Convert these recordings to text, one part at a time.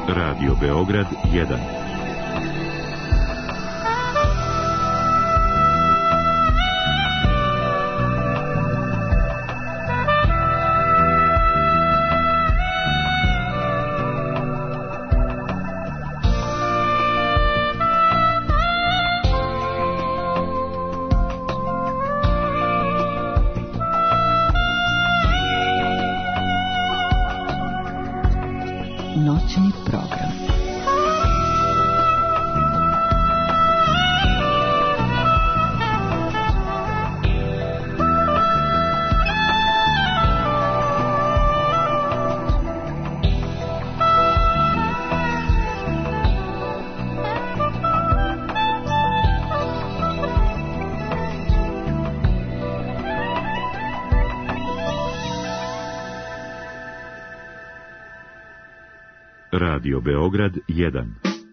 Radio Beograd 1. Noćni program. Radio Beograd 1.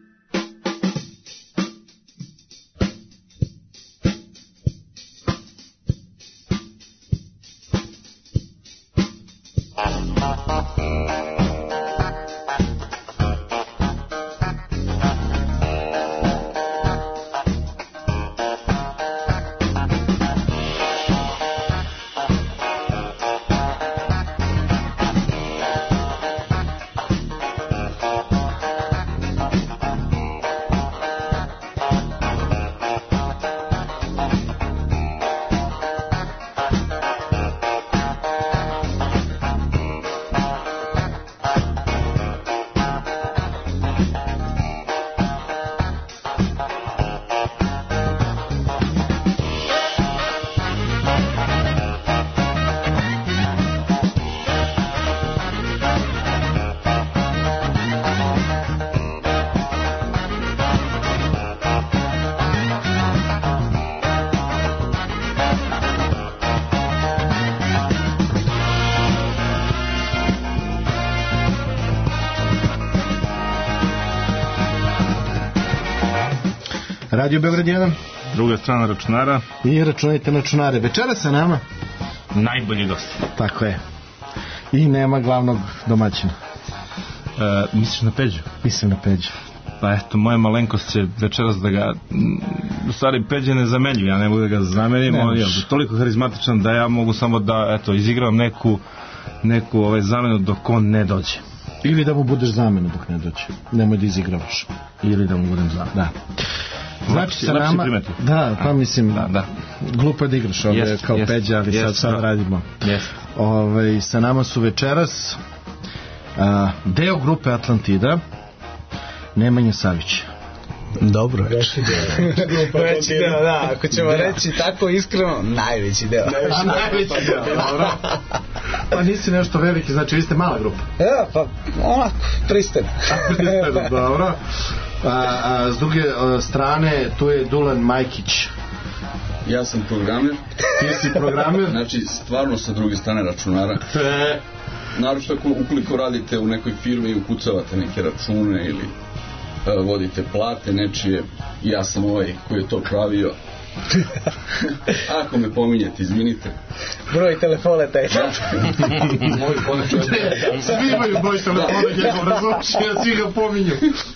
Radio Beograd 1. Druga strana računara. I računajte na računare. Večera sa nama Najbolji gost. Tako je. I nema glavnog domaćina. Misliš na Peđu? Mislim na Peđu. Pa eto, moja malenkost će večeras da ga... U stvari, Peđa ne zamenljiv, ja ne mogu da ga zamenim. On je toliko harizmatičan da ja mogu samo da, eto, izigram neku zamenu dok on ne dođe. Ili da mu budeš zamenu dok ne dođe. Nemoj da izigravaš. Ili da mu budem zamenu. Da. Znači sa nama, da, pa mislim, da. Glupo je da igraš ovdje kao Peđa, ali sad radimo. Sa nama su večeras deo grupe Atlantida, Nemanja Savić. Dobro reći. Veći deo, da, ako ćemo reći tako iskreno, najveći deo. Najveći deo, dobro. Pa nisi nešto veliki, znači vi ste mala grupa. Ja, pa onako, 300. Dobro. S druge strane tu je Dulan Majkić. Ja sam programer. Ti si programer? Znači stvarno sa druge strane računara. Naročito ukoliko radite u nekoj firmi i ukucavate neke račune ili vodite plate nečije, ja sam ovaj koji je to pravio. Ako me pominjete, izvinite. Broj telefona taj. Moj konačno. Svi imaju broj telefona, njegov razumiješ, ja svi ga pominju.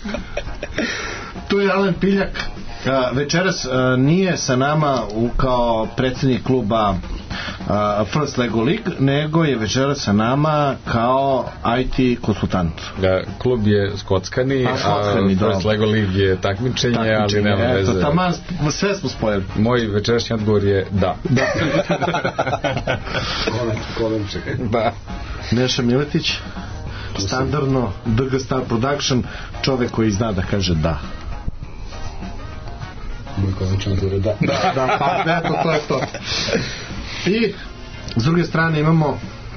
Tu je Alen Piljak. Večeras nije sa nama kao predsjednik kluba First Lego League, nego je večeras sa nama kao IT konsultant. Klub je skockani, a First Lego League je takmičenje, ali nema veze. Taman, sve smo spojili. Moj večerašnji odgovor je da. Da. Neša Miletić, standardno DG Star Production, čovek koji zna da kaže da. Moj konačan odgovor je da. Da, pa eto, to je to. I s druge strane imamo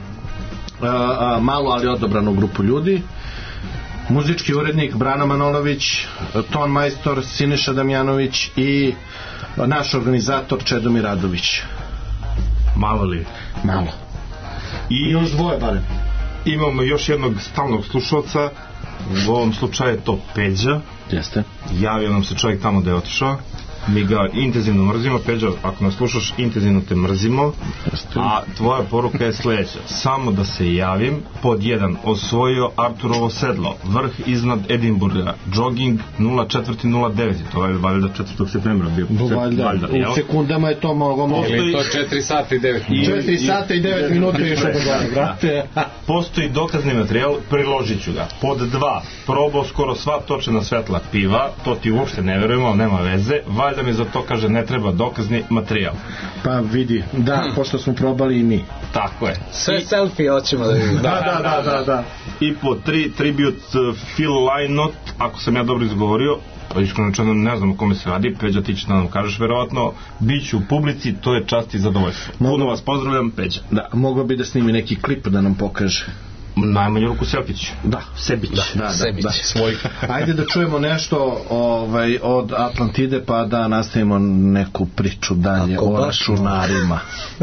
malu ali odabranu grupu ljudi. Muzički urednik Brano Manolović, ton majstor Siniša Damjanović i naš organizator Čedomir Radović. Malo li? Malo. I još dvoje barem. Imamo još jednog stalnog slušalca. U ovom slučaju je to Peđa. Jeste. Javio nam se čovjek tamo da je otišao. mi ga intenzivno mrzimo. Peđo, ako nas slušaš, intenzivno te mrzimo, a tvoja poruka je sledeća: samo da se javim, pod 1, osvojio Arturovo sedlo, vrh iznad Edinburga, jogging 0409, to je valjda 4. septembra bio. Valjda, u sekundama je to mogo. Ili to 4 sata i 9 minuta. 4 sata i 9 minuta je išlo da. Postoji dokazni materijal, priložit ću ga. Pod 2, probao skoro sva točena svetla piva, to ti uopšte ne verujemo, ali nema veze, valjda mi za to kaže ne treba dokazni materijal. Pa vidi, da, pošto smo probali i mi. Tako je. Sve selfie hoćemo da vidimo. Da. I pod 3, tribut Phil Lynott, ako sam ja dobro izgovorio, iskreno ne znam o kome se radi, Peđa ti će da nam kažeš verovatno, bit ću u publici, to je čast i zadovoljstvo. Puno vas pozdravljam, Peđa. Da, mogao bi da snimi neki klip da nam pokaže. Najmanju ruku Selfić. Da, Sebić. Da. Svoj. Ajde da čujemo nešto od Atlantide, pa da nastavimo neku priču dalje o računarima.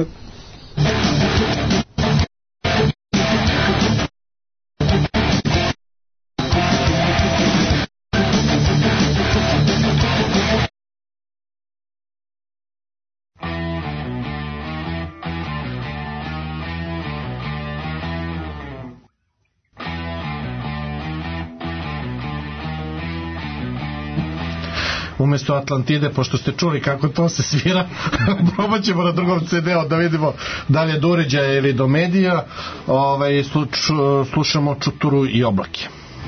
Umjesto Atlantide, pošto ste čuli kako to se svira, probat ćemo na drugom CD-u da vidimo da li je do uređaja ili do medija. Slušamo Čuturu i oblake.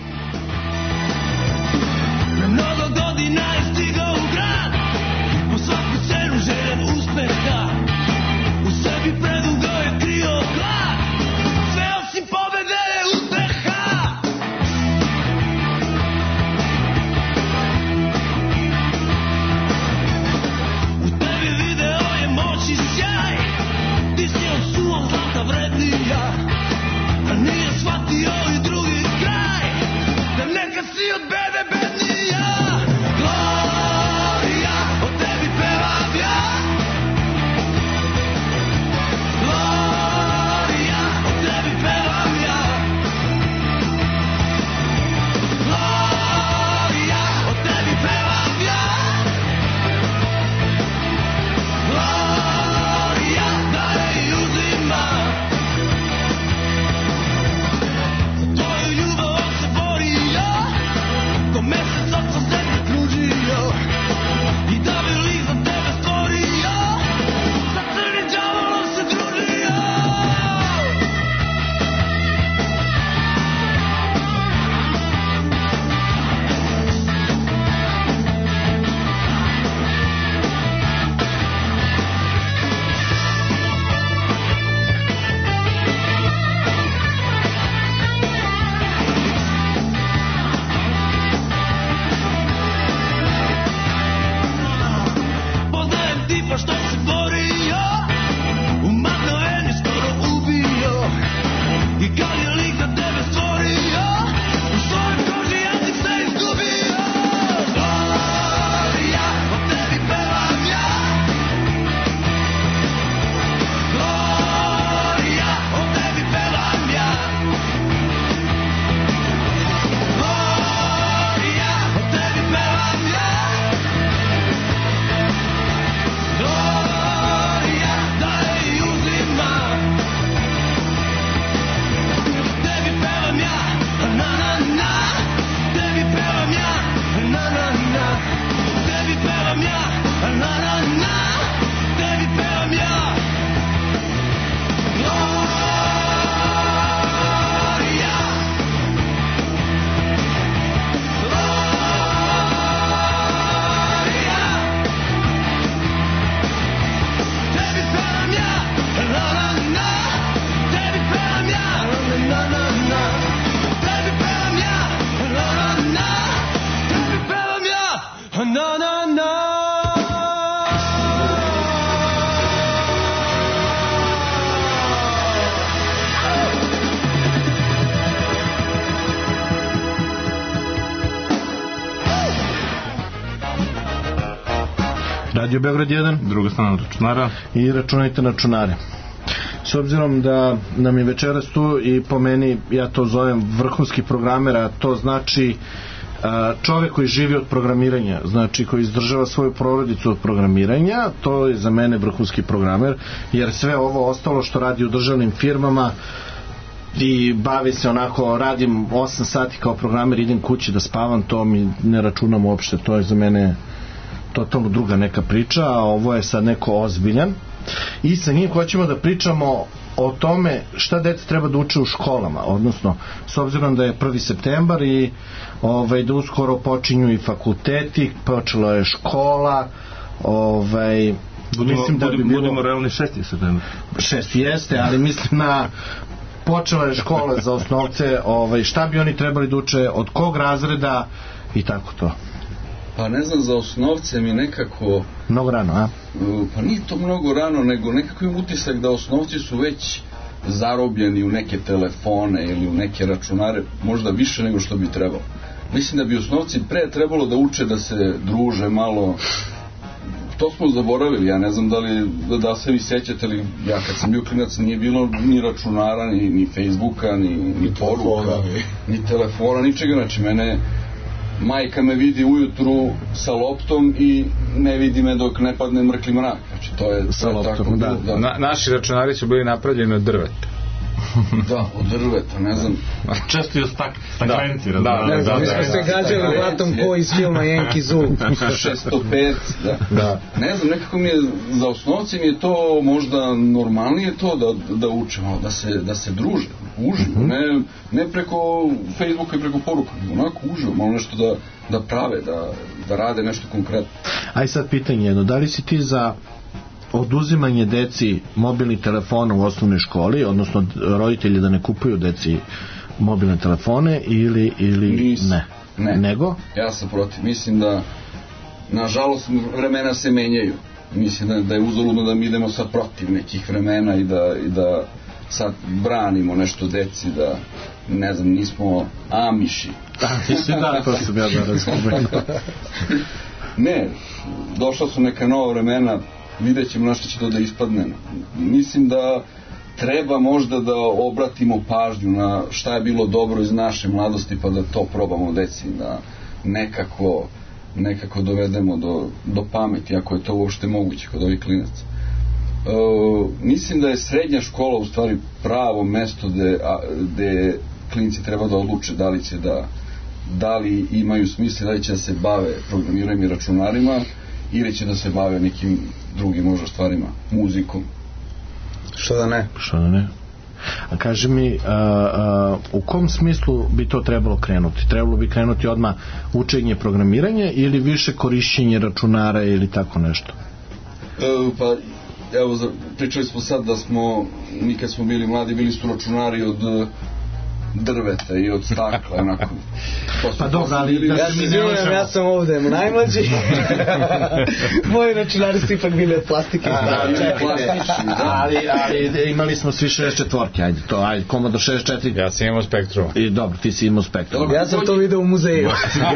Mnogo godina je stigao u grad, po svaku cenu željen uspeha, u sebi predugo je krio glad, sve osim pobede je uspeha. U tebi video je moć i sjaj, ti si od suvog zlata vrednija, a nije shvatio i drugi kraj, da nekad si od bede bednija. Gloria, o tebi pevam ja. Gloria, o tebi pevam ja. Gloria, o tebi pevam ja. Gloria, daje i uzima. Tvoju ljubav se borio, ko mesec od sam zemlje kružio, i da bi lik za tebe stvorio, sa crnim djavolom se družio. Poznajem tipa što se borio, u Matoveni skoro ubio, i kad je lik za tebe stvorio, u svojoj koži jezik se izgubio. Gloria, o tebi pevam ja. Gloria, o tebi pevam ja. Gloria, o tebi pevam ja. Gloria, daje i uzima. Tebi pevam ja, na na na. Tebi pevam ja, na na na. Tebi pevam ja, na na na. Tebi pevam ja. Gloria. Gloria. Tebi pevam ja, na na na. Tebi pevam ja, na na na. Tebi pevam ja, na na na. Tebi pevam ja, na na na. Radio Beograd 1 Druga strana računara. i računajte na računare. S obzirom da nam je večeras tu i po meni, ja to zovem vrhunski programer, a to znači čovjek koji živi od programiranja, znači koji izdržava svoju porodicu od programiranja, to je za mene vrhunski programer, jer sve ovo ostalo što radi u državnim firmama i bavi se onako, radim 8 sati kao programer, idem kući da spavam, to mi ne računam uopšte, to je za mene totalno druga neka priča, a ovo je sad neko ozbiljan i sa njim hoćemo da pričamo o tome šta deca treba da uče u školama, odnosno s obzirom da je 1. septembar i da uskoro počinju i fakulteti, počela je škola, mislim da bi bilo... Budemo realni 6. septembar. 6. jeste, ali mislim na počela je škola za osnovce, šta bi oni trebali da uče, od kog razreda i tako to. Pa ne znam, za osnovce mi nekako... Mnogo rano, a? Pa nije to mnogo rano, nego nekako imam utisak da osnovci su već zarobljeni u neke telefone ili u neke računare, možda više nego što bi trebalo. Mislim da bi osnovci pre trebalo da uče da se druže malo. To smo zaboravili, ja ne znam da se vi sećate, ali ja kad sam bio klinac nije bilo ni računara, ni Facebooka, ni poruka, ni telefona, ničega. Znači mene majka me vidi ujutru sa loptom i ne vidi me dok ne padne mrkli mrak. Znači to je tako. Naši računari su bili napravljeni od drveta. Da, od drveta, ne znam. Često i od staklenci. Mi smo se gađali blatom ko iz filma Yankee Zoo. 605, da. Ne znam, nekako mi je, za osnovci mi je to možda normalnije to da učemo, da se druže, uživo, ne preko Facebooka i preko poruka, onako uživo, malo nešto da prave, da rade nešto konkretno. Aj sad pitanje jedno, da li si ti za oduzimanje deci mobilnih telefona u osnovnoj školi, odnosno roditelji da ne kupuju deci mobilne telefone ili ne? Nego? Ja sam protiv. Mislim da nažalost vremena se menjaju. Mislim da je uzaludno da mi idemo sad protiv nekih vremena i da sad branimo nešto deci, da ne znam, nismo amiši. Da, to sam ja da razumem. Ne, došla su neka nova vremena, vidjet ćemo na što će to da ispadne. Mislim da treba možda da obratimo pažnju na šta je bilo dobro iz naše mladosti, pa da to probamo deci, da nekako dovedemo do pameti, ako je to uopšte moguće kod ovih klinaca. Mislim da je srednja škola u stvari pravo mesto gde klinci treba da odluče da li imaju smisla, da li će da se bave programiranjem i računarima ili će da se bave nekim drugim možda stvarima, muzikom. Što da ne? A kaži mi, u kom smislu bi to trebalo krenuti? Trebalo bi krenuti odmah učenje programiranja ili više korišćenje računara ili tako nešto? Pa, evo, pričali smo sad da mi kad smo bili mladi, bili su računari od drveta i od stakla, onako. Pa dobro, ali ja se izvinjam, ja sam ovde najmlađi. Moji računari su ipak bili od plastike. Ali imali smo svi 64, ajde, Commodore 64. Ja sam imao Spektrum. I dobro, ti si imao Spektrum. Ja sam to video u muzeju.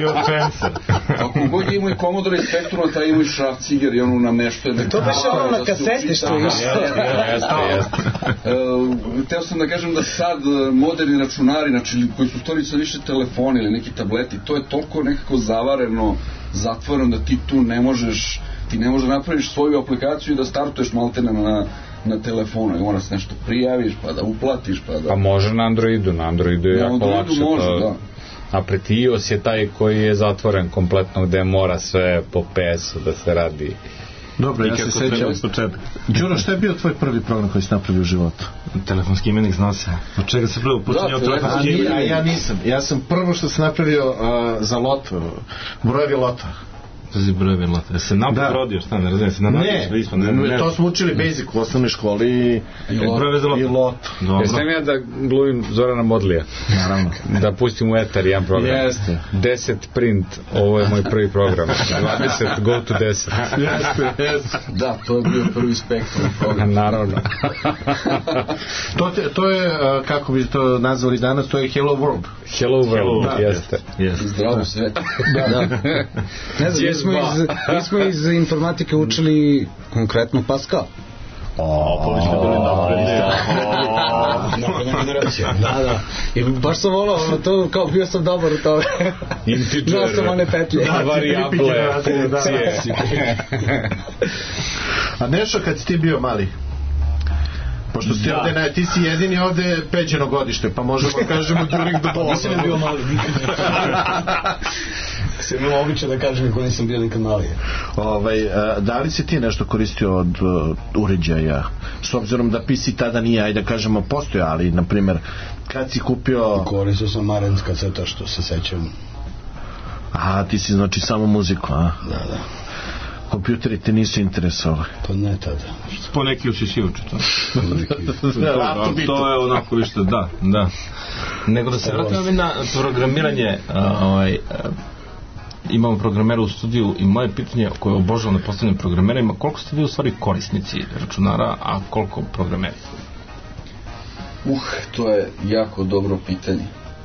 Ako god imao i Commodore i Spektrum, taj imao i Schraubziger i onu nameštuje. To biše ono na kasete što je išlo. Hteo sam da kažem da sad moderni računari, znači koji su storica više telefoni ili neki tableti, to je toliko nekako zavareno, zatvoreno da ti tu ne možeš napraviš svoju aplikaciju i da startuješ maltene na telefonu i moraš nešto prijaviš pa da uplatiš pa može na Androidu je jako lakše može, a pred iOS je taj koji je zatvoren kompletno, gde mora sve po PS-u da se radi. Dobro, ja se sećam. Đuro, šta je bio tvoj prvi program koji si napravio u životu? Telefonski imenik, znao se. Od čega se prvo počinjao telefonski imenik? A ja nisam. Ja sam prvo što sam napravio za loto, brojevi lota. Brojevi lota. Ja se napad rodio, šta ne razumijem? Ne, to smo učili basic u osnovnoj školi i loto. Jeste mi ja da glumim Zorana Modlija? Naravno. Da pustim u etar jedan program. Jeste. 10 print, ovo je moj prvi program. 20 go to 10. Jeste. Da, to je bio prvi Spektrum program. Naravno. To je, kako bi to nazvali danas, to je Hello World. Hello World, jeste. Zdravo sve. Da. Ne znam, mi smo iz informatike učili konkretno Pascal. jedna generacija. Da. I baš sam volao, to kao bio sam dobar u tome. Integer, znao sam one petlje. varijable, funkcije. A Nešo, kad si ti bio mali? Pošto si ovde, ti si jedini ovde Peđeno godište, pa možemo kažemo during the ball. Nisam bio mali nikad. Sam imao običaj da kažem kako nisam bio nikad mali. Da li si ti nešto koristio od uređaja? S obzirom da PC tada nije, ajde da kažemo, postoja, ali, na primer, kad si kupio... Koristio sam Marens kaseta, što se sećam. A, ti si znači samo muziku, a? Da. Kompjuteri te nisu interesovali? Pa ne tada. Po neki usisivač, to je onako više, da. Nego da se vratimo na programiranje, imamo programera u studiju i moje pitanje koje obožavam da postavljam programerima, koliko ste vi u stvari korisnici računara, a koliko programeri? To je jako dobro pitanje.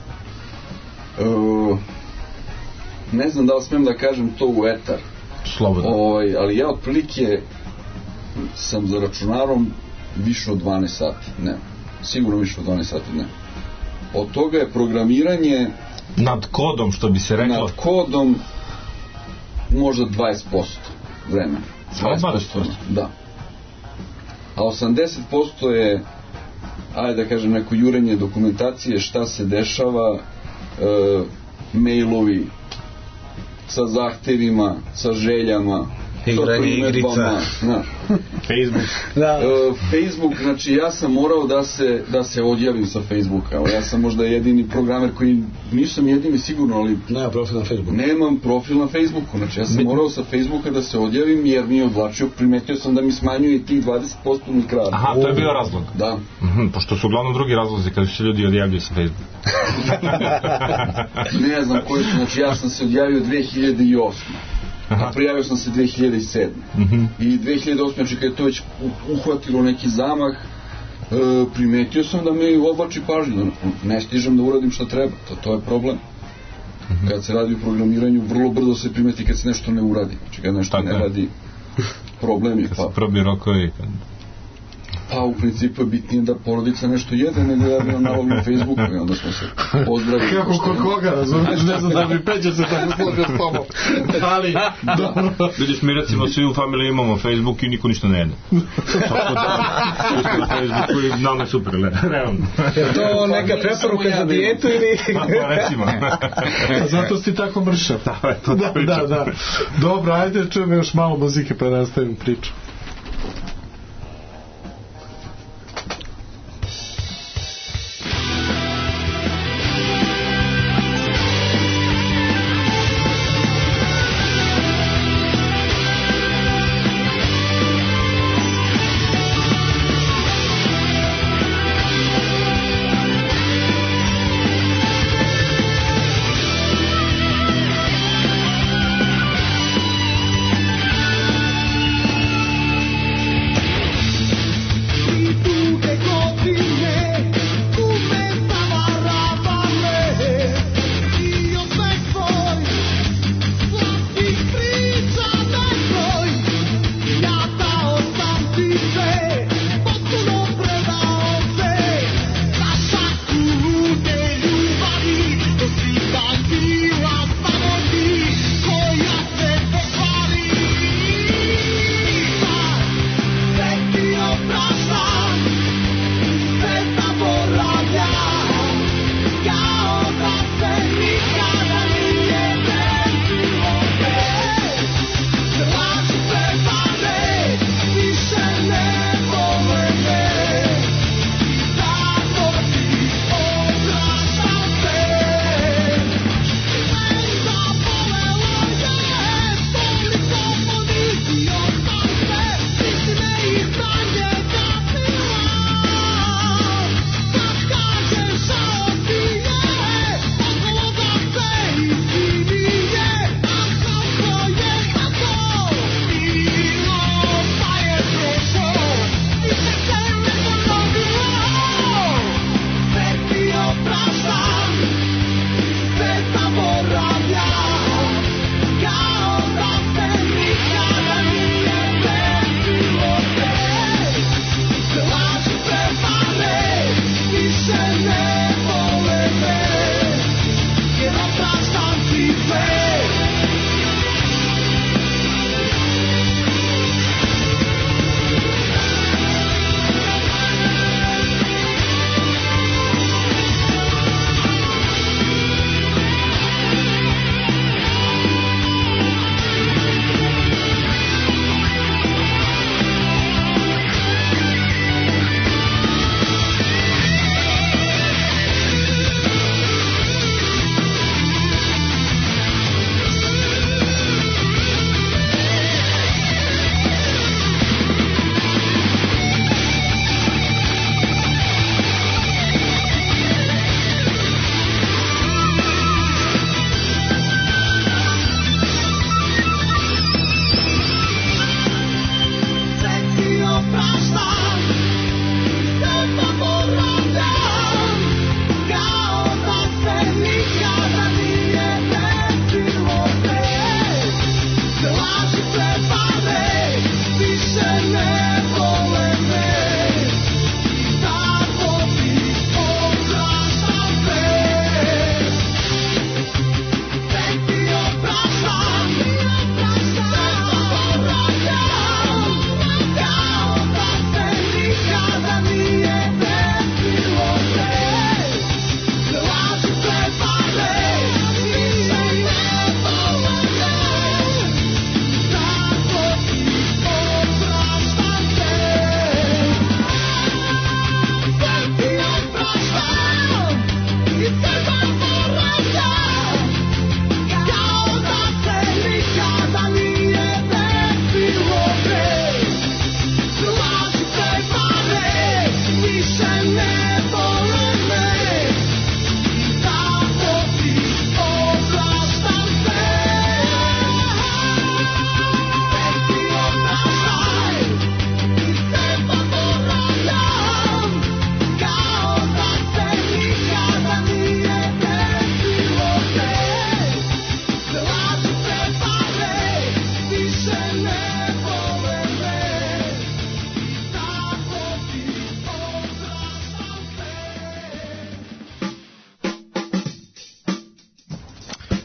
Ne znam da li smijem da kažem to u etar. Slobodno. Ali ja otprilike sam za računarom više od 12 sati, ne. Sigurno više od 12 sati, ne. Od toga je programiranje nad kodom, što bi se reklo. Nad kodom možda 20% vremena. 20%? Da. A 80% je, ajde da kažem, neko jurenje dokumentacije, šta se dešava, mailovi sa zahtevima, sa željama, igranje igrica, Facebook. Facebook, znači ja sam morao da se odjavim sa Facebooka. Ja sam možda jedini programer koji, nisam jedini sigurno, ali nema profil na Facebooku. Nemam profil na Facebooku, znači ja sam morao sa Facebooka da se odjavim jer mi je odvlačio, primetio sam da mi smanjuje tih 20% mikrada. Aha, to je bio razlog. Da. Pošto su uglavnom drugi razlozi kada se ljudi odjavljaju sa Facebooka. Ne znam koji su, znači ja sam se odjavio 2008. A prijavio sam se 2007. I 2008. znači kada je to već uhvatilo neki zamah, primetio sam da me odvlači pažnju, ne stižem da uradim što treba, to je problem. Kad se radi u programiranju, vrlo brzo se primeti kad se nešto ne uradi, znači kad nešto ne radi, problem je. Kad se probiju rokovi. Pa u principu je bitnije da porodica nešto jede nego da bi nam nalog na Facebooku i onda smo se pozdravili. Kako kod koga, razumiješ, ne znam da mi Peđa se tako složio s tobom. Ali, dobro. Vidiš, mi recimo svi u familiji imamo Facebook i niko ništa ne jede. Tako da, na Facebooku i nam je super, realno. Je to neka preporuka za dijetu ili... Pa recimo. A zato si tako mršav. Da. Dobro, ajde čujemo još malo muzike pa nastavim priču.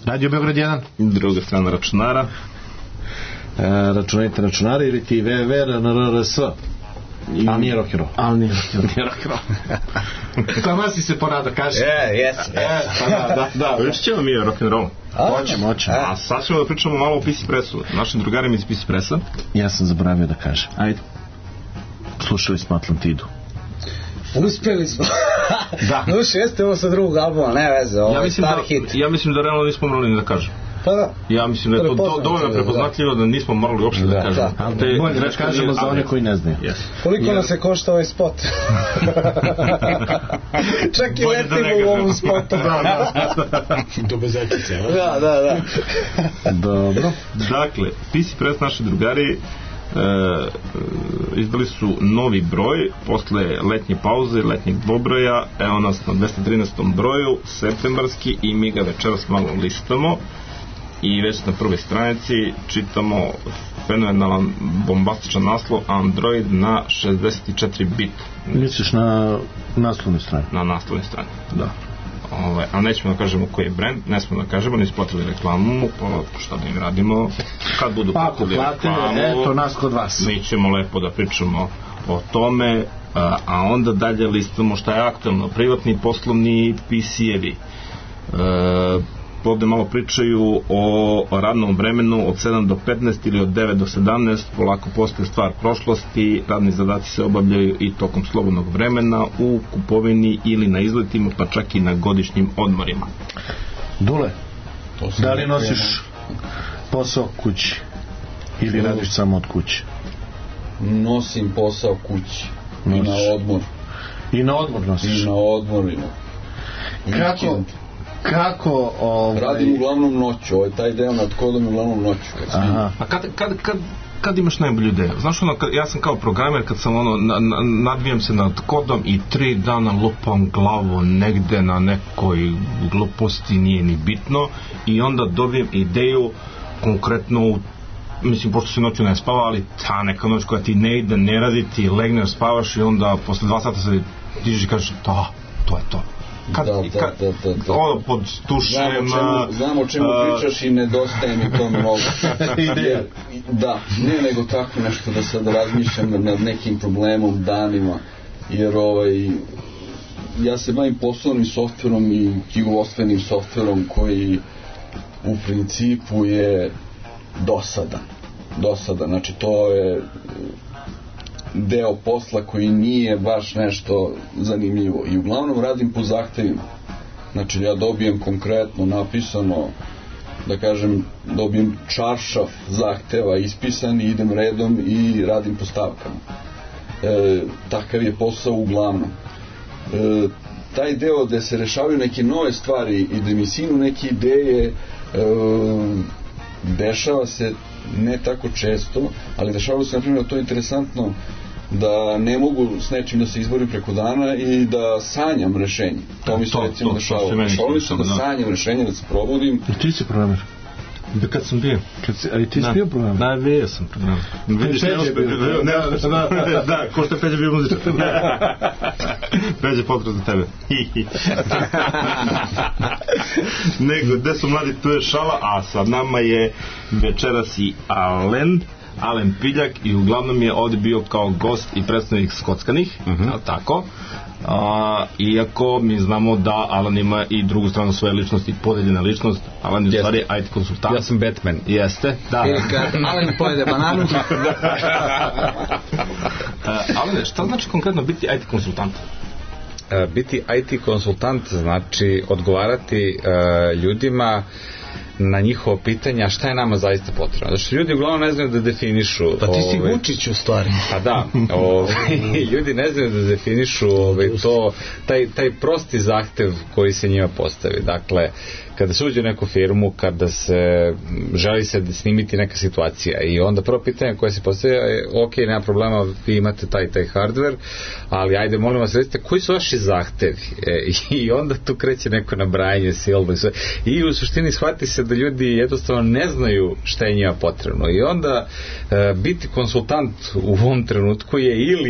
Radio Beograd 1. Druga strana računara. Računajte računari ili ti www.rnrs. Ali nije rock'n'roll. Ali nije Tamo si se ponada, kaže. Jes. Da. Već ćemo mi rock'n'roll. Hoćemo. A sad ćemo da pričamo malo o PC Pressu. Našim drugarima iz PC Pressa. Ja sam zaboravio da kažem. Ajde. Slušali smo Atlantidu. Uspjeli smo. Da. No, jeste ovo sa drugog albuma, ne veze, ovo je star hit. Ja mislim da realno nismo morali ni da kažem. Pa da. Ja mislim da je to dovoljno prepoznatljivo da nismo morali uopšte da kažemo. Bolje da kažemo za one koji ne znaju. Koliko nas je košta ovaj spot? Čak i letimo u ovom spotu. Do bezakice. Da. Dobro. Dakle, PC Press, naši drugari, izdali su novi broj posle letnje pauze, letnjeg dvobroja. Evo nas na 213. broju, septembarski, i mi ga večeras malo listamo. I već na prvoj stranici čitamo fenomenalan bombastičan naslov Android na 64 bit. Misliš na naslovnoj strani? Na naslovnoj strani. Da. A nećemo da kažemo koji je brand, ne smo da kažemo, ne isplatili reklamu, pa šta da im radimo, kad budu platili reklamu, eto nas kod vas. Mi ćemo lepo da pričamo o tome, a onda dalje listamo šta je aktualno, privatni, poslovni, PC-evi. Ovde malo pričaju o radnom vremenu od 7 do 15 ili od 9 do 17, polako postaje stvar prošlosti, radni zadaci se obavljaju i tokom slobodnog vremena, u kupovini ili na izletima, pa čak i na godišnjim odmorima. Dule, da li nosiš posao kući ili radiš samo od kuće? Nosim posao kući. I na odmor. I na odmor nosiš? I na odmor. Kako radim uglavnom noću, ovo je taj deo nad kodom uglavnom noću. A kad imaš najbolju ideju? Znaš ono, ja sam kao programer, kad sam nadvijem se nad kodom i 3 dana lupam glavu negde na nekoj gluposti, nije ni bitno, i onda dobijem ideju konkretno, mislim, pošto se noću ne spava, ali ta neka noć koja ti ne ide, ne radi, ti legneš, spavaš i onda posle 2 sata se dižeš i kažeš, da, to je to. Ono pod tušem. Znam o čemu pričaš i nedostaje mi to mnogo. Da, ne nego tako nešto da sad razmišljam nad nekim problemom danima, jer ja se bavim poslovnim softverom i knjigovodstvenim softverom koji u principu je dosadan, znači to je deo posla koji nije baš nešto zanimljivo i uglavnom radim po zahtevima. Znači ja dobijem konkretno napisano, da kažem, dobijem čaršaf zahteva ispisan i idem redom i radim po stavkama. Takav je posao uglavnom. Taj deo gde se rešavaju neke nove stvari i da mi sinu neke ideje, dešava se ne tako često, ali dešavalo se, na primjer, to je interesantno, da ne mogu s nečim da se izborim preko dana i da sanjam rešenje. To mi se recimo dešavalo. Dešavalo mi se da sanjam rešenje, da se probudim. I ti si programer? Da, kad sam bio. A i ti si bio programer? Da, bio sam programer. Da, ko što je Peđa bio muzičar. Peđa, pozdrav za tebe. Nego, gde su mladi, tu je šala, a sa nama je večeras i Alen Piljak, i uglavnom je ovdje bio kao gost i predstavnik Skockanih, tako. Iako mi znamo da Alan ima i drugu stranu svoje ličnosti, podeljena ličnost. Alan je u stvari IT konsultant. Ja sam Batman. Jeste, da. Ili kad Alan pojede bananu. Alane, šta znači konkretno biti IT konsultant? Biti IT konsultant znači odgovarati ljudima na njihovo pitanja šta je nama zaista potrebno. Znači ljudi uglavnom ne znaju da definišu. Pa ti si Vučić u stvari. Pa da, ljudi ne znaju da definišu taj prosti zahtev koji se njima postavi. Dakle, kada se uđe u neku firmu, kada se želi se snimiti neka situacija i onda prvo pitanje koje se postavlja je ok, nema problema, vi imate taj hardware, ali ajde, molim vas, recite koji su vaši zahtevi, i onda tu kreće neko nabrajanje silno i u suštini shvati se da ljudi jednostavno ne znaju šta je njima potrebno i onda biti konsultant u ovom trenutku je ili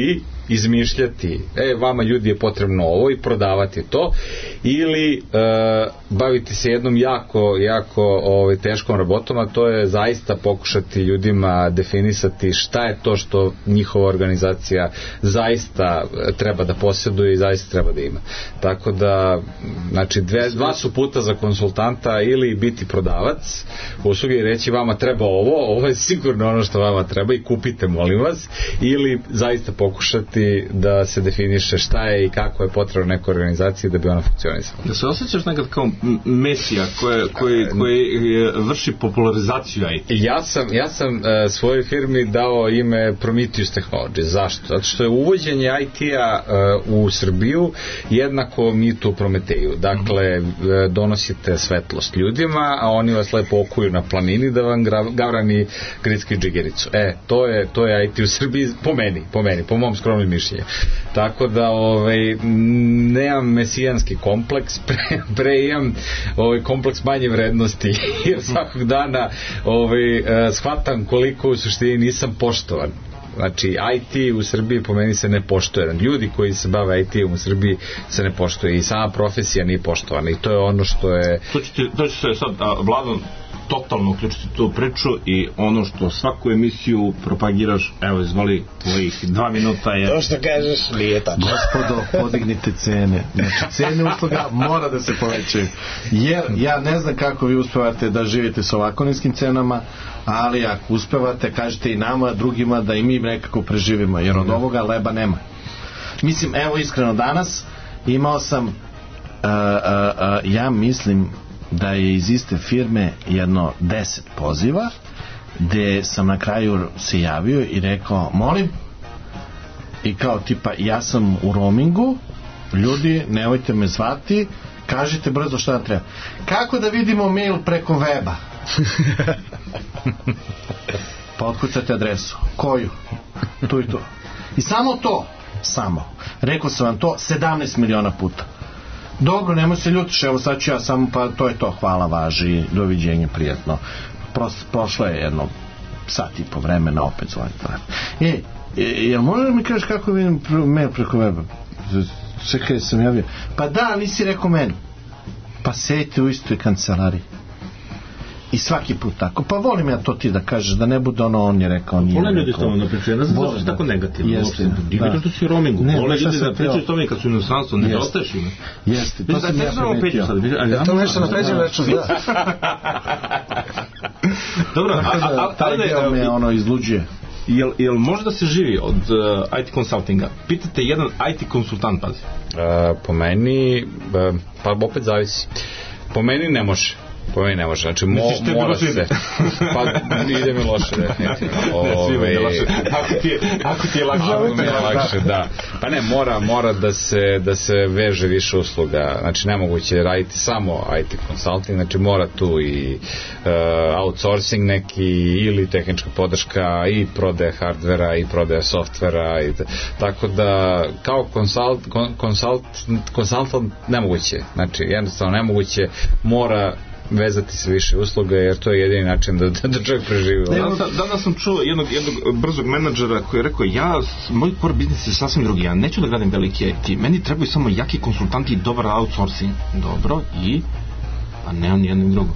izmišljati, vama ljudi je potrebno ovo i prodavati to, ili baviti se jednom jako teškom robotom, a to je zaista pokušati ljudima definisati šta je to što njihova organizacija zaista treba da posjeduje i zaista treba da ima. Tako da, znači, dva su puta za konsultanta, ili biti prodavac usluge i reći vama treba ovo je sigurno ono što vama treba i kupite, molim vas, ili zaista pokušati da se definiše šta je i kako je potrebno nekoj organizaciji da bi ona funkcionisala. Da se osjećaš nekad kao mesija koji vrši popularizaciju IT? Ja sam svojoj firmi dao ime Prometheus Technology. Zašto? Zato što je uvođenje IT-a u Srbiju jednako mitu Prometeju. Dakle, donosite svetlost ljudima, a oni vas lepo okuju na planini da vam gavrani gritski džigericu. To je IT u Srbiji po mom skromnom mišljenju. Tako da nemam mesijanski kompleks, pre imam kompleks manje vrednosti, jer svakog dana shvatam koliko u suštini nisam poštovan. Znači, IT u Srbiji po meni se ne poštuje. Ljudi koji se bave IT-om u Srbiji se ne poštuje i sama profesija nije poštovana i to je ono što je... To će se sad, Vlado, totalno uključiti tu priču i ono što svaku emisiju propagiraš, evo izvoli tvojih 2 minuta je... To što kažeš nije tačno. Gospodo, podignite cene. Znači, cene usluga mora da se povećaju. Jer ja ne znam kako vi uspevate da živite sa ovako niskim cenama, ali ako uspevate, kažete i nama, drugima, da i mi nekako preživimo, jer od ovoga leba nema. Mislim, evo iskreno, danas imao sam ja mislim da je iz iste firme jedno 10 poziva, gde sam na kraju se javio i rekao, molim, i kao tipa, ja sam u roamingu, ljudi, nemojte me zvati, kažite brzo šta nam treba. Kako da vidimo mail preko weba? Pa otkucate adresu. Koju? Tu i tu. I samo to. Rekao sam vam to 17 miliona puta. Dobro, nemoj se ljutiš, evo sad ću ja samo, pa to je to, hvala, važi, doviđenja, prijetno. Prošlo je jedno sat i po vremena, opet zvonim. Jel možeš da mi kažeš kako vidim mail preko weba? Čekaj, sam javio. Pa da, nisi rekao meni. Pa sedite u istoj kancelariji. I svaki put tako. Pa volim ja to ti da kažeš, da ne bude ono on je rekao, nije rekao. Vole ljudi s tobom da pričaju, ne znam zašto je tako negativno. Jeste. Divite što si u roamingu. Vole ljudi da pričaju s tobom kad su u inostranstvu, ne dostaješ ima. Jeste. To sam ja primetio. To nešto na pređem račun, da. Dobro, taj deo me ono izluđuje. Jel može da se živi od IT konsultinga? Pitate jedan IT konsultant, pazi. Po meni, pa opet zavisi. Po meni ne može. Znači mora se. Pa ide mi loše definitivno. Ako ti je lakše. Da. Pa ne, mora da se veže više usluga. Znači nemoguće raditi samo IT consulting, znači mora tu i outsourcing neki ili tehnička podrška i prodaja hardvera i prodaja softvera i tako da kao konsultant nemoguće. Znači jednostavno nemoguće, mora vezati se više usluga, jer to je jedini način da čovjek preživi. Danas sam čuo jednog brzog menadžera koji je rekao, moj core biznis je sasvim drugi, ja neću da gledam veliki IT, meni trebaju samo jaki konsultanti i dobar outsourcing. Dobro, i a ne on jedno i drugo.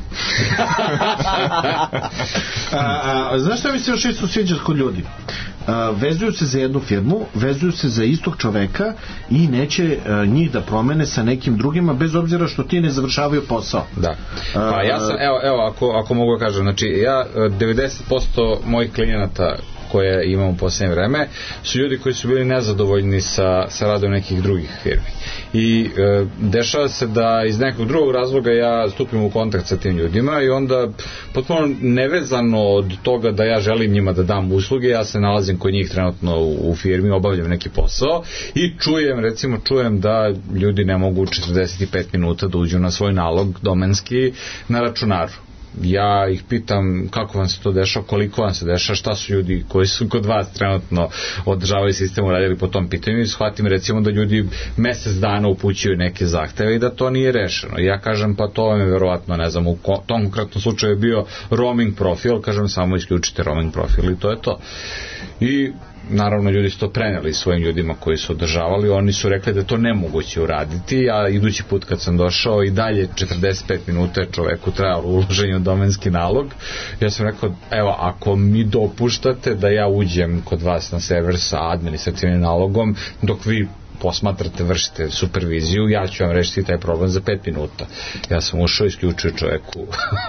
Znaš šta mi se još isto sviđa kod ljudi? Vezuju se za jednu firmu, vezuju se za istog čoveka i neće njih da promene sa nekim drugima, bez obzira što ti ne završavaju posao. Da. Pa ja sam, evo ako mogu da kažem, znači ja 90% mojih klijenata koje imam u posljednje vreme su ljudi koji su bili nezadovoljni sa radom nekih drugih firmi. I dešava se da iz nekog drugog razloga ja stupim u kontakt sa tim ljudima i onda potpuno nevezano od toga da ja želim njima da dam usluge, ja se nalazim kod njih trenutno u firmi, obavljam neki posao i čujem da ljudi ne mogu 45 minuta da uđu na svoj nalog domenski na računaru. Ja ih pitam kako vam se to dešava, koliko vam se dešava, šta su ljudi koji su kod vas trenutno održavali sistem uradili po tom pitanju i shvatim recimo da ljudi mesec dana upućuju neke zahteve i da to nije rešeno. Ja kažem pa to vam je verovatno, ne znam, u tom konkretnom slučaju je bio roaming profil, kažem samo isključite roaming profil i to je to. I naravno ljudi su to preneli svojim ljudima koji su održavali, oni su rekli da je to nemoguće uraditi, a idući put kad sam došao i dalje 45 minuta je čoveku trajalo uloženje u domenski nalog. Ja sam rekao, evo, ako mi dopuštate da ja uđem kod vas na server sa administrativnim nalogom, dok vi posmatrate, vršite superviziju, ja ću vam rešiti taj problem za 5 minuta. Ja sam ušao, isključio čoveku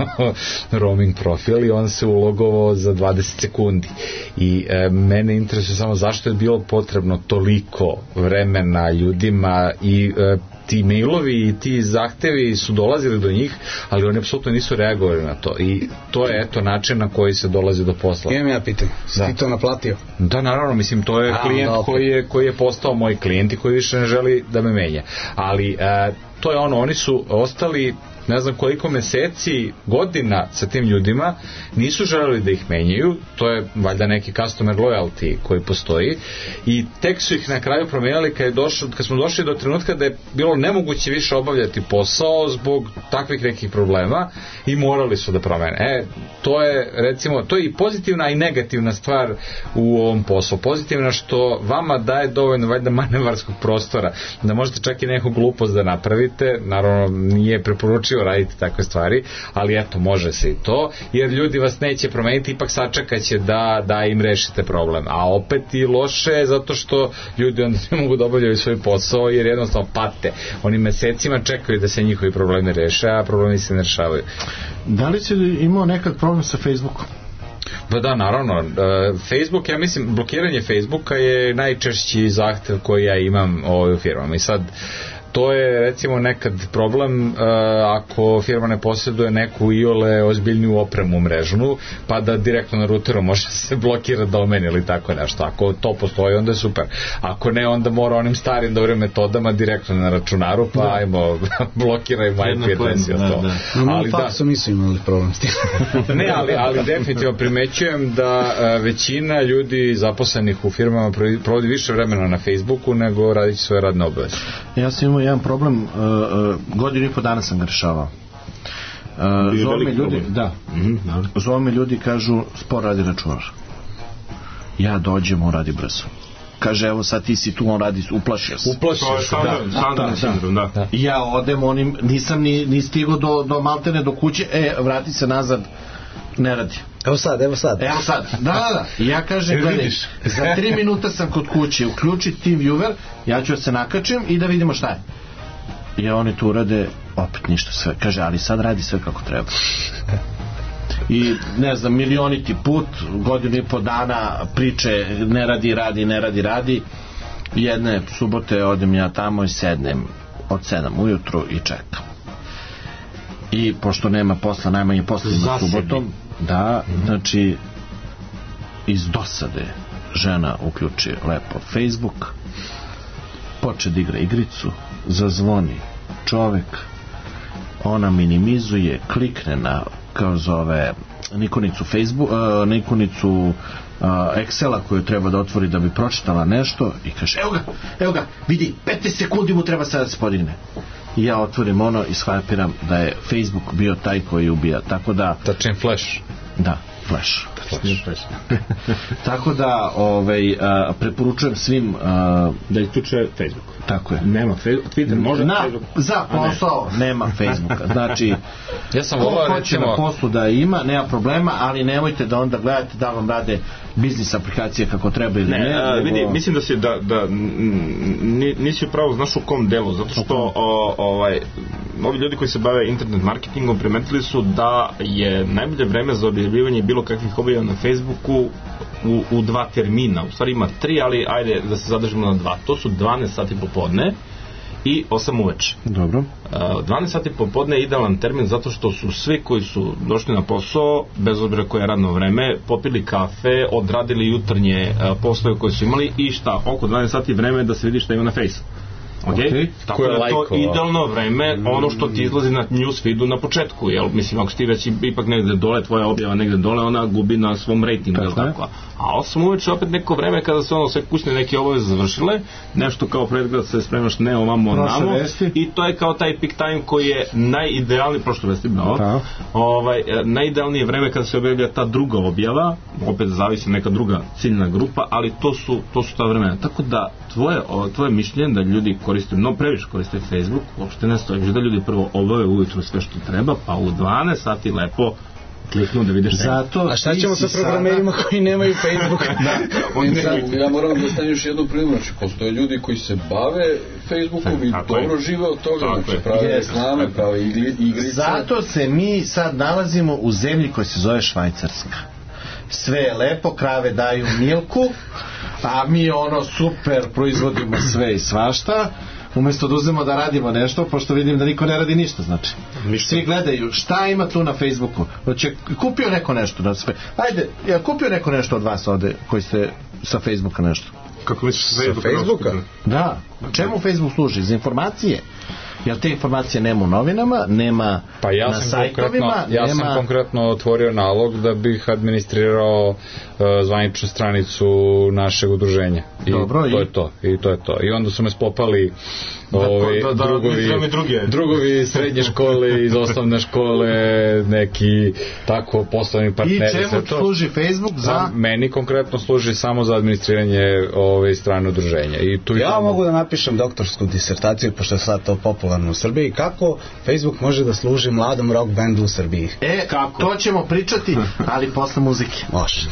roaming profil i on se ulogovao za 20 sekundi. I mene interesuje samo zašto je bilo potrebno toliko vremena ljudima i ti mailovi i ti zahtevi su dolazili do njih, ali oni apsolutno nisu reagovali na to. I to je eto način na koji se dolazi do posla. Imam ja pitanje, si ti to naplatio? Da, naravno, mislim, to je klijent koji je postao moj klijent i koji više ne želi da me menja. Ali to je ono, oni su ostali ne znam koliko meseci, godina sa tim ljudima, nisu želeli da ih menjaju, to je valjda neki customer loyalty koji postoji, i tek su ih na kraju promenjali kad smo došli do trenutka da je bilo nemoguće više obavljati posao zbog takvih nekih problema i morali su da promene. To je, recimo, to je i pozitivna i negativna stvar u ovom poslu. Pozitivna što vama daje dovoljno valjda manevarskog prostora da možete čak i neku glupost da napravite, naravno nije preporučivo raditi takve stvari, ali eto, može se i to, jer ljudi vas neće promeniti, ipak sačekaće da im rešite problem. A opet i loše zato što ljudi onda ne mogu da obavljaju svoj posao jer jednostavno pate. Oni mesecima čekaju da se njihovi problemi reše, a problemi se ne rešavaju. Da li si imao nekad problem sa Facebookom? Da, naravno. Facebook, ja mislim, blokiranje Facebooka je najčešći zahtev koji ja imam u firmama. I sad, to je recimo nekad problem ako firma ne posjeduje neku iole ozbiljniju opremu mrežnu, pa da direktno na ruteru može se blokira domen ili tako nešto. Ako to postoji, onda je super. Ako ne, onda mora onim starim dobrim metodama direktno na računaru, pa ajmo blokiraj IP adres i to. Ali faksom nisu imali problem s tim. Ne, ali definitivno primećujem da većina ljudi zaposlenih u firmama provodi više vremena na Facebooku nego radići svoje radne obaveze. Ja sam imao jedan problem, godinu i po dana sam ga rešavao. Zove me ljudi, kažu spor radi računar. Ja dođem, on radi brzo. Kaže, evo sad ti si tu, on radi, uplašio se. Da. Ja odem, nisam ni stigao do maltene, do kuće, vrati se nazad, ne radi. Evo sad. Da. I ja kažem, gledaj, za 3 minuta sam kod kuće, uključi TeamViewer, ja ću se nakačim i da vidimo šta je. I oni tu urade, opet ništa sve. Kaže, ali sad radi sve kako treba. I ne znam, milioniti put, godinu i po dana priče, ne radi. Jedne subote odem ja tamo i sednem od 7 ujutru i čekam. I pošto nema posla, najmanje posla na subotom, da, znači iz dosade žena uključi lepo Facebook, poče da igra igricu, zazvoni čovek, ona minimizuje, klikne na, kao zove, nikonicu Facebook, nikonicu Excela koju treba da otvori da bi pročitala nešto i kaže, evo ga, vidi, 15 sekundi mu treba sada da se podigne. I ja otvorim i shvapiram da je Facebook bio taj koji ubija, tako da... Tačin flash. Da, flash. Tako da preporučujem svim da isključe Facebook. Tako je. Nema Twitter, može Facebook. Za posao nema Facebooka. Znači, ja sam ko hoće na poslu da ima, nema problema, ali nemojte da onda gledate da vam rade biznis aplikacije kako treba ili ne. Vidi, mislim da si nisi pravo znaš u kom delu, zato što ovi ljudi koji se bave internet marketingom primetili su da je najbolje vreme za objavljivanje bilo kakvih objava na Facebooku u 2 termina, u stvari ima 3, ali ajde da se zadržimo na 2. To su 12 sati popodne i 8 uveče. Dobro. 12 sati popodne je idealan termin zato što su svi koji su došli na posao, bez obzira koje je radno vreme, popili kafe, odradili jutarnje poslove koje su imali i oko 12 sati vreme da se vidi šta ima na Fejsu. Okay. Tako Ko je da je to lajkovao? idealno vreme, ono što ti izlazi na newsfeedu na početku, jel? Mislim, ako si ti već ipak negde dole, tvoja objava negde dole, ona gubi na svom rejtingu, jel tako? A 8 uveče opet neko vreme kada se ono sve kućne neke obaveze završile, nešto kao predgrad se spremaš ne ovamo namo, i to je kao taj peak time koji je najidealniji, prošle vesti, bravo, najidealnije vreme kada se objavlja ta druga objava, opet zavisi neka druga ciljna grupa, ali to su ta vremena. Tako da tvoje mišljenje da ljudi koriste, previše koriste Facebook, uopšte ne stoji, da ljudi prvo obave ujutru sve što treba, pa u 12 sati lepo kliknu da vidiš zato. A šta ćemo sa programerima koji nemaju Facebook? Ja moram da stavim još jednu primjer, znači postoje ljudi koji se bave Facebookom i dobro žive od toga, znači prave reklame, prave igrice. Zato se mi sad nalazimo u zemlji koja se zove Švajcarska. Sve je lepo, krave daju milku, a mi super proizvodimo sve i svašta, umjesto da uzmemo da radimo nešto, pošto vidim da niko ne radi ništa, znači. Svi gledaju šta ima tu na Facebooku. Kupio neko nešto na sve. Ajde, kupio neko nešto od vas ovde koji ste sa Facebooka nešto. Kako misliš sa Facebooka? Da. Čemu Facebook služi? Za informacije? Jer te informacije nema u novinama, nema na sajtovima. Ja sam konkretno otvorio nalog da bih administrirao zvaničnu stranicu našeg udruženja. Dobro, I to je to. I onda su me sklopali drugovi srednje škole, iz osnovne škole, neki tako poslovni partneri. I čemu služi Facebook za? Meni konkretno služi samo za administriranje strane udruženja. Ja mogu da napišem doktorsku disertaciju, pošto je sad to popularno u Srbiji, kako Facebook može da služi mladom rock bandu u Srbiji. Kako? To ćemo pričati, ali posle muzike. Može.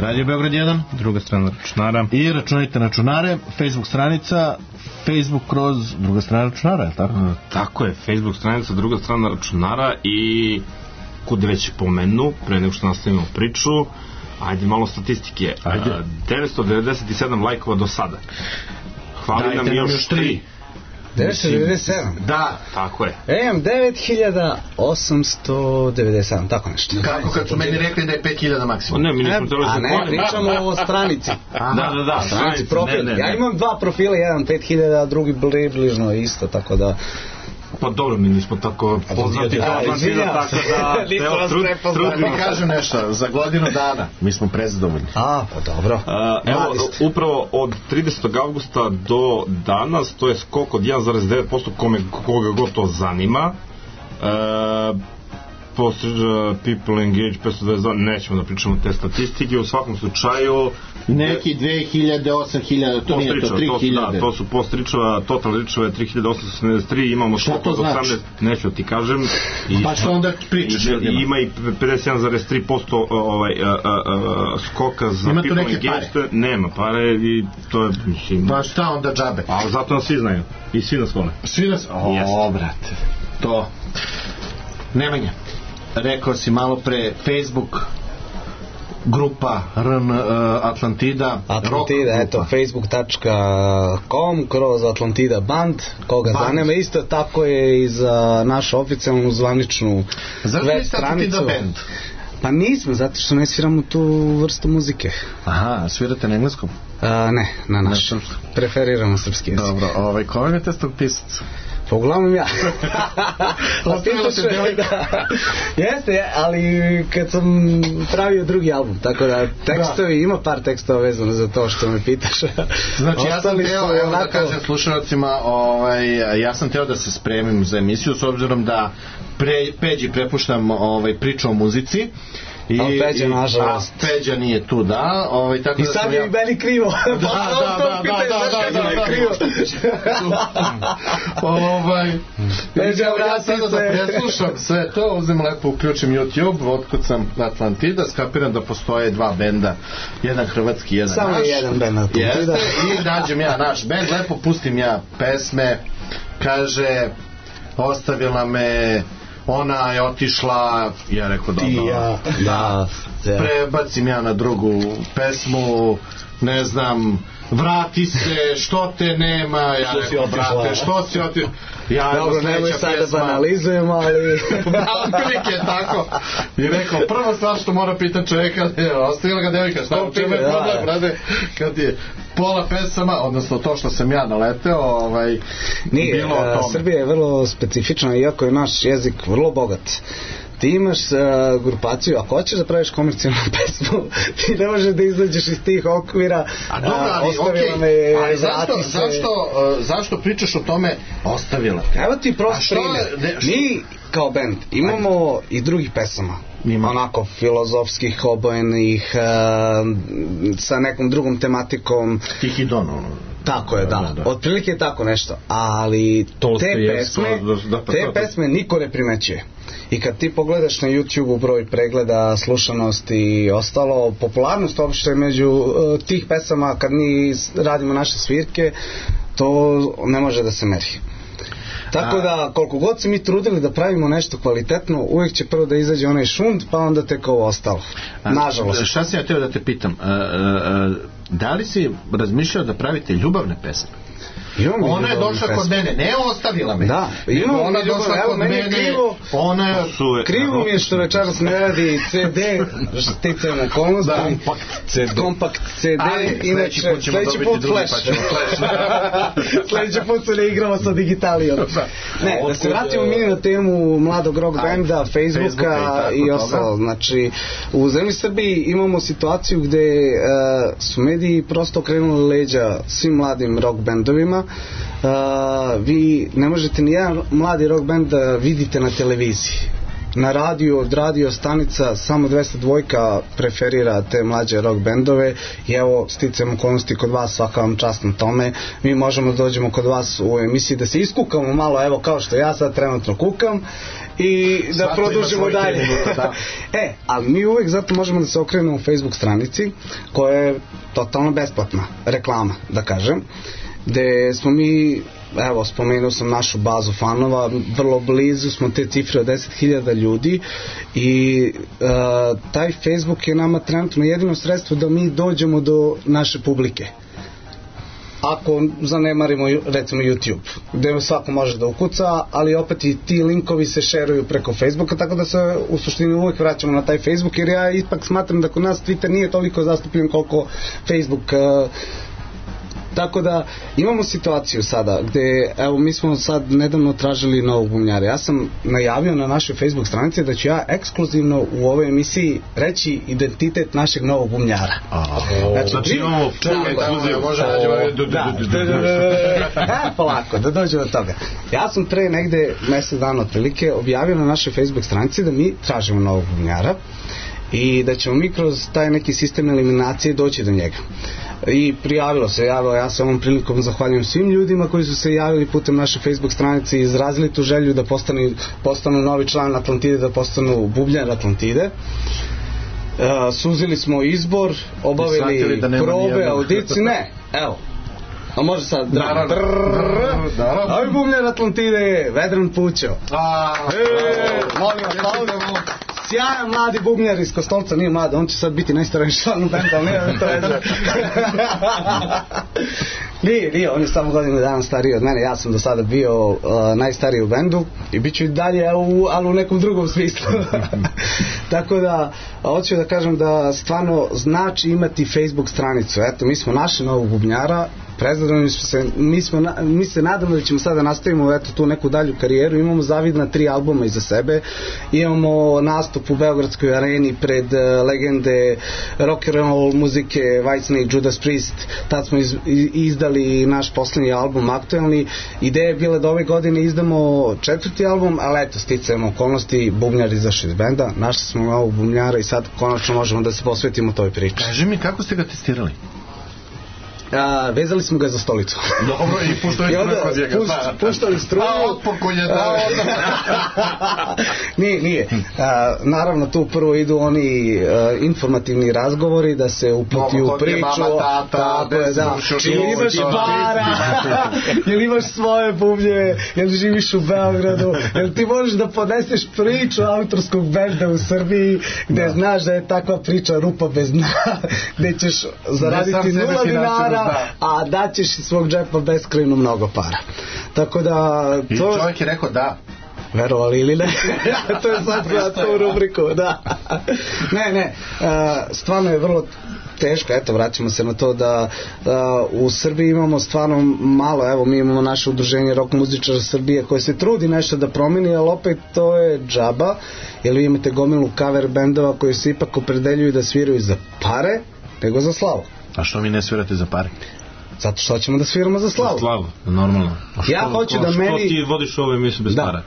Radio Beograd 1, druga strana računara. I računajte na računare, Facebook stranica, Facebook kroz druga strana računara, je li tako? Tako je, Facebook stranica, druga strana računara i kud već pomenu, pre nego što nastavimo priču, ajde malo statistike. 997 lajkova do sada. Hvali nam još 3. 997? Da. Tako je. Imam 9897, tako nešto. Kako kad su meni rekli da je 5000 maksimum? Ne, mi nismo telo A ne, pričamo o stranici. Da. Stranici profil. Ja imam dva profila, jedan 5000, a drugi bližno isto, tako da... Pa dobro, mi nismo tako poznati kao Atlantida, tako da Mi kažem nešto, za godinu dana mi smo prezadovoljni. Pa dobro. Evo, upravo od 30. avgusta do danas, to je skok od 1,9% koga god to zanima. People engage 522, nećemo da pričamo te statistike, u svakom slučaju neki 2000, 8000, to nije to, 3000. Da, to su post ričeva, total ričeva je 3873, imamo skok od 18, neću ti kažem. Pa što onda pričaš? Ima i 51,3% skoka za people engage. Nema pare i to je, mislim... Pa šta onda džabe? Ali zato nas svi znaju i svi nas vole. Svi nas? O, brate, to... Nemanja, rekao si malo pre Facebook grupa RN Atlantida, eto, facebook.com kroz Atlantida band, koga zanima, isto tako je i za našu oficijalnu zvaničnu web stranicu. Atlantida band? Pa nismo, zato što ne sviramo tu vrstu muzike. Aha, svirate na engleskom? Ne, na našem. Preferiramo srpski jezik. Dobro, ko vam je testog pisac? Pa uglavnom ja. Ostavila se devojka. Jeste, ali kad sam pravio drugi album, tako da tekstovi, ima par tekstova vezano za to što me pitaš. Znači ja sam teo, evo da kažem slušalcima, ja sam teo da se spremim za emisiju s obzirom da Peđi prepuštam priču o muzici. Ali Peđa, nažalost. Peđa nije tu, da. Tako i sad je meni krivo. Da. Peđa, ja sada da preslušam sve to, uzem lepo, uključim YouTube, otkucam Atlantida, skapiram da postoje dva benda, jedan hrvatski, jedan naš. Samo jedan bend Atlantida. I nađem ja naš bend, lepo pustim ja pesme, kaže, ostavila me... Ona je otišla, ja rekao dobro, prebacim ja na drugu pesmu, ne znam, vrati se, što te nema, ja rekao, brate, što si otišla, dobro, nemoj sad da banalizujem, ali otprilike je tako, i rekao, prva stvar što mora pitan čovjeka, ostavila ga devojka, šta u čemu je problem, brate, kad je pola pesama, odnosno to što sam ja naleteo, nije, Srbija je vrlo specifična, iako je naš jezik vrlo bogat. Ti imaš grupaciju, ako hoćeš da praviš komercijalnu pesmu, ti ne možeš da izađeš iz tih okvira. A dobro, ali okej, zašto pričaš o tome ostavila te? Evo ti prost primjer. Mi kao band imamo i drugih pesama, onako filozofskih, obojenih, sa nekom drugom tematikom. Tihi don, ono. Tako je, da. Otprilike je tako nešto. Ali te pesme niko ne primećuje. I kad ti pogledaš na YouTube broj pregleda, slušanost i ostalo, popularnost uopšte među tih pesama kad mi radimo naše svirke, to ne može da se meri. Tako da, koliko god se mi trudili da pravimo nešto kvalitetno, uvijek će prvo da izađe onaj šund, pa onda tek ovo ostalo. Nažalost. Šta sam ja teo da te pitam? Da li si razmišljao da pravite ljubavne pesme? Ona je došla kod mene, ne ostavila me. Da, ona je došla kod mene. Krivo mi je što večeras ne radi CD, sticajem okolnosti. Kompakt CD. Sljedeći put flash. Sljedeći put se ne igramo sa digitalijom. Ne, da se vratimo mi na temu mladog rock benda, Facebooka i ostalo. Znači, u zemlji Srbiji imamo situaciju gde su mediji prosto okrenuli leđa svim mladim rock bendovima. Vi ne možete ni jedan mladi rock band da vidite na televiziji. na radiju, od radio stanica samo 202 preferira te mlađe rock bendove i evo sticajem okolnosti kod vas, svaka vam čast na tome. Mi možemo da dođemo kod vas u emisiji da se iskukamo malo, evo kao što ja sad trenutno kukam i da Svatko produžimo dalje. Ali mi uvek zato možemo da se okrenemo u Facebook stranici koja je totalno besplatna reklama, da kažem, gde smo mi, evo spomenuo sam našu bazu fanova, vrlo blizu smo te cifre od 10.000 ljudi i taj Facebook je nama trenutno jedino sredstvo da mi dođemo do naše publike. Ako zanemarimo recimo YouTube, gde svako može da ukuca, ali opet i ti linkovi se šeruju preko Facebooka, tako da se u suštini uvijek vraćamo na taj Facebook, jer ja ipak smatram da kod nas Twitter nije toliko zastupljen koliko Facebook. Tako da imamo situaciju sada gde, evo mi smo sad nedavno tražili novog bubnjara. Ja sam najavio na našoj Facebook stranici da ću ja ekskluzivno u ovoj emisiji reći identitet našeg novog bubnjara. Znači imamo ekskluziju. Polako, da dođe do toga. Ja sam pre negde mesec dana otprilike objavio na našoj Facebook stranici da mi tražimo novog bubnjara i da ćemo mi kroz taj neki sistem eliminacije doći do njega. I prijavilo se, ja se ovom prilikom zahvaljujem svim ljudima koji su se javili putem naše Facebook stranice i izrazili tu želju da postanu novi član Atlantide, da postanu bubnjar Atlantide. Suzili smo izbor, obavili probe, audicije, ne, evo. A može sad Aj bubnjar Atlantide, Vedran Pućo. Molim aplauz. Sjajan mladi bubnjar iz Kostolca, nije mlad, on će sad biti najstariji član u bendu, ali nije to veze. Nije, on je samo godinu dana stariji od mene, ja sam do sada bio najstariji u bendu i bit ću i dalje, ali u nekom drugom smislu. Tako da, hoću da kažem da stvarno znači imati Facebook stranicu. Eto, mi smo našli novog bubnjara, prezadovoljni smo se, mi se nadamo da ćemo sada nastavimo tu neku dalju karijeru. Imamo zavidna 3 albuma iza sebe, imamo nastup u Beogradskoj areni pred legende rock and roll muzike Whitesnake, Judas Priest. Tad smo izdali naš poslednji album aktuelni. Ideja je bila da ove godine izdamo 4. album, ali eto, sticajem okolnosti, bubnjar izašao iz benda, našli smo novog bubnjara i sad konačno možemo da se posvetimo toj priči. Kaži mi, kako ste ga testirali? Vezali smo ga za stolicu. Dobro, i puštali struju. Otpor koji je dao. Nije. Naravno, tu prvo idu oni informativni razgovori da se uputi u priču. Jel imaš para? Jel imaš svoje bubnje? Jel živiš u Beogradu? Jel ti možeš da podneseš priču autorskog benda u Srbiji gde znaš da je takva priča rupa bez dna, gde ćeš zaraditi 0 dinara, a daćeš iz svog džepa beskrajno mnogo para. Tako da i čovjek je rekao da. Verovali ili ne? To je sad za tu rubriku, da. Ne, stvarno je vrlo teško, eto, vraćamo se na to da u Srbiji imamo stvarno malo, evo, mi imamo naše udruženje rock muzičara Srbije koje se trudi nešto da promeni, ali opet to je džaba, jer vi imate gomilu cover bendova koji se ipak opredeljuju da sviraju za pare, nego za slavu. A što mi ne svirate za pare? Zato što ćemo da sviramo za slavu. Za slavu, normalno. Ja hoću da meni... Što ti vodiš ove emisije bez para?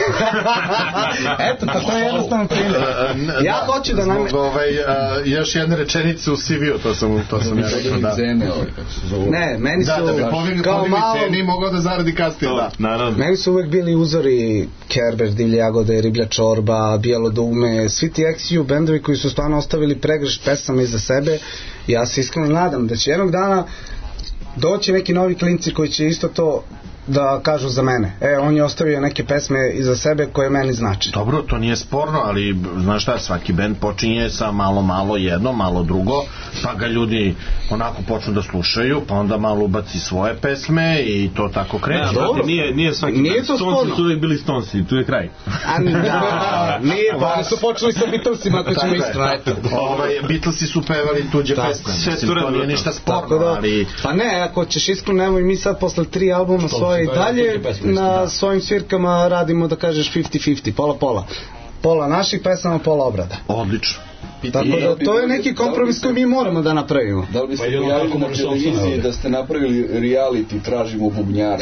Eto, tako je jednostavno primjer. Ja hoću da nam... još jedne rečenice u CV-u, to sam ja rekao, da. Ne, meni su... Da bi podigli ceni mogao da zaradi kasnije, da. Naravno. Meni su uvek bili uzori Kerber, Divlje jagode, Riblja čorba, Bijelo dugme, svi ti XU bendovi koji su stvarno ostavili pregršt pesama iza sebe. Ja se iskreno nadam da će jednog dana doći neki novi klinci koji će isto to da kažu za mene. On je ostavio neke pesme iza sebe koje meni znači. Dobro, to nije sporno, ali znaš šta, svaki bend počinje sa malo jedno, malo drugo, pa ga ljudi onako počnu da slušaju, pa onda malo ubaci svoje pesme i to tako kreće. Dobro, nije svaki bend. Stonesi su uvijek bili Stonesi, tu je kraj. Nije, pa oni su počeli sa Beatlesima, ako ćemo iskreno. Beatlesi su pevali tuđe pesme. To nije ništa sporno, ali... Pa ne, ako ćeš iskreno, evo i mi sad posle 3 albuma svoje i dalje na svojim svirkama radimo, da kažeš, 50-50, pola naših pesama, pola obrada. Odlično. Tako da to je neki kompromis koji mi moramo da napravimo. Da li biste pojavili na televiziji da ste napravili reality, tražimo bubnjara?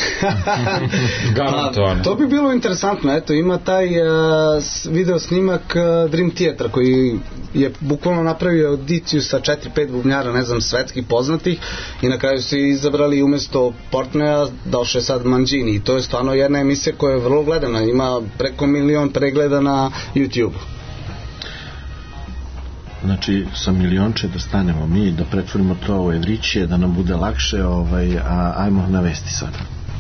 To bi bilo interesantno. Eto, ima taj video snimak Dream Theatra koji je bukvalno napravio audiciju sa 4-5 bubnjara, ne znam, svetskih poznatih, i na kraju su izabrali umjesto Portnoja došao je sad Mangini, i to je stvarno jedna emisija koja je vrlo gledana, ima preko 1 milion pregleda na YouTube. Znači, sa milionče da stanemo mi, da pretvorimo to u evriće, da nam bude lakše, a ajmo na vesti sada.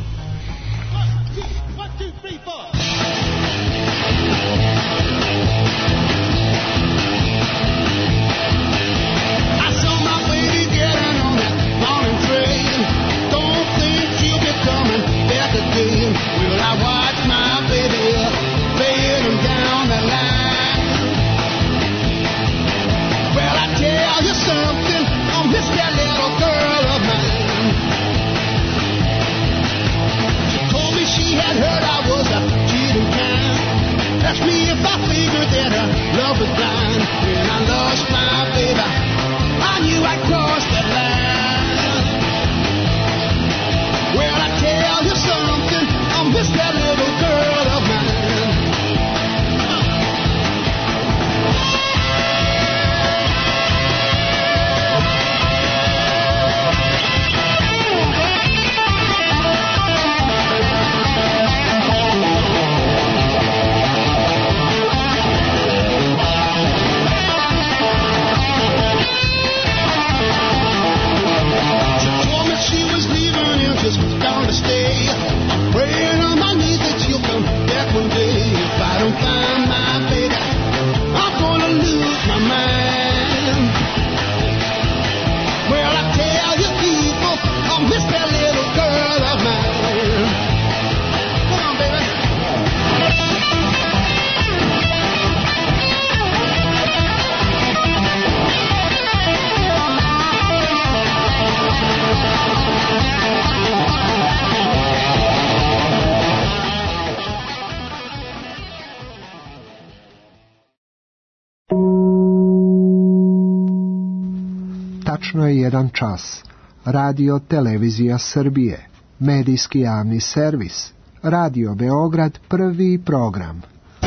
Tačno je 1 čas. Radio Televizija Srbije. Medijski javni servis. Radio Beograd, prvi program.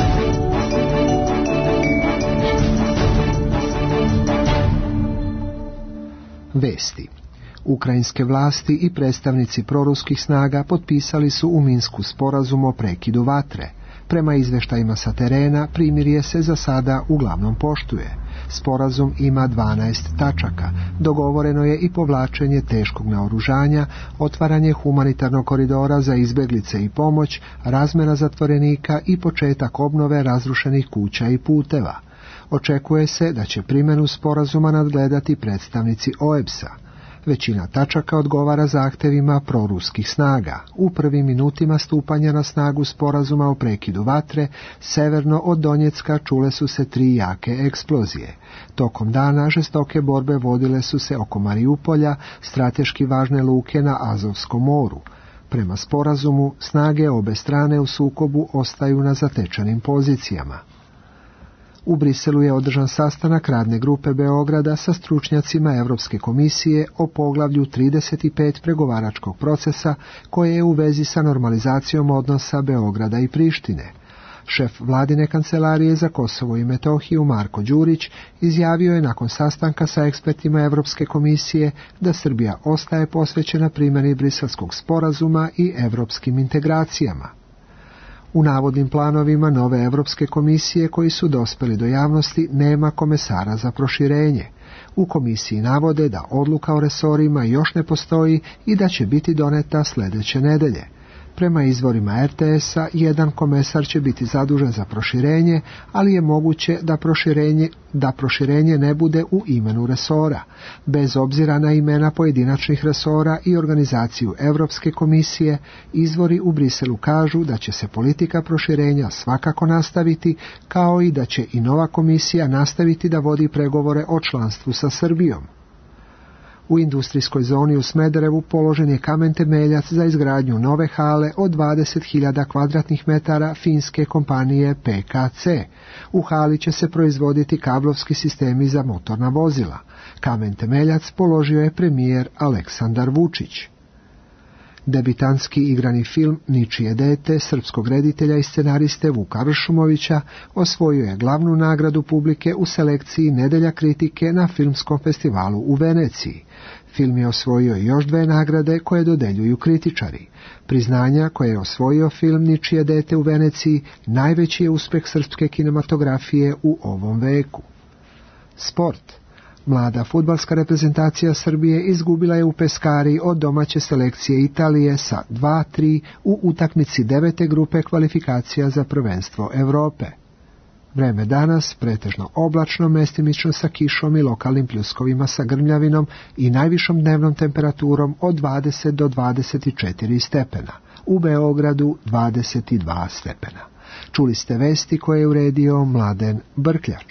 Vesti. Ukrajinske vlasti i predstavnici proruskih snaga potpisali su u Minsku sporazum o prekidu vatre. Prema izveštajima sa terena, primirje se za sada uglavnom poštuje. Sporazum ima 12 tačaka. Dogovoreno je i povlačenje teškog naoružanja, otvaranje humanitarnog koridora za izbjeglice i pomoć, razmjena zatvorenika i početak obnove razrušenih kuća i puteva. Očekuje se da će primjenu sporazuma nadgledati predstavnici OEBS-a. Većina tačaka odgovara zahtevima proruskih snaga. U prvim minutima stupanja na snagu sporazuma o prekidu vatre, severno od Donjecka čule su se 3 jake eksplozije. Tokom dana žestoke borbe vodile su se oko Mariupolja, strateški važne luke na Azovskom moru. Prema sporazumu, snage obe strane u sukobu ostaju na zatečenim pozicijama. U Briselu je održan sastanak radne grupe Beograda sa stručnjacima Europske komisije o poglavlju 35 pregovaračkog procesa koje je u vezi sa normalizacijom odnosa Beograda i Prištine. Šef vladine kancelarije za Kosovo i Metohiju Marko Đurić izjavio je nakon sastanka sa ekspertima Europske komisije da Srbija ostaje posvećena primjeni Briselskog sporazuma i europskim integracijama. U navodnim planovima nove Europske komisije koji su dospeli do javnosti nema komesara za proširenje. U komisiji navode da odluka o resorima još ne postoji i da će biti doneta sljedeće nedelje. Prema izvorima RTS-a, jedan komesar će biti zadužen za proširenje, ali je moguće da proširenje ne bude u imenu resora. Bez obzira na imena pojedinačnih resora i organizaciju Europske komisije, izvori u Briselu kažu da će se politika proširenja svakako nastaviti, kao i da će i nova komisija nastaviti da vodi pregovore o članstvu sa Srbijom. U industrijskoj zoni u Smederevu položen je kamen temeljac za izgradnju nove hale od 20.000 kvadratnih metara finske kompanije PKC. U hali će se proizvoditi kablovski sistemi za motorna vozila. Kamen temeljac položio je premijer Aleksandar Vučić. Debitanski igrani film Ničije dete srpskog reditelja i scenariste Vuka Ršumovića osvojio je glavnu nagradu publike u selekciji Nedelja kritike na filmskom festivalu u Veneciji. Film je osvojio još 2 nagrade koje dodeljuju kritičari. Priznanja koje je osvojio film Ničije dete u Veneciji najveći je uspeh srpske kinematografije u ovom veku. Sport. Mlada fudbalska reprezentacija Srbije izgubila je u Peskari od domaće selekcije Italije sa 2-3 u utakmici 9. grupe kvalifikacija za prvenstvo Evrope. Vreme danas pretežno oblačno, mestimično sa kišom i lokalnim pljuskovima sa grmljavinom i najvišom dnevnom temperaturom od 20 do 24 stepena. U Beogradu 22 stepena. Čuli ste vesti koje je uredio Mladen Brkljač.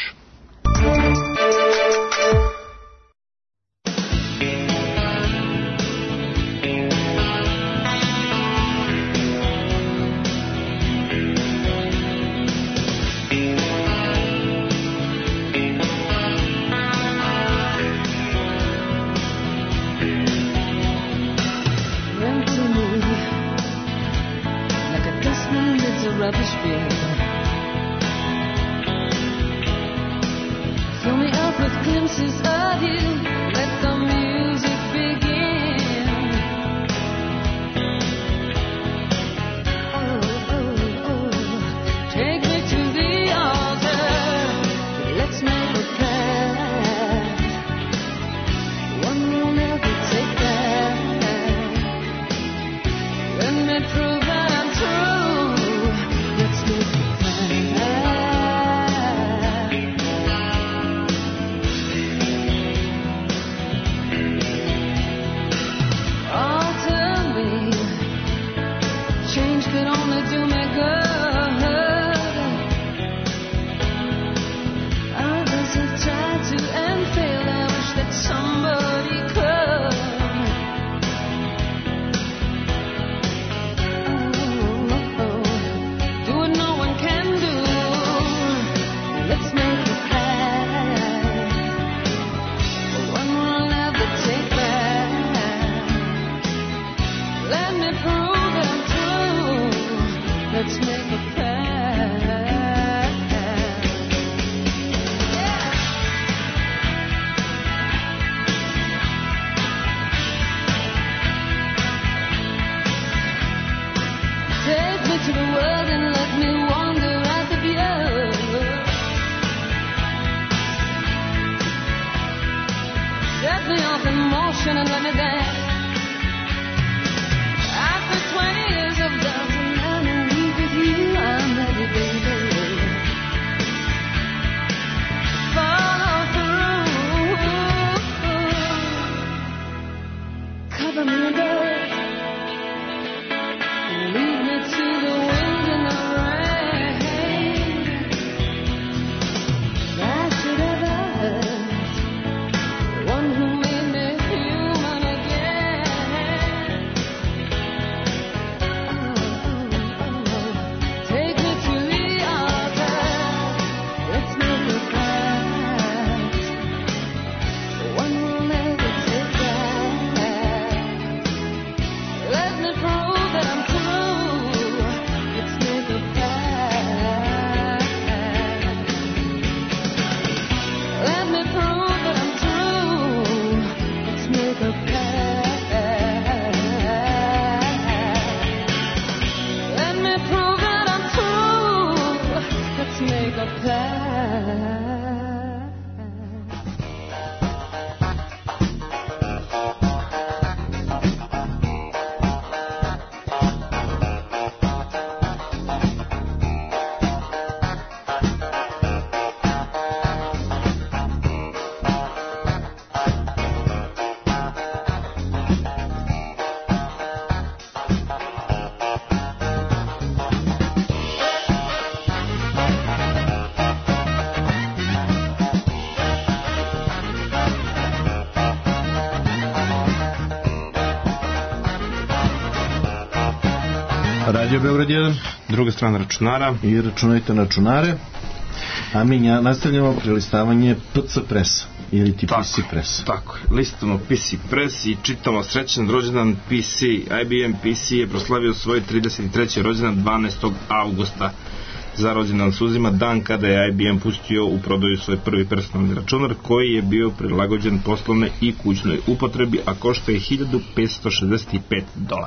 One who made me human again. Radio Beograd 1, druga strana računara i računajte na računare. A mi nastavljamo prelistavanje PC Pressa ili ti PC Press. Tako je, listamo PC Press i čitamo srećan rođendan PC. IBM PC je proslavio svoj 33. rođendan 12. avgusta. Za rođendan se uzima dan kada je IBM pustio u prodaju svoj prvi personalni računar koji je bio prilagođen poslovne i kućnoj upotrebi, a košta je $1565.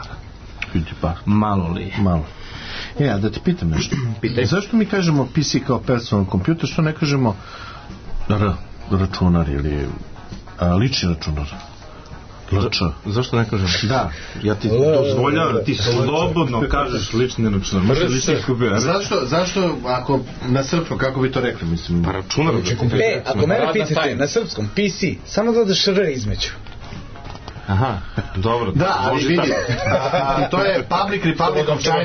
Malo li? Malo. Ja, da te pitam nešto. Zašto mi kažemo PC kao personal kompjuter, što ne kažemo računar ili lični računar? Zašto ne kažem? Da. Ja ti dozvoljavam, ti slobodno kažeš lični računar. Može lični kompjuter. Zašto, ako na srpskom, kako bi to rekli, mislim? Pa računar. Ako mene pitate na srpskom, PC, samo dodaš R između. Aha, dobro. Da, ali vidi, to je Public Republic of China.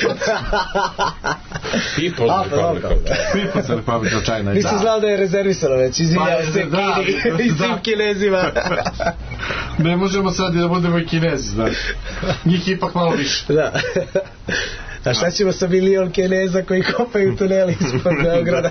People's Republic of China. Nisam znao da je rezervisano već, izvinjavam se i svim Kinezima. Ne možemo sad da budemo i Kinezi, znaš. Njih ipak malo više. Da. A šta ćemo sa milion Kineza koji kopaju tuneli ispod Beograda?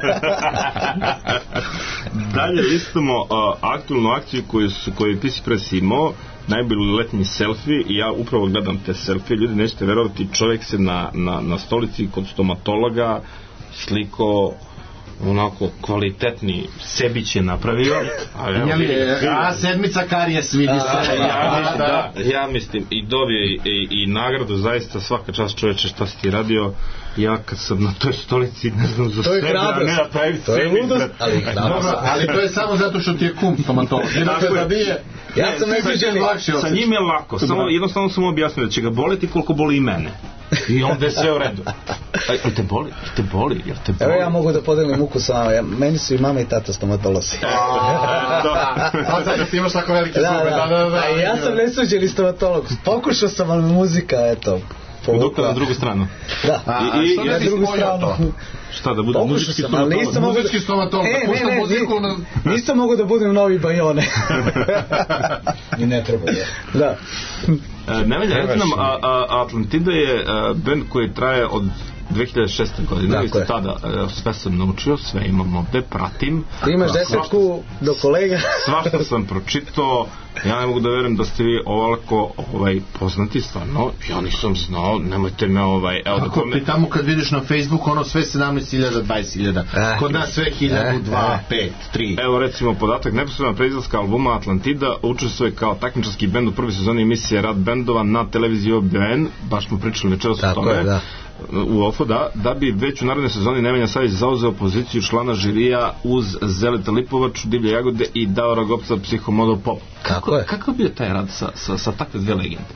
Dalje listamo aktualnu akciju koju je PC Press imao, najbolji letnji selfie, i ja upravo gledam te selfie. Ljudi, nećete verovati, čovjek se na stolici kod stomatologa sliko onako kvalitetni sebić je napravio. A sedmica karijes vidi se. Ja mislim i dobio i nagradu, zaista svaka čast čoveče šta si ti radio. Ja kad sam na toj stolici ne znam za sebe, a ne napravim sebi. Ali to je samo zato što ti je kum stomatolog. Ja sam najbliženi. Sa njim je lako, jednostavno sam objasnio da će ga boliti koliko boli i mene. I onda je sve u redu. Jel te boli? Evo ja mogu da podelim muku sa vama. Meni su i mama i tata stomatolozi. A zato ti imaš tako velike zube. A ja sam nesuđeni stomatolog. Pokušao sam, ali muzika, eto. Dok na drugu stranu. Da. I na drugu stranu. Šta, da budem muzički stomatolog? Muzički stomatolog. Nisam mogu da budem novi Bajone. I ne treba. Da. Nemanja, reći nam, Atlantida je band koji traje od 2006. godine. Vi ste tada, sve sam naučio, sve imam ovde, pratim. Ti imaš desetku do kolega. Svašta sam pročitao. Ja ne mogu da verujem da ste vi ovoliko poznati, stvarno. Ja nisam znao, nemojte me Kako ti tamo kad vidiš na Facebooku ono sve 17.000, 20.000. Kod nas sve 1.000, 2, 5, 3. Evo recimo podatak, neposredna pre izlaska albuma Atlantida učestvuje kao takmičarski bend u prvoj sezoni emisije Rad bendova na televiziji OBN, baš smo pričali večeras o tome. U OFO, da bi već u narednoj sezoni Nemanja Savić zauzeo poziciju člana žirija uz Zeleta Lipovaču, Divlje Jagode i Davora Gopca, Psihomodel Pop. Kako je bio taj rad sa takve dve legende?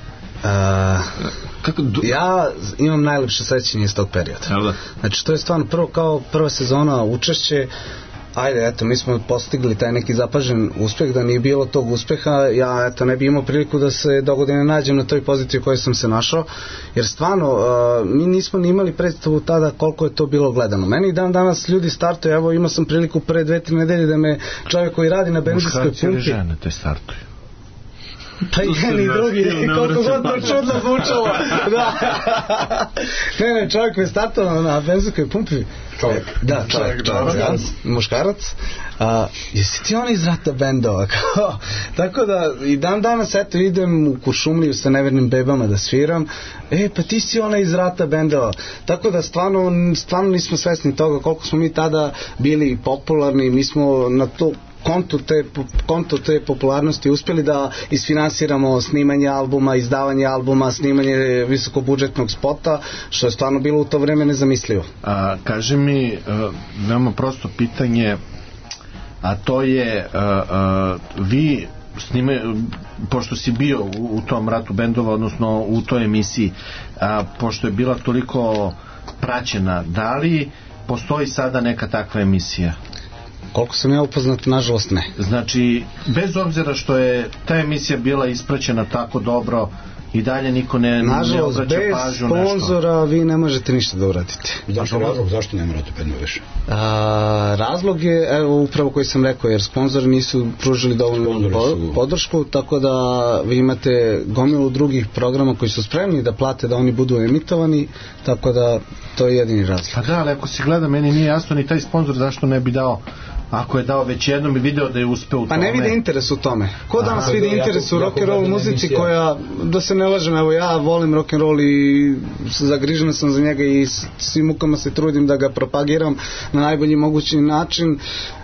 Ja imam najlepše sećanje iz tog perioda. Znači to je stvarno prva sezona učešće. Ajde, eto, mi smo postigli taj neki zapažen uspeh, da nije bilo tog uspeha, ja, eto, ne bi imao priliku da se dogodine nađem na toj poziciji u kojoj sam se našao, jer stvarno, mi nismo ni imali predstavu tada koliko je to bilo gledano. Meni dan danas ljudi startuju, evo, imao sam priliku pre 2-3 nedelje da me čovjek koji radi na benzinskoj pumpi... Muškarci ili žene te startuju? Pa i jedan i drugi, koliko god to čudno zvučalo. Ne, čovjek me startao na benzinskoj pumpi. Čovjek, muškarac. Jesi ti on iz Rata bendova? Tako da i dan danas eto idem u Kuršumliju sa Nevernim bebama da sviram. Pa ti si ona iz Rata bendova. Tako da stvarno nismo svesni toga koliko smo mi tada bili popularni. Mi smo na to konto te popularnosti uspjeli da isfinansiramo snimanje albuma, izdavanje albuma, snimanje visokobudžetnog spota, što je stvarno bilo u to vreme nezamislivo. Kaži mi, veoma prosto pitanje, a to je vi pošto si bio u tom Ratu bendova, odnosno u toj emisiji, pošto je bila toliko praćena, da li postoji sada neka takva emisija? Koliko sam ja upoznat, nažalost ne. Znači, bez obzira što je ta emisija bila ispraćena tako dobro, i dalje niko ne obraća pažnju bez sponzora vi ne možete ništa da uradite. Zašto ne morate bendove više? Razlog je upravo koji sam rekao, jer sponzori nisu pružili dovoljnu podršku, tako da vi imate gomilu drugih programa koji su spremni da plate da oni budu emitovani, tako da to je jedini razlog. Pa da, ali ako si gleda, meni nije jasno ni taj sponzor zašto ne bi dao. Ako je dao već jednom i video da je uspeo u tome. Pa ne vide interes u tome. Ko danas vidi interes u rock'n'roll muzici koja, da se ne lažem, evo ja volim rock'n'roll i zagrižen sam za njega i svim mukama se trudim da ga propagiram na najbolji mogući način.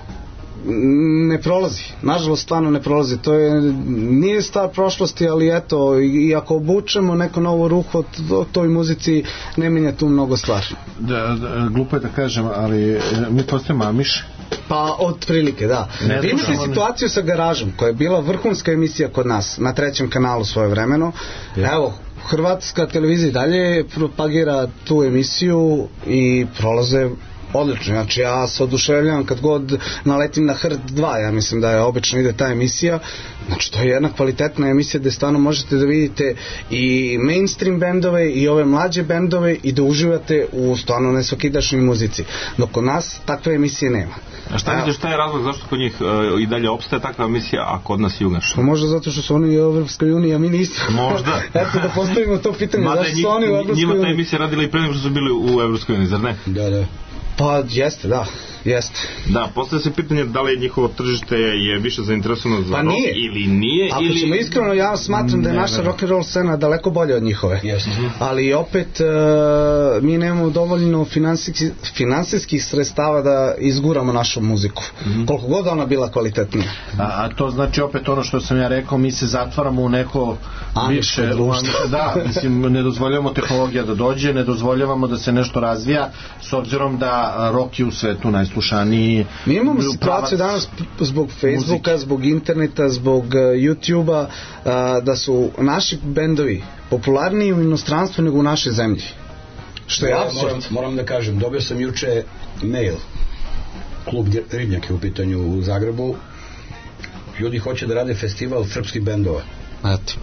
Ne prolazi, nažalost stvarno ne prolazi, to nije stvar prošlosti, ali eto, i ako obučemo neko novo ruho o toj muzici, ne menja tu mnogo stvari. Glupo je da kažem, ali mi postajemo Amiš. Pa otprilike, da. Imate situaciju sa Garažom koja je bila vrhunska emisija kod nas na 3. kanalu svoje vremeno. Evo, hrvatska televizija dalje propagira tu emisiju i prolaze odlično, znači ja se oduševljavam kad god naletim na Hrt 2, ja mislim da je obično ide ta emisija, znači to je jedna kvalitetna emisija gde stvarno možete da vidite i mainstream bendove i ove mlađe bendove i da uživate u stvarno nesvakidašnjoj muzici, dok kod nas takve emisije nema. A šta je razlog zašto kod njih i dalje opstaje takva emisija, a kod nas je ugašena? Pa možda zato što su oni u Evropskoj uniji, a mi nismo. Možda. Eto da postavimo to pitanje, zašto su oni u Evropskoj uniji? Njima ta emisija radila i pre nego što su bili u Evropskoj uniji, zar ne? Da. Pa jeste, da, jeste. Da, postavlja se pitanje da li njihovo tržište je više zainteresovano za rock ili nije. Ako ćemo iskreno, ja smatram da je naša rock'n'roll scena daleko bolja od njihove. Ali opet mi nemamo dovoljno finansijskih sredstava da izguramo našu muziku. Koliko god ona bila kvalitetnija. A to znači opet ono što sam ja rekao, mi se zatvaramo u neko bivše društvo. Da, mislim, ne dozvoljavamo tehnologija da dođe, ne dozvoljavamo da se nešto razvija, s obzirom da rock je u svetu najslušaniji. Mi imamo situaciju danas zbog Facebooka, muzike, zbog interneta, zbog YouTube-a, da su naši bendovi popularniji u inostranstvu nego u našoj zemlji. Što je apsurd. Moram da kažem, dobio sam juče mail, klub Ribnjak je u pitanju u Zagrebu, ljudi hoće da rade festival srpskih bendova. Eto.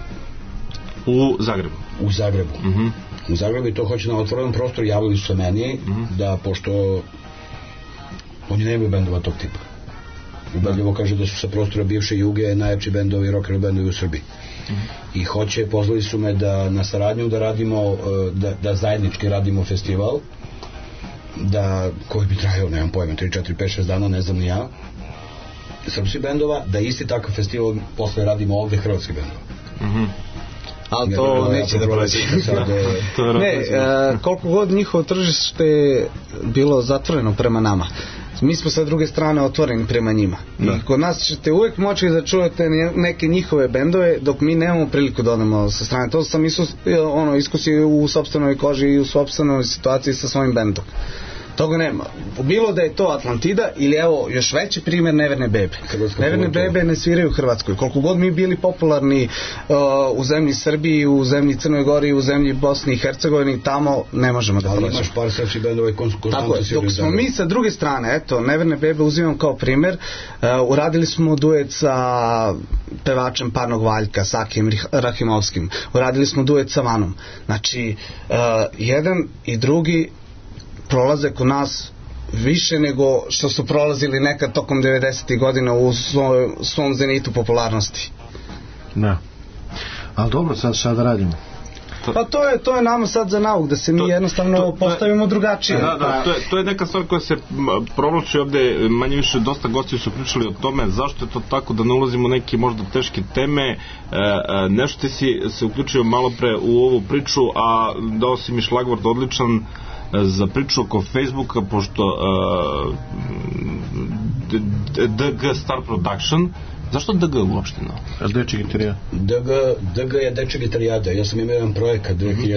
U Zagrebu? U Zagrebu. U Zagrebu i to hoće na otvorenom prostoru, javili su se meni da, pošto oni nemaju bendova tog tipa, ubedljivo kaže da su sa prostora bivše Juge najjači bendovi, rock and bendovi u Srbiji, i hoće, pozvali su me da na saradnju da radimo, da zajednički radimo festival, da koji bi trajao, nemam pojma, 3, 4, 5, 6 dana, ne znam ni ja, srpskih bendova, da isti takav festival posle radimo ovde hrvatskih bendova. Ali to neće da proći. Ne, koliko god njihovo tržište bilo zatvoreno prema nama, mi smo sa druge strane otvoreni prema njima. I kod nas ćete uvek moći da čujete neke njihove bendove, dok mi nemamo priliku da odemo sa strane. To sam iskusio u sopstvenoj koži i u sopstvenoj situaciji sa svojim bendom. Toga nema. Bilo da je to Atlantida ili evo još veći primjer Neverne bebe. Neverne bebe ne sviraju u Hrvatskoj. Koliko god mi bili popularni u zemlji Srbiji, u zemlji Crnoj Gori, u zemlji Bosni i Hercegovini, tamo ne možemo da prođemo. Ali imaš par srpskih bendova i konstantno sviraju. Dok smo mi sa druge strane, eto, Neverne bebe uzimam kao primjer, uradili smo duet sa pevačem Parnog Valjka, Sakijem Rahimovskim, uradili smo duet sa Vanom. Znači, jedan i drugi prolaze kod nas više nego što su prolazili nekad tokom 90. godina u svom zenitu popularnosti. Da. Ali dobro, sad šta da radimo? Pa to je nama sad za nauk, da se mi jednostavno postavimo drugačije. Da, to je neka stvar koja se provlači ovde, manje više dosta gosti su pričali o tome, zašto je to tako, da ne ulazimo u neke možda teške teme. Nešto ti si se uključio malo pre u ovu priču, a dao si mi šlagvort odličan za priču oko Facebooka, pošto DG Star Production. Zašto DG uopšte? Dečji gitarijada. DG je Dečja gitarijada. Ja sam imao jedan projekat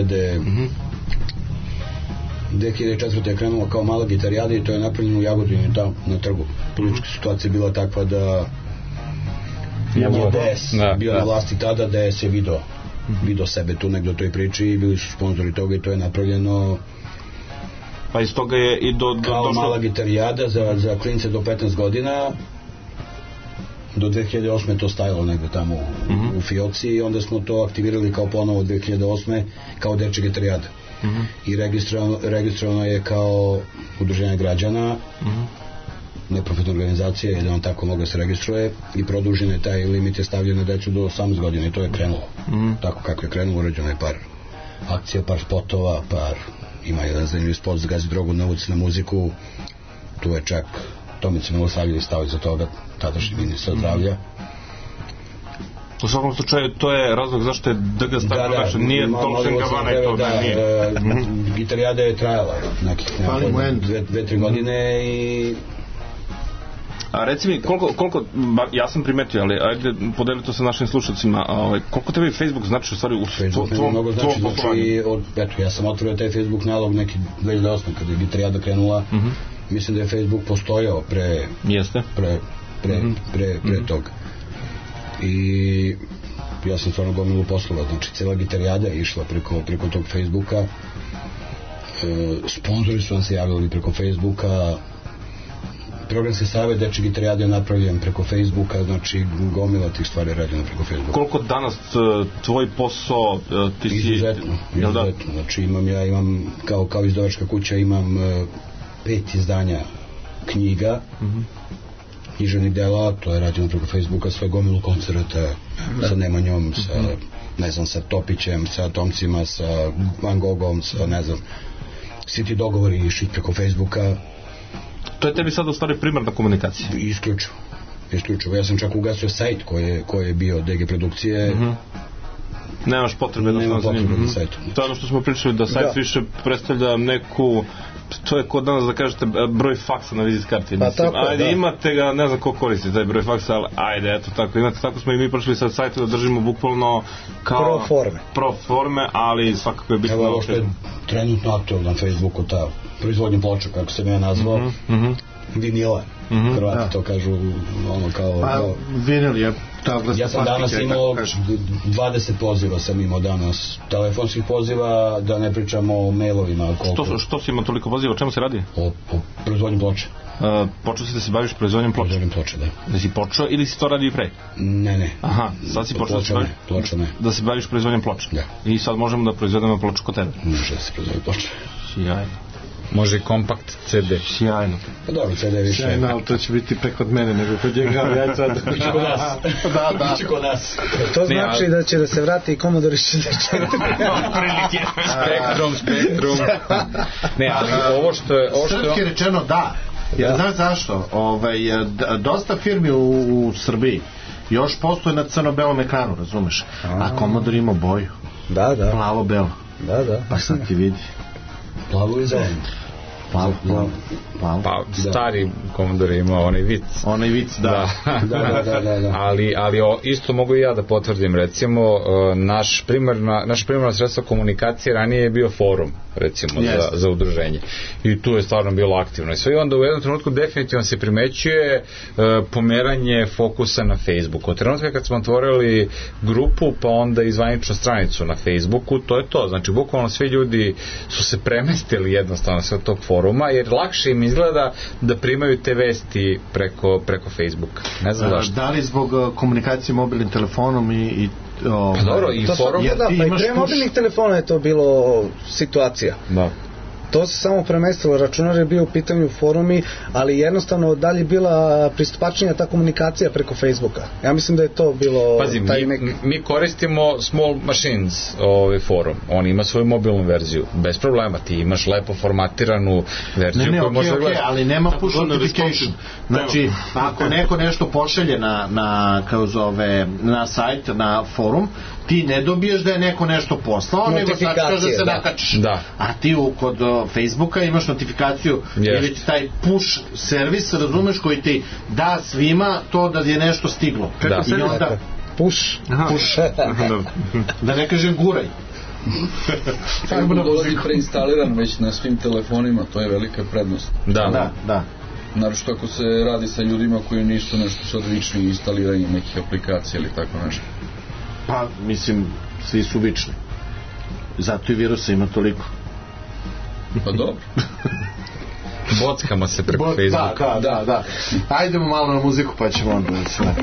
2004. je krenulo kao mala gitarijada i to je napravljeno u Jagodini tamo na trgu. Politička situacija je bila takva da je DS bio na vlasti tada, DS je video sebe tu negdje u toj priči i bili su sponzori toga i to je napravljeno. Pa iz toga je i kao mala gitarijada za klince do 15 godina do 2008. to stajalo negde tamo u fioci i onda smo to aktivirali kao ponovo 2008. kao Dečje gitarijade. I registrovano je kao udruženje građana, neprofitna organizacija, jedan tako mogla se registruje i produžen je taj limit je stavljen na decu do 18 godina i to je krenulo. Tako kako je krenulo, urađeno je par akcija, par spotova, ima jedan zanimljiv spot za Gazi drogu na ulici na muziku, tu je čak Tomica Milosavljević stavio za toga, tadašnji ministar zdravlja. U svakom slučaju, to je razlog zašto je DG stavio nešto, nije Dolce & Gabbana i toga, nije. Gitarijada je trajala nekih 2-3 godine i... A reci mi, koliko ja sam primetio, ali ajde podeli to sa našim slušacima, koliko tebi Facebook znači u stvari u tvom poslovanju? Eto, ja sam otvorio taj Facebook nalog neki 2008. kada je gitarijada krenula, mislim da je Facebook postojao pre toga. I ja sam stvarno gomilu poslova, znači cijela gitarijada je išla preko tog Facebooka, sponzori su vam se javljali preko Facebooka, programski savjet Dečje gitarijade je napravljen preko Facebooka, znači gomila tih stvari je rađena preko Facebooka. Koliko danas tvoj posao ti si... Izuzetno, znači imam kao izdavačka kuća imam 5 izdanja knjiga, književnih dela, to je rađeno preko Facebooka, sve gomilu koncerta sa Nemanjom, sa Topićem, sa Tomcima, sa Van Gogom, sa svi ti dogovori išli preko Facebooka. To je tebi sad u stvari primarna komunikacija? Isključivo. Ja sam čak ugasio sajt koji je bio DG produkcije. Nemaš potrebe za sajtom. To je ono što smo pričali, da sajt više predstavlja neku, to je kod danas da kažete broj faksa na vizit karti. Ajde, imate ga, ne znam ko koristi taj broj faksa, ali ajde, eto tako, imate, tako smo i mi prošli sad sajtu da držimo bukvalno kao pro forme, ali svakako je bitno. Evo ovo što je trenutno aktualno na Facebooku, ta proizvodnja ploča, kako sam ja nazvao, vinila. Hrvati to kažu kao... Vinil je ta vrsta. Ja sam danas imao 20 poziva sam imao danas, telefonskih poziva, da ne pričamo o mailovima. Što si imao toliko poziva, o čemu se radi? O proizvodnji ploče. Počeo si da se baviš proizvodnjom ploče? Proizvodnjom ploče, da. Da si počeo ili si to radio i pre? Ne. Aha, sad si počeo da se baviš proizvodnjom ploče? Da. I sad možemo da proizvedemo ploču kod tebe? Može da se proizvodi ploče. Sjajno. Može i kompakt CD. Sjajno. Pa dobro, CD je više. Sjajno, ali to će biti pre kod mene nego kod njega, ali ja sad... Biće kod nas. To znači da će da se vrati i Commodore 64. Prilike. Spektrum. Ne, ali ovo što je... Srpski rečeno da. Znaš zašto? Dosta firmi u Srbiji još postoje na crno-belom ekranu, razumeš? A Commodore ima boju. Da. Plavo-belo. Da. Pa sad ti vidi. Plavo i zeleno. Pa stari Commodore ima onaj vic. Da. Ali isto mogu i ja da potvrdim, recimo naš primarna sredstva komunikacije ranije je bio forum, recimo za udruženje, i tu je stvarno bilo aktivno i sve, i onda u jednom trenutku definitivno se primećuje pomeranje fokusa na Facebooku. Od trenutka kad smo otvorili grupu, pa onda i zvaničnu stranicu na Facebooku, to je to, znači bukvalno svi ljudi su se premestili jednostavno sa tog foruma, jer lakše im izgleda da primaju te vesti preko Facebooka. Ne znam zašto. Da li zbog komunikacije mobilnim telefonom i pa dobro, i forum. Pa i pre mobilnih telefona je to bilo situacija. Da. To se samo premestilo, računar je bio u pitanju forumi, ali jednostavno dalje bila pristupačnija ta komunikacija preko Facebooka. Ja mislim da je to bilo... Pazi, mi koristimo Small Machines forum, on ima svoju mobilnu verziju, bez problema, ti imaš lepo formatiranu verziju koju možeš da gledaš. Ali nema push notification. Znači, ako neko nešto pošalje na sajt, na forum, ti ne dobiješ da je neko nešto poslao, nego sad kaže da se nakačiš. A ti kod Facebooka imaš notifikaciju ili taj push servis, razumeš, koji ti da svima to da je nešto stiglo. I onda push. Da ne kažem guraj. Facebook dolazi preinstaliran već na svim telefonima, to je velika prednost. Da. Naravno ako se radi sa ljudima koji nisu nešto sad vični instaliranje nekih aplikacija ili tako nešto. Pa, mislim, svi su vični. Zato i virusa ima toliko. Pa dobro. Bockamo se preko Facebooka. Da. Ajdemo malo na muziku pa ćemo onda sve.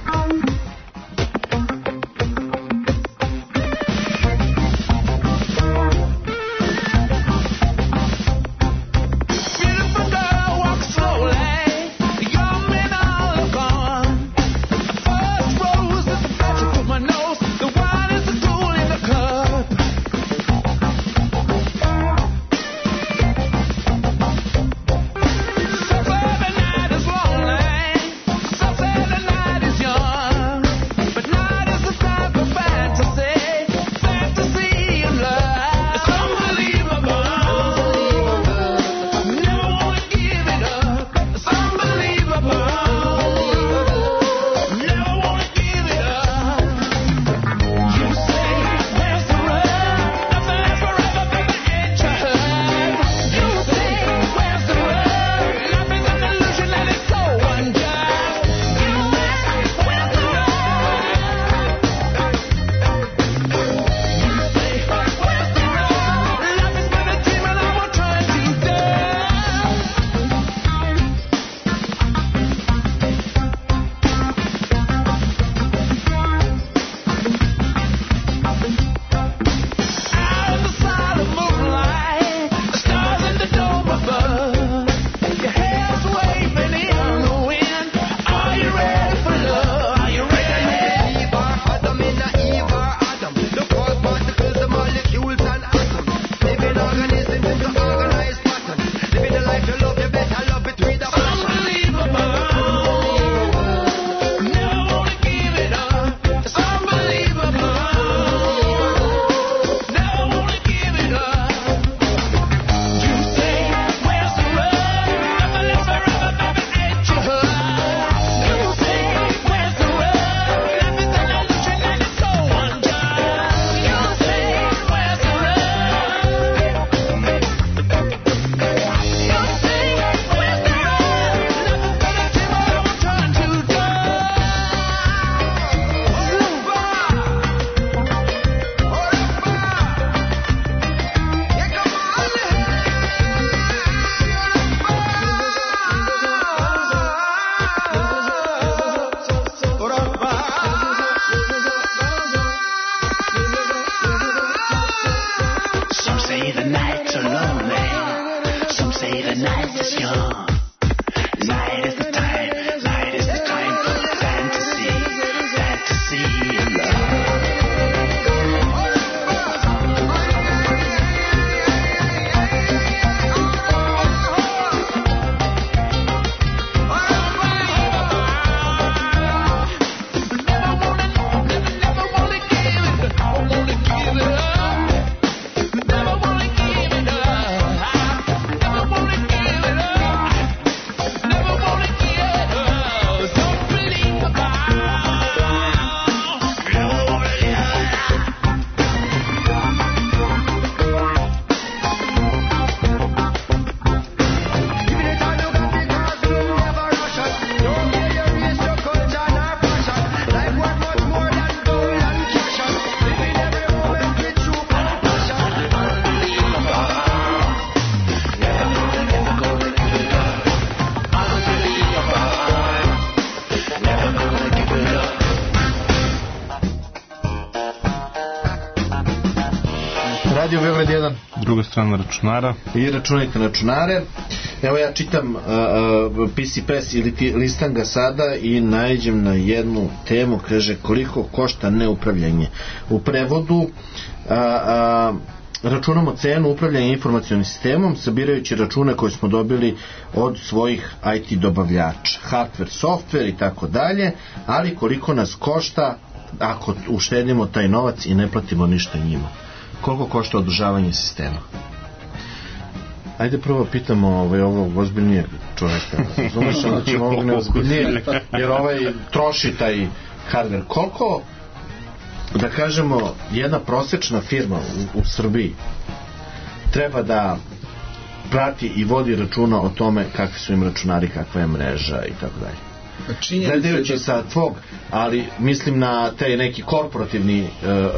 Radio Beograd 1. Druga strana računara. I računajte računare. Evo ja čitam PC Press ili listam ga sada i naiđem na jednu temu, kaže koliko košta neupravljanje. U prevodu računamo cenu upravljanja informacionim sistemom sabirajući račune koje smo dobili od svojih IT dobavljača, hardware, software i tako dalje, ali koliko nas košta ako uštedimo taj novac i ne platimo ništa njima. Koliko košta održavanje sistema? Ajde prvo pitamo ovog ozbiljnijeg čovjeka. Razumeš, onda ćemo ovog neozbiljnijeg, jer troši taj hardware. Koliko, da kažemo, jedna prosječna firma u Srbiji treba da prati i vodi računa o tome kakvi su im računari, kakva je mreža i tako dalje. Gledajući sa tvog, ali mislim na taj neki korporativni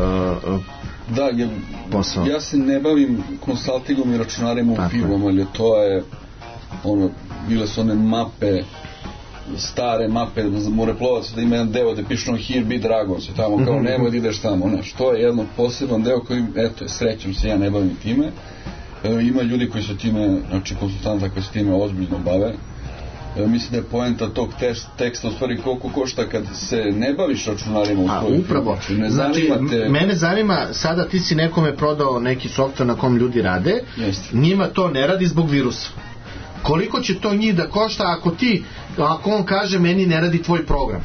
da, ja se ne bavim konsultingom i računarima u firmama, ali to je bile su one mape, stare mape za moreplovaca, da ima jedan deo da piše Here be Dragons i tamo kao nemoj da ideš tamo, to je jedan poseban deo koji, eto, srećom se, ja ne bavim time. Ima ljudi koji se time, znači konsultanta koji se time ozbiljno bave. Mislim da je poenta tog teksta u stvari koliko košta kad se ne baviš računarima u svojoj upravo. Ne zanima te... Mene zanima, sada ti si nekome prodao neki softver na kom ljudi rade, njima to ne radi zbog virusa. Koliko će to njih da košta ako on kaže meni ne radi tvoj program?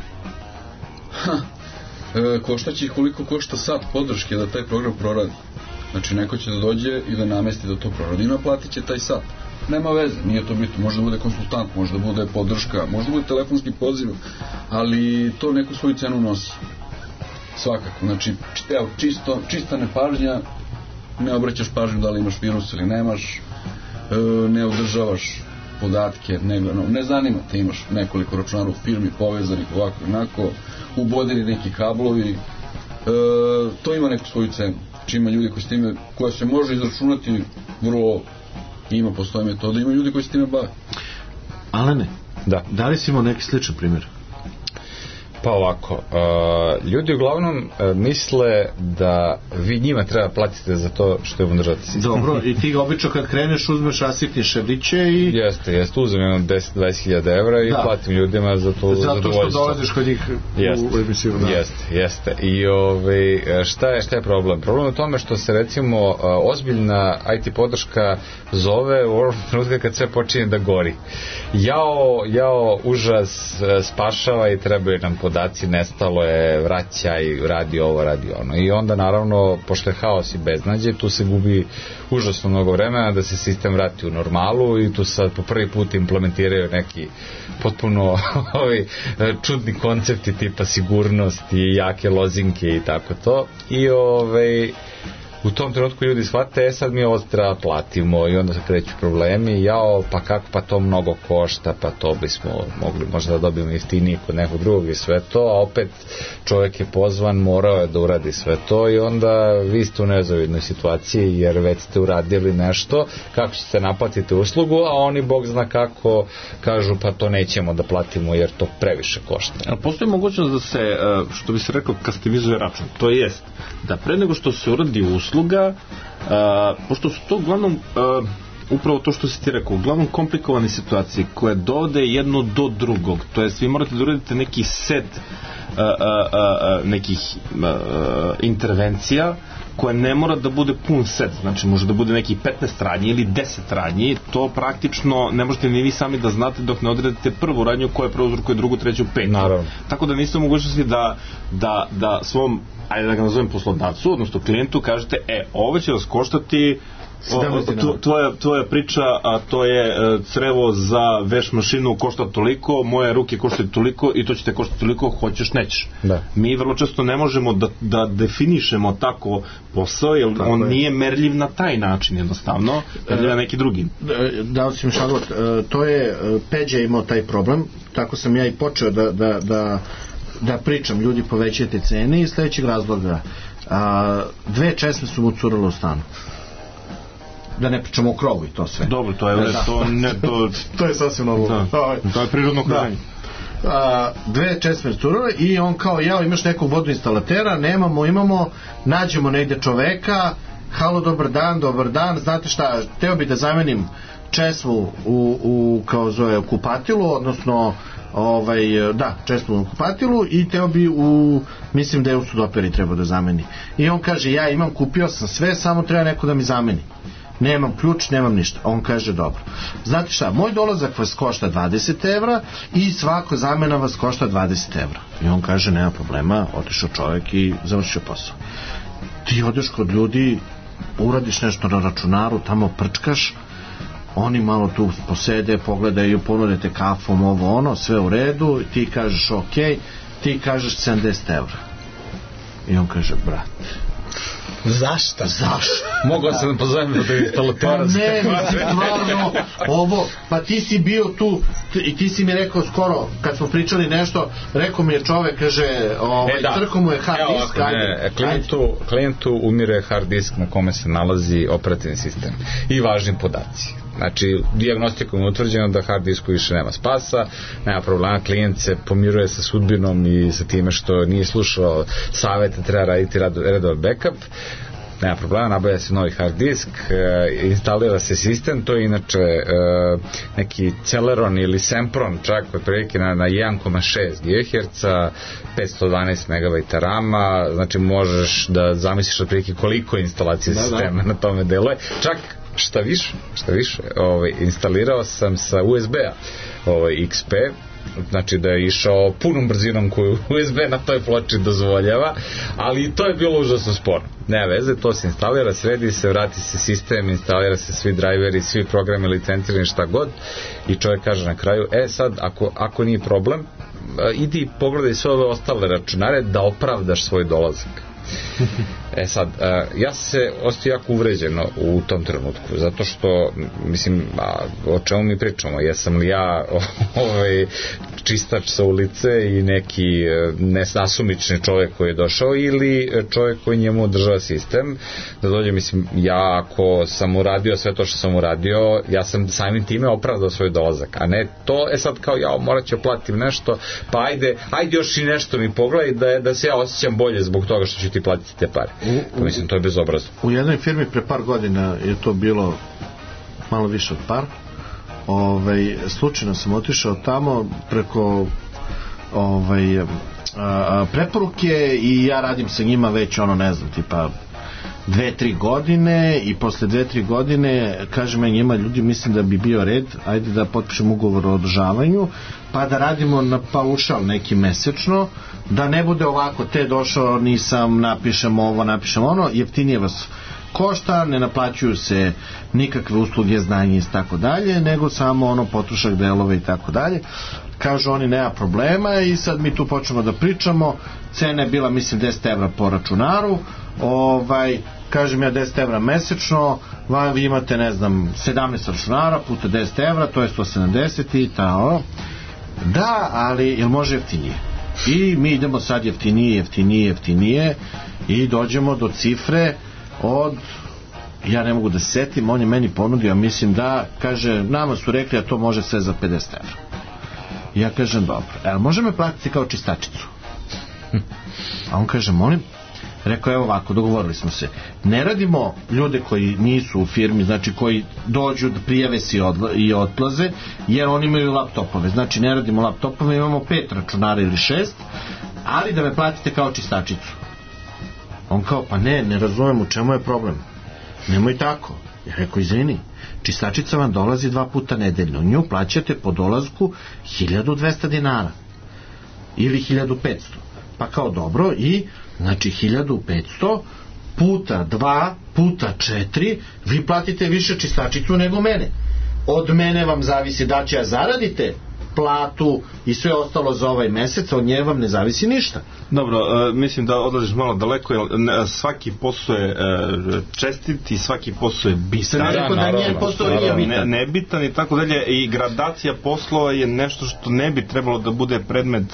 Košta će koliko košta sat podrške da taj program proradi. Znači neko će da dođe i da namesti da to proradi i naplatit će taj sat. Nema veze, nije to bitno, može da bude konsultant, može da bude podrška, može da bude telefonski poziv, ali to neku svoju cenu nosi. Svakako, znači, evo, čista nepažnja, ne obraćaš pažnju da li imaš virus ili nemaš, ne održavaš podatke, ne zanima te, imaš nekoliko računara u firmi povezanih ovako i onako, ubodeni neki kablovi, to ima neku svoju cenu. Znači ima ljudi koji s time, koja se može izračunati vrlo, postoje metode, ima ljudi koji se time bave. Alene, da li si imao neki sličan primjer? Pa ovako, ljudi uglavnom misle da vi njima treba platiti za to što je držati sistem. Dobro, i ti obično kad kreneš uzmeš rasitniš šebriće i... Jeste, uzmem 10-20.000 evra i platim ljudima za to zadovoljstvo. Zato što dolaziš kod njih u emisiju. Jeste. I šta je problem? Problem je u tome što se recimo ozbiljna IT podrška zove u ovom trenutku kad sve počinje da gori. Jao, užas, spašava i trebaju nam podaci, nestalo je, vraćaj, radi ovo, radi ono. I onda naravno, pošto je haos i beznađe, tu se gubi užasno mnogo vremena da se sistem vrati u normalu i tu sad po prvi put implementiraju neki potpuno čudni koncepti tipa sigurnosti, jake lozinke i tako to. I u tom trenutku ljudi shvate, sad mi ovo treba platimo i onda se kreću problemi, pa kako, pa to mnogo košta, pa to bismo mogli možda da dobijemo jeftinije kod nekog drugog i sve to, a opet čovjek je pozvan, morao je da uradi sve to i onda vi ste u nezavidnoj situaciji jer već ste uradili nešto, kako ćete naplatiti uslugu, a oni bog zna kako kažu pa to nećemo da platimo jer to previše košta. Ali postoji mogućnost da se, što bi se rekao, kastimizuje račun, to jest da pre nego što se uradi usluga, pošto su to uglavnom upravo to što si ti rekao, uglavnom komplikovane situacije koje dovode jedno do drugog, to jest vi morate da uradite neki set nekih intervencija koja ne mora da bude pun set, znači može da bude neki 15 radnji ili 10 radnji, to praktično ne možete ni vi sami da znate dok ne odredite prvu radnju koja je prouzrokuje drugu, treću, petu. Naravno. Tako da niste u mogućnosti da svom, ajde da ga nazovem poslodavcu, odnosno klijentu, kažete, ovo će vas koštati tvoja priča, a to je crevo za veš mašinu košta toliko, moje ruke koštaju toliko i to će te koštati toliko, hoćeš, nećeš. Mi vrlo često ne možemo da definišemo tako posao, jer on nije merljiv na taj način jednostavno, merljiv na neki drugi. Dao si mi šagot, to je Peđa imao taj problem, tako sam ja i počeo da pričam, ljudi povećajte cene iz sljedećeg razloga. 2 česme su mu curale u stanu. Da ne pričamo o krovu i to sve. Dobro, to je sasvim normalno. To je prirodno okruženje. 2 česme curale i on kao, imaš nekog vodoinstalatera, imamo, nađemo negde čoveka, halo, dobar dan, znate šta, teo bi da zamenim česmu u kupatilu, odnosno česmu u kupatilu i teo bi mislim da je u sudoperi trebao da zameni. I on kaže, ja imam, kupio sam sve, samo treba neko da mi zameni. Nemam ključ, nemam ništa. On kaže, dobro. Znate šta, moj dolazak vas košta 20 evra i svako zamena vas košta 20 evra. I on kaže, nema problema, otišao čovjek i završio posao. Ti odeš kod ljudi, uradiš nešto na računaru, tamo prčkaš, oni malo tu posede, pogledaju, ponudete kafom, ovo ono, sve u redu, ti kažeš ok, ti kažeš 70 evra. I on kaže, brate, zašto? Mogla sam da pozovem da instalatera. Pa ne, stvarno, pa ti si bio tu i ti si mi rekao skoro, kad smo pričali nešto, rekao mi je čovek, kaže, crko mu je hard disk. Klijentu umire hard disk na kome se nalazi operativni sistem i važni podaci. Znači, dijagnostikom je utvrđeno da hard disku više nema spasa, nema problema, klijent se pomiruje sa sudbinom i sa time što nije slušao savete, treba raditi redovan backup, nema problema, nabavlja se novi hard disk, instalira se sistem, to je inače neki Celeron ili Sempron, čak otprilike na 1,6 GHz, 512 MB RAM-a, znači možeš da zamisliš otprilike koliko instalacije sistema na tome deluje. Čak šta više, instalirao sam sa USB-a XP, znači da je išao punom brzinom koju USB na toj ploči dozvoljava, ali to je bilo užasno sporno. Nema veze, to se instalira, sredi se, vrati se sistem, instalira se svi driveri, svi programi licencirani, šta god, i čovjek kaže na kraju, sad, ako nije problem, idi pogledaj sve ove ostale računare da opravdaš svoj dolazak. Sad, ja se ostao jako uvređeno u tom trenutku, zato što, mislim, o čemu mi pričamo, jesam li ja čistač sa ulice i neki nesnasumični čovjek koji je došao ili čovjek koji njemu održava sistem, da dođe, mislim, ja ako sam uradio sve to što sam uradio, ja sam samim time opravdao svoj dolazak, a ne to, sad kao ja morat ću platim nešto, pa ajde još i nešto mi pogledaj da se ja osjećam bolje zbog toga što ću ti platiti te pare. Mislim, to je bezobrazno. U jednoj firmi pre par godina je to bilo malo više od par. Slučajno sam otišao tamo preko preporuke i ja radim sa njima već ne znam, tipa 2-3 godine i posle 2-3 godine kažem ja njima, ljudi, mislim da bi bio red, ajde da potpišem ugovor o održavanju, pa da radimo na paušal neki mesečno, da ne bude ovako, te došao, nisam, napišem ovo, napišem ono, jeftinije vas košta, ne naplaćuju se nikakve usluge, znanje i tako dalje, nego samo potrošak delove i tako dalje. Kažu oni, nema problema, i sad mi tu počnemo da pričamo, cena je bila mislim 10 evra po računaru, kažem ja 10 evra mesečno, vi imate ne znam 17 računara puta 10 evra, to je 170 i tako. Da, ali jel može jeftinije? I mi idemo sad jeftinije i dođemo do cifre od, ja ne mogu da se setim, on je meni ponudio, mislim da, kaže, nama su rekli da to može sve za 50 evra. Ja kažem, dobro, može me platiti kao čistačicu? A on kaže, molim. Rekao, evo ovako, dogovorili smo se, ne radimo ljude koji nisu u firmi, znači koji dođu da prijave se i odlaze, jer oni imaju laptopove, znači ne radimo laptopove, imamo 5 računara ili 6, ali da me platite kao čistačicu. On kao, pa ne razumem u čemu je problem, nemoj tako. Ja rekao, izvini, čistačica vam dolazi 2 puta nedeljno, nju plaćate po dolazku 1200 dinara ili 1500, pa kao dobro, i znači 1500 puta 2 puta 4, vi platite više čistačicu nego mene. Od mene vam zavisi da će ja zaradite platu i sve ostalo za ovaj mesec, od nje vam ne zavisi ništa. Dobro, mislim da odlaziš malo daleko, jer svaki posao je čestit i svaki posao je bitan. Ne rekao da njen posao nije bitan. Nebitan i tako dalje, i gradacija poslova je nešto što ne bi trebalo da bude predmet,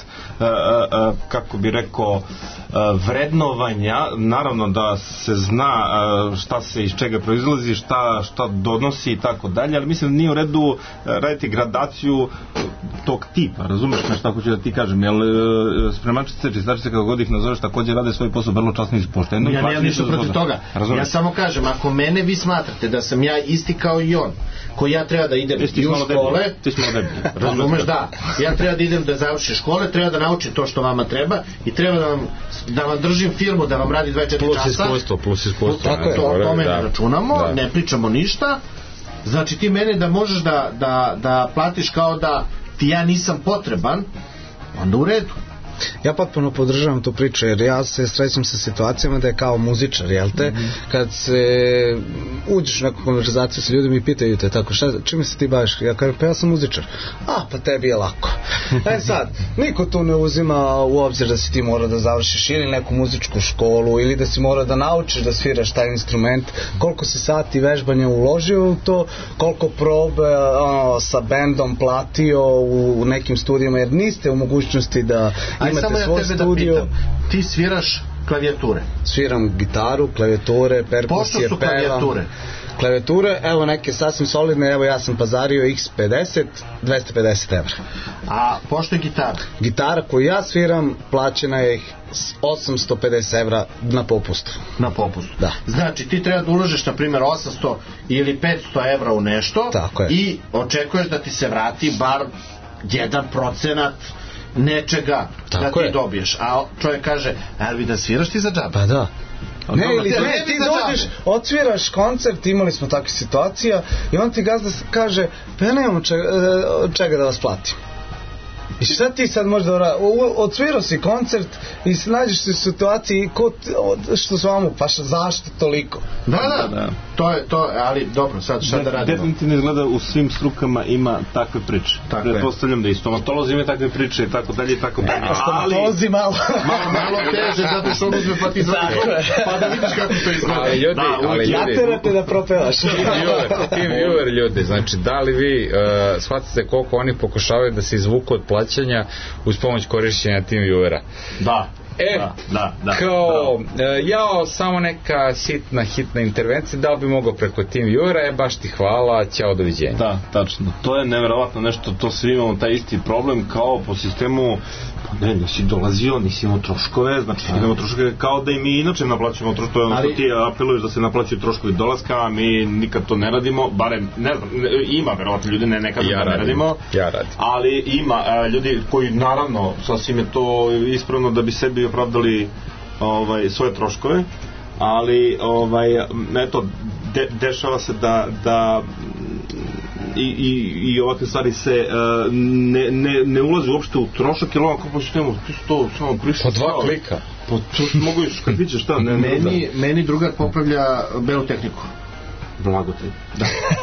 kako bi rekao, vrednovanja. Naravno da se zna šta se iz čega proizlazi, šta donosi i tako dalje, ali mislim da nije u redu raditi gradaciju tog tipa, razumeš nešto ako ću da ti kažem, jer spremačice, čistačice, kako god ih nazoveš, također rade svoj posao vrlo časno i pošteno. Ja nemam ništa protiv toga. Ja samo kažem, ako mene vi smatrate da sam ja isti kao i on, koji ja treba da idem i u škole, razumeš, da, ja treba da idem da završim škole, treba da naučim to što vama treba i treba da vam držim firmu, da vam radi 24 časa. Plus iskustvo. Tako je, o tome ne računamo, ne pričamo ništa. Znači ti mene da možeš da platiš kao da ti ja nisam potreban, onda u redu. Ja potpuno podržavam tu priču, jer ja se srećem sa situacijama da je kao muzičar, jel te? Kad se uđeš u neku konverzaciju sa ljudima i pitaju te tako, čime se ti baviš? Ja kažem, pa ja sam muzičar. Pa tebi je lako. Sad, niko tu ne uzima u obzir da si ti mora da završiš ili neku muzičku školu, ili da si mora da naučiš da sviraš taj instrument, koliko si sati vežbanja uložio u to, koliko probe sa bendom platio u nekim studijama, jer niste u mogućnosti da imate svoj studio. Ti sviraš klavijature? Sviram gitaru, klavijature, perkusije, pevam. Klavijature, evo neke sasvim solidne, evo ja sam pazario X50, 250 evra. A pošto je gitara? Gitara koju ja sviram plaćena je 850 evra na popustu. Na popustu? Da. Znači ti treba da uložiš na primjer 800 ili 500 evra u nešto. Tako je. I očekuješ da ti se vrati bar 1% nečega da ti dobiješ. A čovjek kaže, ali da sviraš ti za džabe? Pa da. Ne, ti dođeš, odsviraš koncert, imali smo takve situacija i on ti gazda kaže, pa ja nemam čega da vas platim. I šta ti sad možda odsvirao si koncert i nađeš se u situaciji što su vam pa zašto toliko? Da. To je, ali dobro, sad šta da radimo? Definitivno izgleda u svim strukama ima takve priče. Pretpostavljam da i stomatolozi imaju takve priče i tako dalje i tako dalje. Stomatolozi malo teže, zato što on uzme pa ti pa da vidiš kako to izgleda. Ali naterate da propevaš. Team viewer ljudi, znači da li vi shvatite koliko oni pokušavaju da se izvuku od plaćanja uz pomoć korišćenja Team viewera? Da. Kao jao, samo neka hitna intervencija, da li bi mogao preko Team viewera, baš ti hvala, ćao, doviđenja. Da, tačno, to je neverovatno nešto, to svi imamo taj isti problem kao po sistemu, ne, nisi dolazio, nisi imao troškove, znači imamo troškove kao da i mi inače naplaćujemo troškove, ali ti apeluješ da se naplaćuju troškovi dolaska, a mi nikad to ne radimo, barem, ne znam, ima verovatno ljudi, nekad ne radimo, ali ima ljudi koji naravno, sasvim je to ispravno da bi sebi opravdali svoje troškove, ali eto, dešava se da i ovakve stvari se ne ulazi uopšte u trošak, jer ovako po sistemu to samo prišli po 2 klika mogu još kad vidiš šta meni drugar popravlja belu tehniku. Blago te. Da.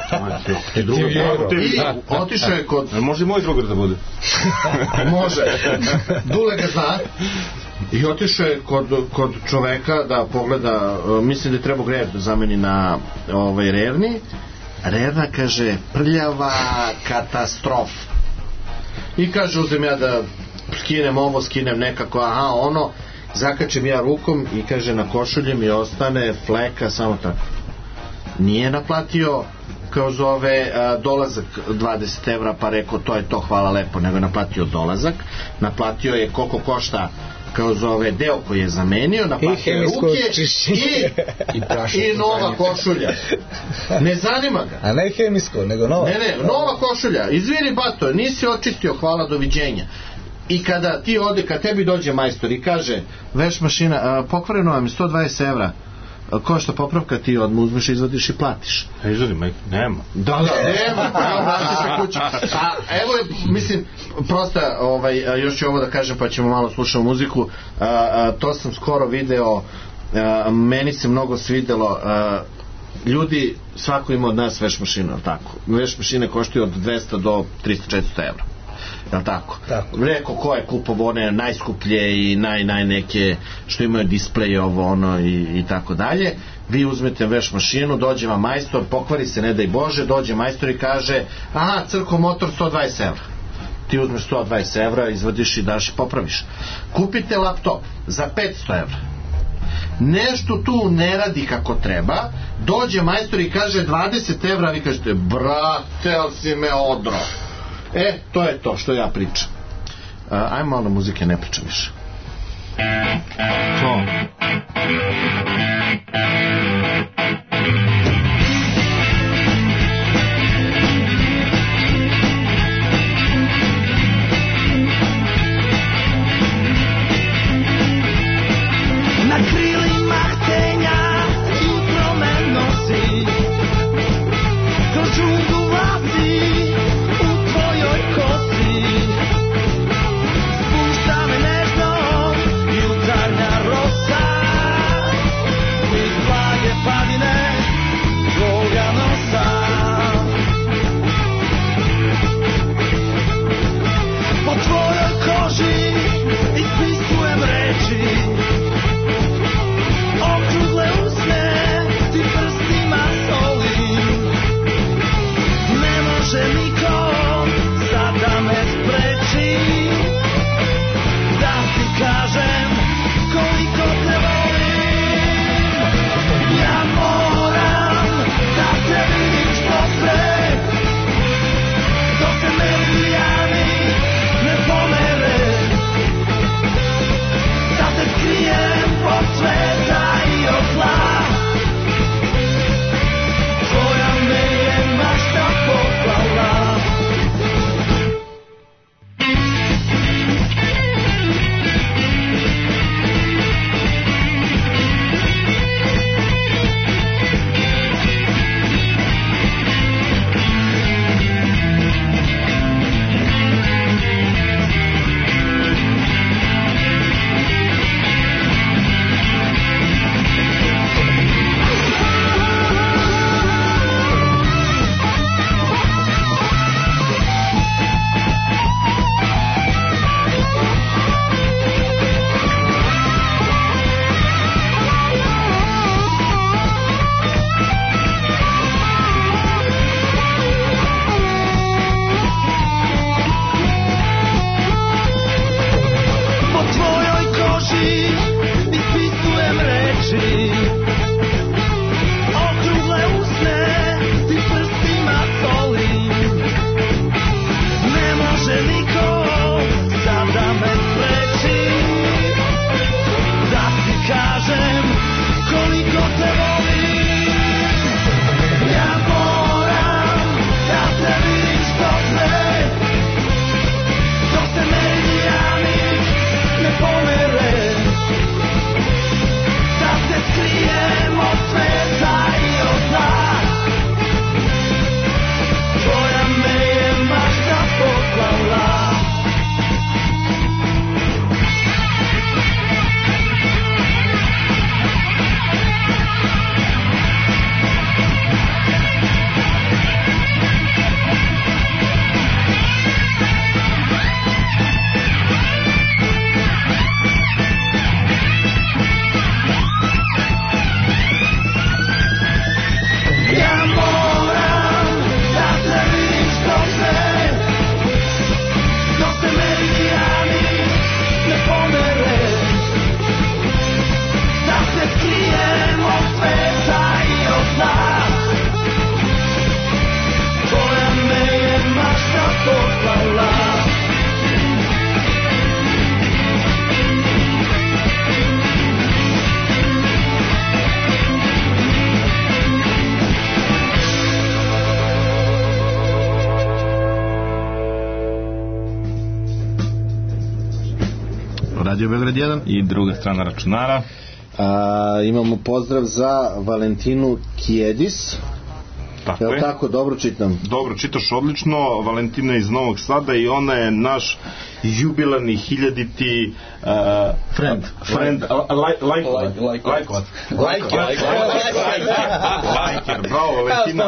I otišao je kod... Može i moj drugar da bude. Može. Dule ga zna. I otišao je kod čoveka da pogleda, mislim da je trebao grejer da zameni na rerni. Rerna kaže, prljava katastrofa. I kaže, uzem ja da skinem ovo, skinem nekako, zakačem ja rukom i kaže, na košulji mi ostane fleka, samo tako. Nije naplatio kao zove dolazak 20 evra pa rekao to je to, hvala lepo, nego je naplatio dolazak, naplatio je koliko košta kao zove deo koji je zamenio, naplatio je ruke i nova košulja. Ne zanima ga. A ne hemijsko, nego nova. Ne, nova košulja. Izvini bato, nisi očistio, hvala, doviđenja. I kada ti ode, kad tebi dođe majstor i kaže, veš mašina, pokvareno vam je 120 evra, košta popravka, ti odmah uzmeš, izvadiš i platiš. Izvadim, nema. Da, nema, vrati se kući. A evo je, mislim, prosta, još ću ovo da kažem, pa ćemo malo slušati muziku, to sam skoro video, meni se mnogo svidelo, ljudi, svako ima od nas veš mašinu, ali tako? Veš mašine koštaju od 200 do 300-400 evra. Jel' tako? Rekao ko je kupovao one najskuplje i neke što imaju displeje i tako dalje. Vi uzmete veš mašinu, dođe vam majstor, pokvari se, ne daj Bože, dođe majstor i kaže, aha, crko motor 120 evra. Ti uzmeš 120 evra, izvadiš i daš i popraviš. Kupite laptop za 500 evra. Nešto tu ne radi kako treba, dođe majstor i kaže 20 evra, vi kažete, brate, ali si me odro. To je to što ja pričam. Ajmo malo muzike, ne pričam više. To. Na krilima htenja jutro me nosi, kroz džunglu vlasi u tvojoj kosi. Spušta me nežno jutarnja rosa. Radio Beograd 1 i druga strana računara. Imamo pozdrav za Valentinu Kjedis. Tako je. Tako, dobro čitam. Dobro, čitaš odlično. Valentina je iz Novog Sada i ona je naš jubilarni 1000-ti friend. Lajkovac. Bravo, Valentina.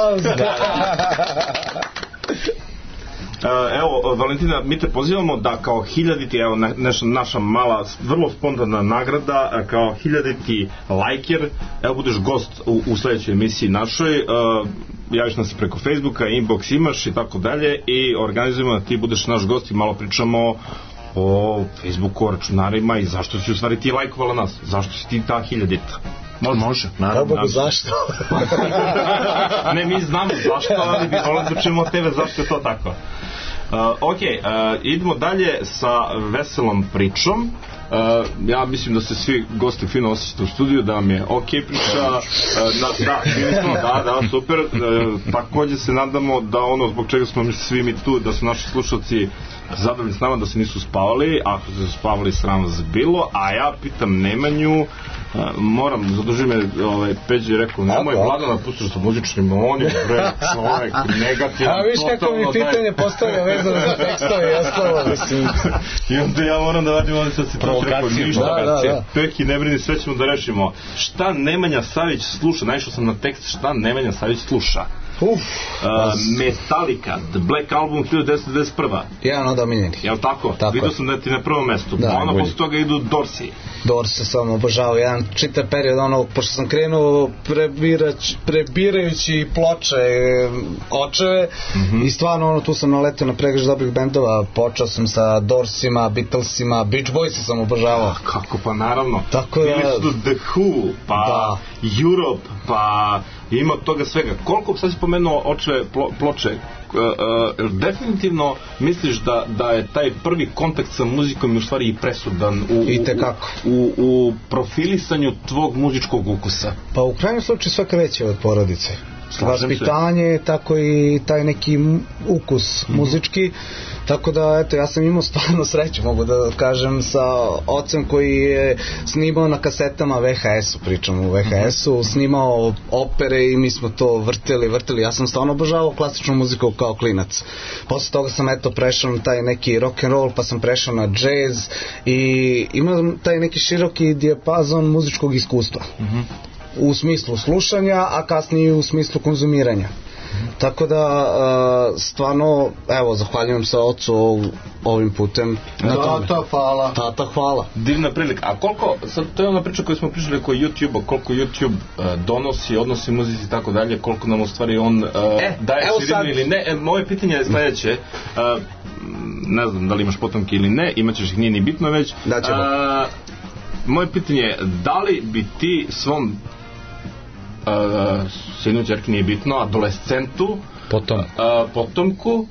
Evo, Valentina, mi te pozivamo da kao 1000-ti, evo naša mala, vrlo spontana nagrada, kao 1000-ti lajker, evo budeš gost u sledećoj emisiji našoj, javiš nam se preko Facebooka, inbox imaš i tako dalje i organizujemo da ti budeš naš gost i malo pričamo o Facebooku, o računarima i zašto si u stvari ti lajkovala nas, zašto si ti ta 1000-ta. Može, naravno. Zašto? Ne, mi znamo zašto, ali bi volio da čujemo od tebe zašto je to tako. Idemo dalje sa veselom pričom. Ja mislim da se svi gosti fino osjećate u studiju, da vam je priča. Da, super. Takođe se nadamo da ono zbog čega smo svi mi tu, da su naši slušalci zadovoljni s nama, da se nisu spavali. Ako su spavali, sram vas bilo. A ja pitam Nemanju, moram, zaduži me, Peđe je rekao, nemoj Vladana pustiš sa muzičnim, on je čovek negativan. A viš kako mi pitanje postavlja vezano za tekstove i ostalo, mislim. I onda ja moram da vadim ovdje sad si provokacije. Da. Peki, ne brini, sve ćemo da rešimo. Šta Nemanja Savić sluša? Naišao sam na tekst šta Nemanja Savić sluša. Metallica, The Black Album 1991. Jedan od omiljenih. Jel' tako? Vidio sam da ti na prvom mestu. Onda posle toga idu Dorsi. Dorsi sam obožavao. Jedan čitav period onog, pošto sam krenuo prebirajući ploče očeve i stvarno tu sam naletio na pregršt dobrih bendova. Počeo sam sa Dorsima, Beatlesima, Beach Boysa sam obožavao. Kako pa naravno. Bili su The Who, pa Europe, pa ima od toga svega. Koliko sad si pomenuo očeve ploče, definitivno misliš da je taj prvi kontakt sa muzikom u stvari i presudan u profilisanju tvog muzičkog ukusa? Pa u krajnjem slučaju sve kreće od porodice. Vaspitanje, tako i taj neki ukus muzički, tako da eto, ja sam imao stvarno sreću, mogu da kažem, sa ocem koji je snimao na kasetama VHS-u, pričam u VHS-u, snimao opere i mi smo to vrteli, ja sam stvarno obožavao klasičnu muziku kao klinac. Posle toga sam eto prešao na taj neki rock and roll, pa sam prešao na jazz i imam taj neki široki dijapazon muzičkog iskustva. U smislu slušanja, a kasnije i u smislu konzumiranja. Tako da stvarno, evo, zahvaljujem se ocu ovim putem. Tata, hvala. Divna prilika. A koliko, sad to je ona priča koju smo pričali oko YouTube-a, koliko YouTube odnosi muzici i tako dalje, koliko nam u stvari on daje širinu ili ne. Moje pitanje je sledeće, ne znam da li imaš potomke ili ne, imaćeš ih, nije ni bitno već. Moje pitanje je, da li bi ti svom sinu, ćerki, nije bitno, adolescentu, potomku,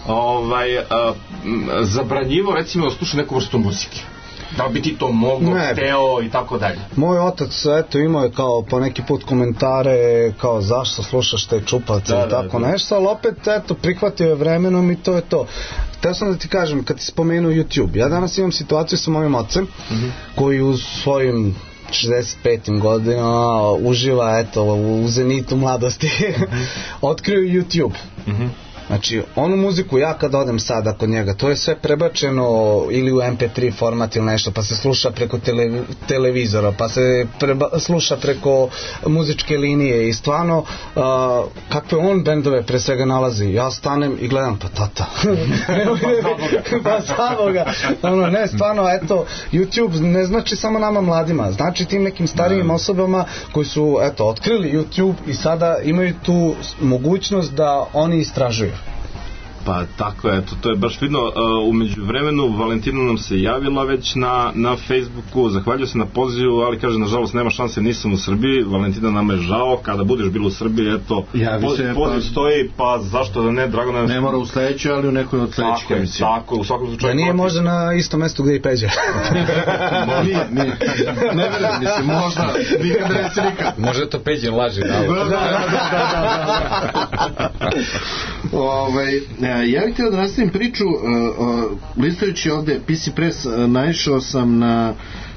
zabranjivo recimo da sluša neku vrstu muzike? Da bi ti to mogo, hteo i tako dalje? Moj otac, eto, imao je kao po neki put komentare kao zašto slušaš te čupace i tako nešto, ali opet, eto, prihvatio je vremenom i to je to. Hteo sam da ti kažem, kad ti spomenuo YouTube, ja danas imam situaciju sa mojim ocem koji u svojim 65. godina uživa, eto, u zenitu mladosti, otkrio YouTube. Znači, onu muziku, ja kad odem sada kod njega, to je sve prebačeno ili u MP3 format ili nešto, pa se sluša preko televizora, pa se sluša preko muzičke linije i stvarno, kakve on bendove pre svega nalazi, ja stanem i gledam, pa tata. Pa samoga. Ne, stvarno, eto, YouTube ne znači samo nama mladima, znači tim nekim starijim osobama koji su, eto, otkrili YouTube i sada imaju tu mogućnost da oni istražuju. Pa tako, eto, to je baš vidno. Umeđu vremenu Valentina nam se javila već na Facebooku, zahvaljujem se na pozivu, ali kaže, nažalost nema šanse, nisam u Srbiji. Valentina, nama je žao, kada budeš bilo u Srbiji, eto, poziv stoji, pa zašto da ne, drago nam... Ne mora u sledećoj, ali u nekoj od sledećih emisija. Tako, u svakom slučaju... Da nije možda na istom mestu gde i Peđa. Nije. Ne verujem, mislim, možda, nikad ne reci nikad. Možda to Peđa laži, da. Ja bih htio da nastavim priču, listajući ovde PC Press, naišao sam na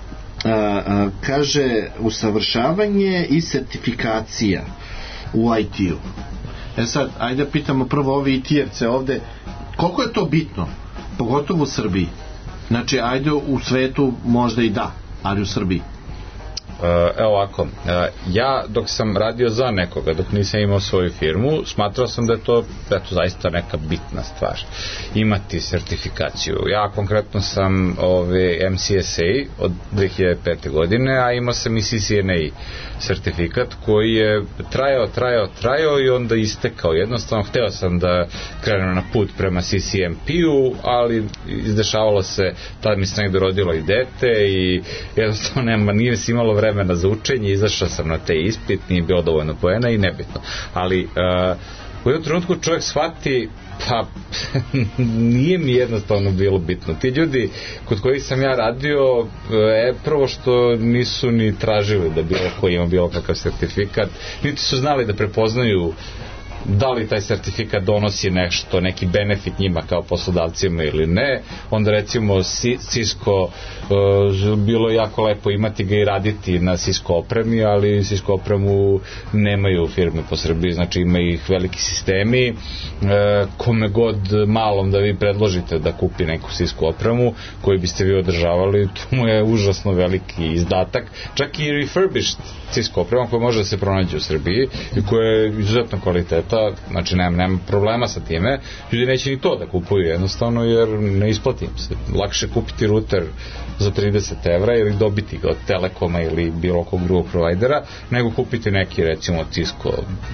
kaže usavršavanje i sertifikacija u IT-u. Sad, ajde pitamo prvo ovi IT-evce ovde, koliko je to bitno, pogotovo u Srbiji? Znači, ajde u svetu možda i da, ali u Srbiji. Evo ovako, ja dok sam radio za nekoga, dok nisam imao svoju firmu, smatrao sam da je to zaista neka bitna stvar, imati sertifikaciju. Ja konkretno sam MCSA od 2005. godine, a imao sam i CCNA sertifikat koji je trajao i onda istekao. Jednostavno hteo sam da krenem na put prema CCNP-u, ali izdešavalo se, tada mi se negde rodilo i dete i jednostavno nije si imalo vremena za učenje, izašao sam na te ispit, nije bilo dovoljno poena i nebitno. Ali u jednom trenutku čovjek shvati, pa nije mi jednostavno bilo bitno. Ti ljudi kod kojih sam ja radio, prvo što nisu ni tražili da bilo ko ima bilo kakav sertifikat, niti su znali da prepoznaju da li taj sertifikat donosi nešto, neki benefit njima kao poslodavcima ili ne. Onda recimo Cisco, bilo je jako lepo imati ga i raditi na Cisco opremi, ali Cisco opremu nemaju firme po Srbiji, znači ima ih veliki sistemi, kome god malom da vi predložite da kupi neku Cisco opremu koju biste vi održavali, to mu je užasno veliki izdatak, čak i refurbished Cisco oprema koja može da se pronađe u Srbiji i koja je izuzetno kvaliteta, znači nema problema sa time, ljudi neće ni to da kupuju jednostavno jer ne isplati im se. Lakše kupiti ruter za 30 evra ili dobiti ga od Telekoma ili bilo kog drugog provajdera, nego kupiti neki recimo Cisco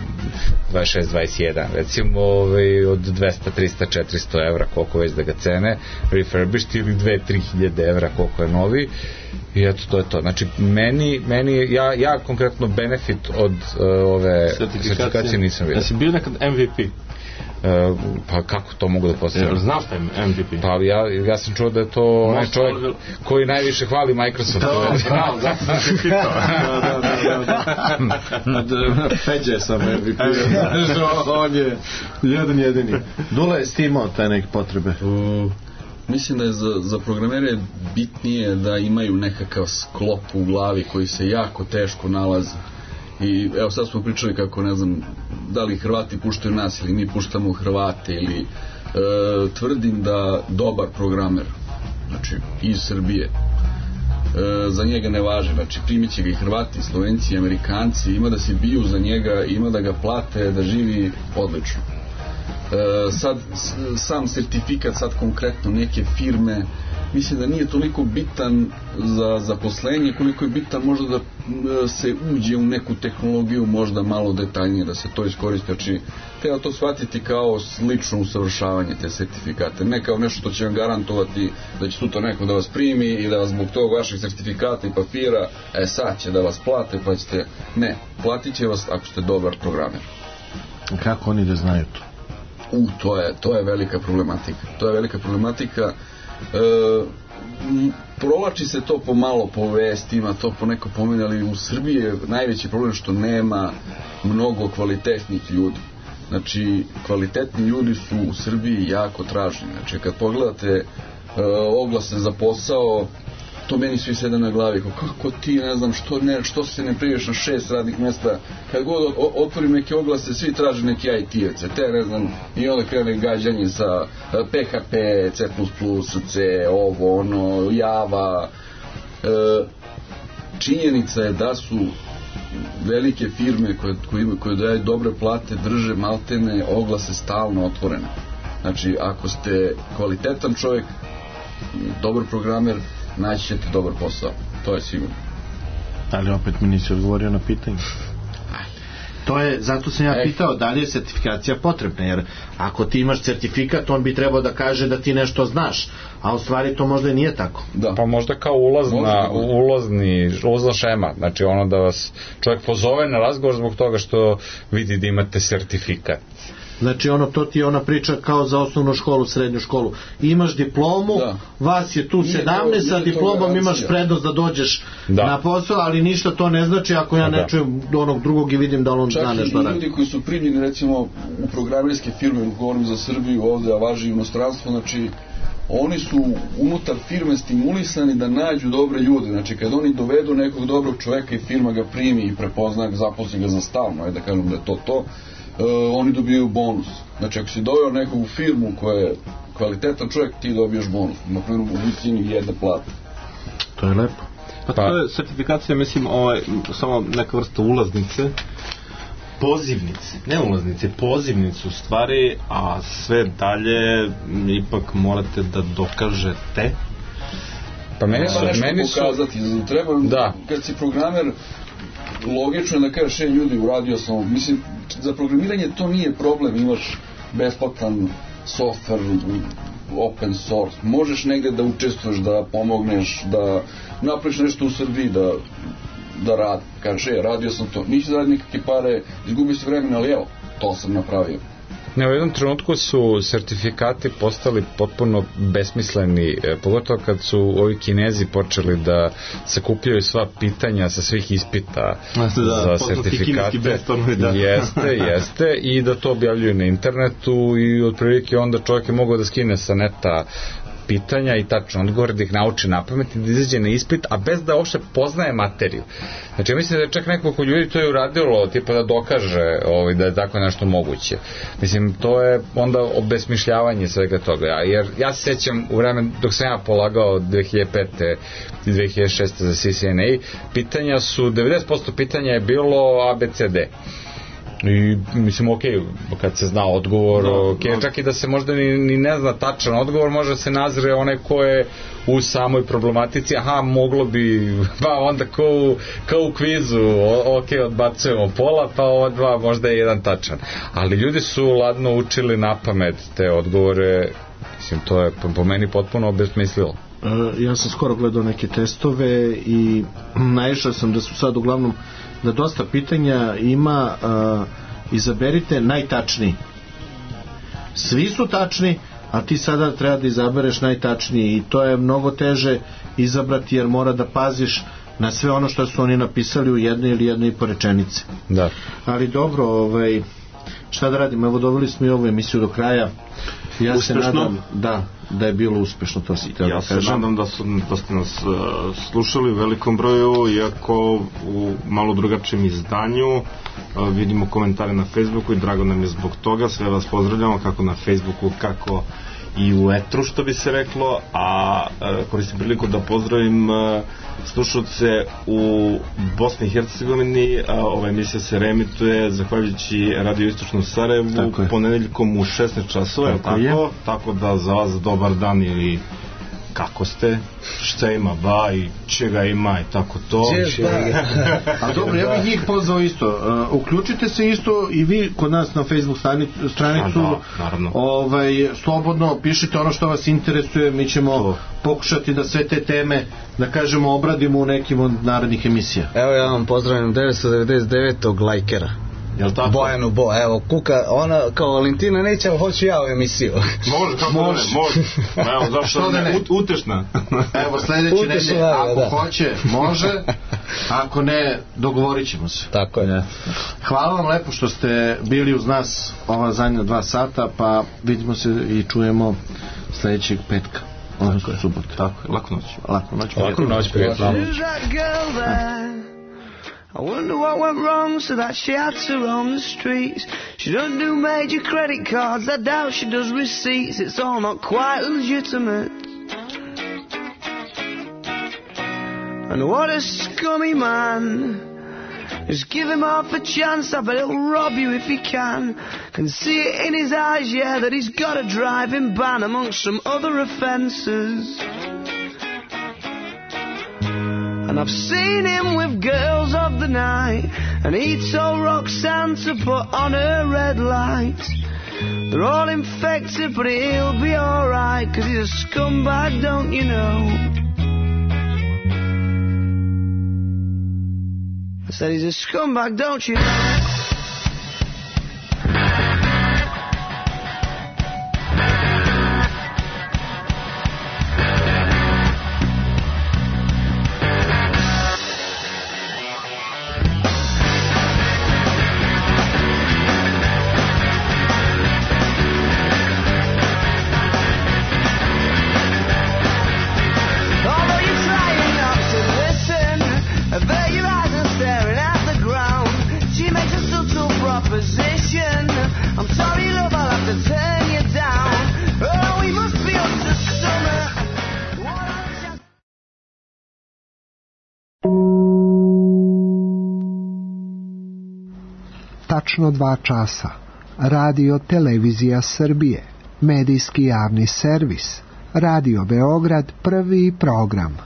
2621 recimo od 200, 300, 400 evra koliko već da ga cene refurbished ili 2-3 hiljade evra koliko je novi. I eto, to je to. Znači, ja konkretno benefit od ove sertifikacije nisam vidio. Jesi bio nekad MVP? Pa kako to mogu da postavim? Znaš šta je MVP? Pa ja sam čuo da je to onaj čovjek koji najviše hvali Microsoft. Bravo, zato sam ti pitao. Peđe sam MVP. On je jedan jedini. Dula je stimao taj neke potrebe. Mislim da je za programere bitnije da imaju nekakav sklop u glavi koji se jako teško nalazi. I evo sad smo pričali kako, ne znam, da li Hrvati puštaju nas ili mi puštamo Hrvate ili tvrdim da dobar programer, znači iz Srbije, za njega ne važi, znači primit će ga i Hrvati, Slovenci, Amerikanci, ima da se biju za njega, ima da ga plate, da živi odlično. Sad sam sertifikat sad konkretno neke firme mislim da nije toliko bitan za zaposlenje koliko je bitan možda da se uđe u neku tehnologiju možda malo detaljnije da se to iskoristi, znači treba to shvatiti kao slično usavršavanje te sertifikate, ne kao nešto što će vam garantovati da će sutra neko da vas primi i da vas zbog tog vaših sertifikata i papira sad će da vas plate pa ćete, ne, platit će vas ako ste dobar programer. Kako oni da znaju to? To je velika problematika. To je velika problematika. Provlači se to pomalo po vestima, to poneko pomene, ali u Srbiji je najveći problem što nema mnogo kvalitetnih ljudi. Znači, kvalitetni ljudi su u Srbiji jako traženi. Znači, kad pogledate oglase za posao, to meni svi sede na glavi, kako ti, ne znam, što se ne priješ na 6 radnih mjesta, kad god otvorim neke oglase, svi traže neke IT-evce, te ne znam, i onda krene gađanje sa PHP, C++, C, ovo, ono, Java. Činjenica je da su velike firme koje daju dobre plate, drže maltene oglase stalno otvorene. Znači, ako ste kvalitetan čovjek, dobar programer, naći ćete dobar posao, to je sigurno. Ali opet mi nisi odgovorio na pitanje. To je, zato sam ja pitao da li je sertifikacija potrebna, jer ako ti imaš certifikat, on bi trebao da kaže da ti nešto znaš, a u stvari to možda i nije tako. Da. Pa možda kao ulazna šema, znači ono da vas čovjek pozove na razgovor zbog toga što vidi da imate sertifikat. Znači to ti je ona priča kao za osnovnu školu, srednju školu. Imaš diplomu, vas je tu 17, sa diplomom imaš prednost da dođeš na posao, ali ništa to ne znači ako ja ne čujem onog drugog i vidim da on zna nešto radi. Čak i ljudi koji su primljeni recimo u programerske firme, govorim za Srbiju ovde, a važi i inostranstvo, znači oni su unutar firme stimulisani da nađu dobre ljude. Znači kad oni dovedu nekog dobrog čoveka i firma ga primi i prepozna, zaposli ga za stalno, da kažem da je to, oni dobijaju bonus. Znači ako si doveo nekog u firmu koja je kvalitetan čovjek, ti dobijaš bonus, na primjer u visini jedne plate. To je lepo. Pa to je certifikacija, mislim, samo neka vrsta ulaznice, pozivnice, ne ulaznice, pozivnice u stvari, a sve dalje ipak morate da dokažete. Pa meni su pokazati, treba, kad si programer, logično je da kažeš, ljudi, uradio sam, mislim, za programiranje to nije problem, imaš besplatan software, open source, možeš negde da učestvuješ, da pomogneš, da napraviš nešto u Srbiji, da radi, kažeš, radio sam to, nisi da radi nikakve pare, izgubio si vremena, ali evo, to sam napravio. Ne, u jednom trenutku su sertifikati postali potpuno besmisleni, pogotovo kad su ovi Kinezi počeli da sakupljaju sva pitanja sa svih ispita za sertifikate. Jeste, i da to objavljuju na internetu i otprilike onda čovjek je mogao da skine sa neta pitanja i tačno odgovor, da ih nauči napamet i da izađe na ispit, a bez da uopšte poznaje materiju. Znači, ja mislim da je čak nekoliko ljudi to je uradilo, tipa da dokaže da je tako nešto moguće. Mislim, to je onda obesmišljavanje svega toga. Jer ja se sjećam u vreme dok sam ja polagao 2005. i 2006. za CCNA, pitanja su, 90% pitanja je bilo ABCD. I mislim, kad se zna odgovor, čak i da se možda ni ne zna tačan odgovor, može se nazre onaj ko je u samoj problematici, moglo bi, pa onda kao u kvizu, odbacujemo pola, pa ova dva možda je jedan tačan. Ali ljudi su ladno učili napamet te odgovore, mislim, to je po meni potpuno obesmislilo. Ja sam skoro gledao neke testove i naišao sam da su sad uglavnom da dosta pitanja ima izaberite najtačniji. Svi su tačni, a ti sada treba da izabereš najtačniji i to je mnogo teže izabrati jer mora da paziš na sve ono što su oni napisali u jednoj ili jednoj i po rečenice. Da. Ali dobro, šta da radimo, evo doveli smo i ovu emisiju do kraja. Ja uspešno? Se nadam da je bilo uspešno, to si htio da kažem. Ja se nadam da ste nas slušali u velikom broju, iako u malo drugačijem izdanju. Vidimo komentare na Facebooku i drago nam je zbog toga. Sve vas pozdravljamo kako na Facebooku, kako i u etru, što bi se reklo, a koristim priliku da pozdravim slušalce u Bosni i Hercegovini. Ova emisija se reemituje zahvaljujući Radio Istočnom Sarajevu ponedeljkom u 16 časova, tako da za vas dobar dan ili kako ste, šta ima ba i čega ima i tako to. A dobro, ja bih njih pozvao isto. Uključite se isto i vi kod nas na Facebook stranicu. Slobodno pišite ono što vas interesuje, mi ćemo pokušati da sve te teme, da kažemo, obradimo u nekim od narednih emisija. Evo ja vam pozdravim 999. lajkera. Bojanu evo kuka, ona kao Valentina neće, ali hoću ja u emisiju. Može, kako može. Evo, zašto ne? Utešna. Evo, sljedeći nedelje, ako hoće, može, ako ne, dogovorit ćemo se. Tako je. Hvala vam lepo što ste bili uz nas ova zadnja 2 sata, pa vidimo se i čujemo sljedećeg petka. Tako je, subot. Tako je, laku noć, prijatno. I wonder what went wrong so that she had to roam the streets. She don't do major credit cards, I doubt she does receipts. It's all not quite legitimate. And what a scummy man. Just give him half a chance, I bet he'll rob you if he can see it in his eyes, yeah, that he's got a driving ban amongst some other offences. And I've seen him with girls of the night, and he told Roxanne to put on her red lights. They're all infected, but he'll be alright, 'cause he's a scumbag, don't you know? I said he's a scumbag, don't you know? tačno 2 časa. Radio Televizija Srbije, medijski javni servis, Radio Beograd, prvi program.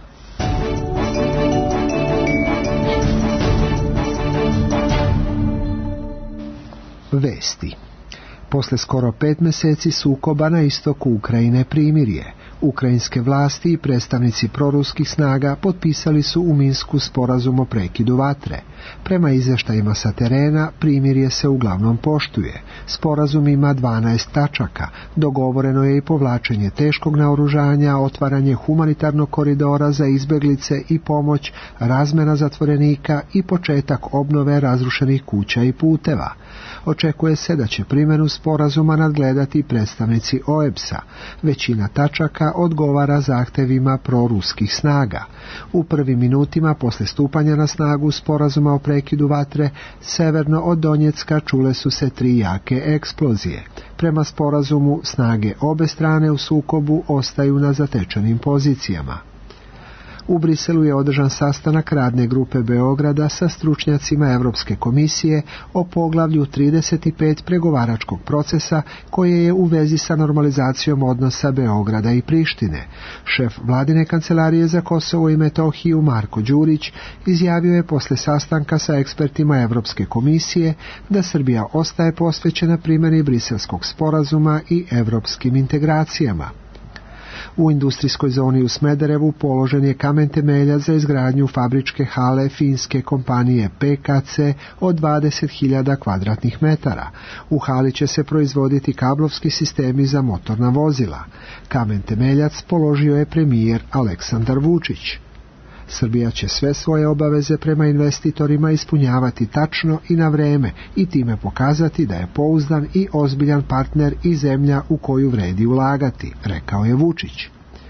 Vesti. Posle skoro 5 meseci sukoba na istoku Ukrajine primirje. Ukrajinske vlasti i predstavnici proruskih snaga potpisali su u Minsku sporazum o prekidu vatre. Prema izveštajima sa terena, primirje se uglavnom poštuje. Sporazum ima 12 tačaka. Dogovoreno je i povlačenje teškog naoružanja, otvaranje humanitarnog koridora za izbeglice i pomoć, razmena zatvorenika i početak obnove razrušenih kuća i puteva. Očekuje se da će primjenu sporazuma nadgledati predstavnici OEBS-a. Većina tačaka odgovara zahtevima proruskih snaga. U prvim minutima posle stupanja na snagu sporazuma o prekidu vatre, severno od Donjecka čule su se 3 jake eksplozije. Prema sporazumu, snage obe strane u sukobu ostaju na zatečenim pozicijama. U Briselu je održan sastanak radne grupe Beograda sa stručnjacima Evropske komisije o poglavlju 35 pregovaračkog procesa koje je u vezi sa normalizacijom odnosa Beograda i Prištine. Šef vladine kancelarije za Kosovo i Metohiju Marko Đurić izjavio je posle sastanka sa ekspertima Evropske komisije da Srbija ostaje posvećena primjeni Briselskog sporazuma i evropskim integracijama. U industrijskoj zoni u Smederevu položen je kamen temeljac za izgradnju fabričke hale finske kompanije PKC od 20.000 kvadratnih metara. U hali će se proizvoditi kablovski sistemi za motorna vozila. Kamen temeljac položio je premijer Aleksandar Vučić. Srbija će sve svoje obaveze prema investitorima ispunjavati tačno i na vreme i time pokazati da je pouzdan i ozbiljan partner i zemlja u koju vredi ulagati, rekao je Vučić.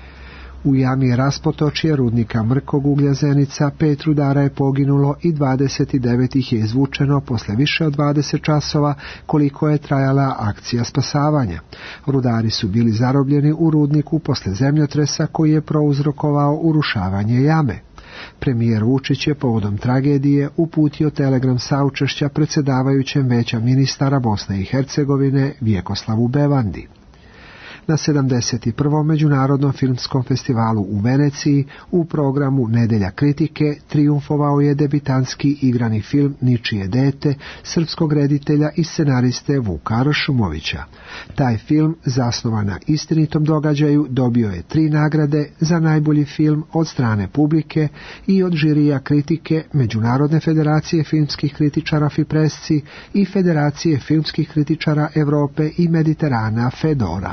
U jami Raspotočje rudnika mrkog uglja Zenica 5 rudara je poginulo i 29 ih je izvučeno posle više od 20 časova koliko je trajala akcija spasavanja. Rudari su bili zarobljeni u rudniku posle zemljotresa koji je prouzrokovao urušavanje jame. Premijer Vučić je povodom tragedije uputio telegram saučešća predsjedavajućem Veća ministara Bosne i Hercegovine Vjekoslavu Bevandi. Na 71. Međunarodnom filmskom festivalu u Veneciji u programu Nedelja kritike trijumfovao je debitanski igrani film Ničije dete srpskog reditelja i scenariste Vuka Ršumovića. Taj film, zasnovan na istinitom događaju, dobio je 3 nagrade za najbolji film od strane publike i od žirija kritike Međunarodne federacije filmskih kritičara Fipresci i Federacije filmskih kritičara Evrope i Mediterana Fedora.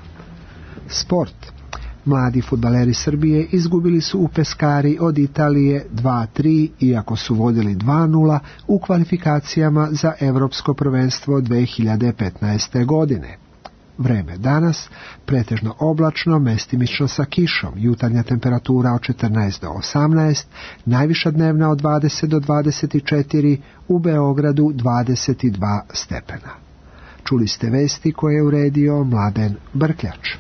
Sport. Mladi fudbaleri Srbije izgubili su u Peskari od Italije 2-3, iako su vodili 2-0 u kvalifikacijama za Evropsko prvenstvo 2015. godine. Vreme danas, pretežno oblačno, mestimično sa kišom, jutarnja temperatura od 14 do 18, najviša dnevna od 20 do 24, u Beogradu 22 stepena. Čuli ste vesti koje je uredio Mladen Brkljač.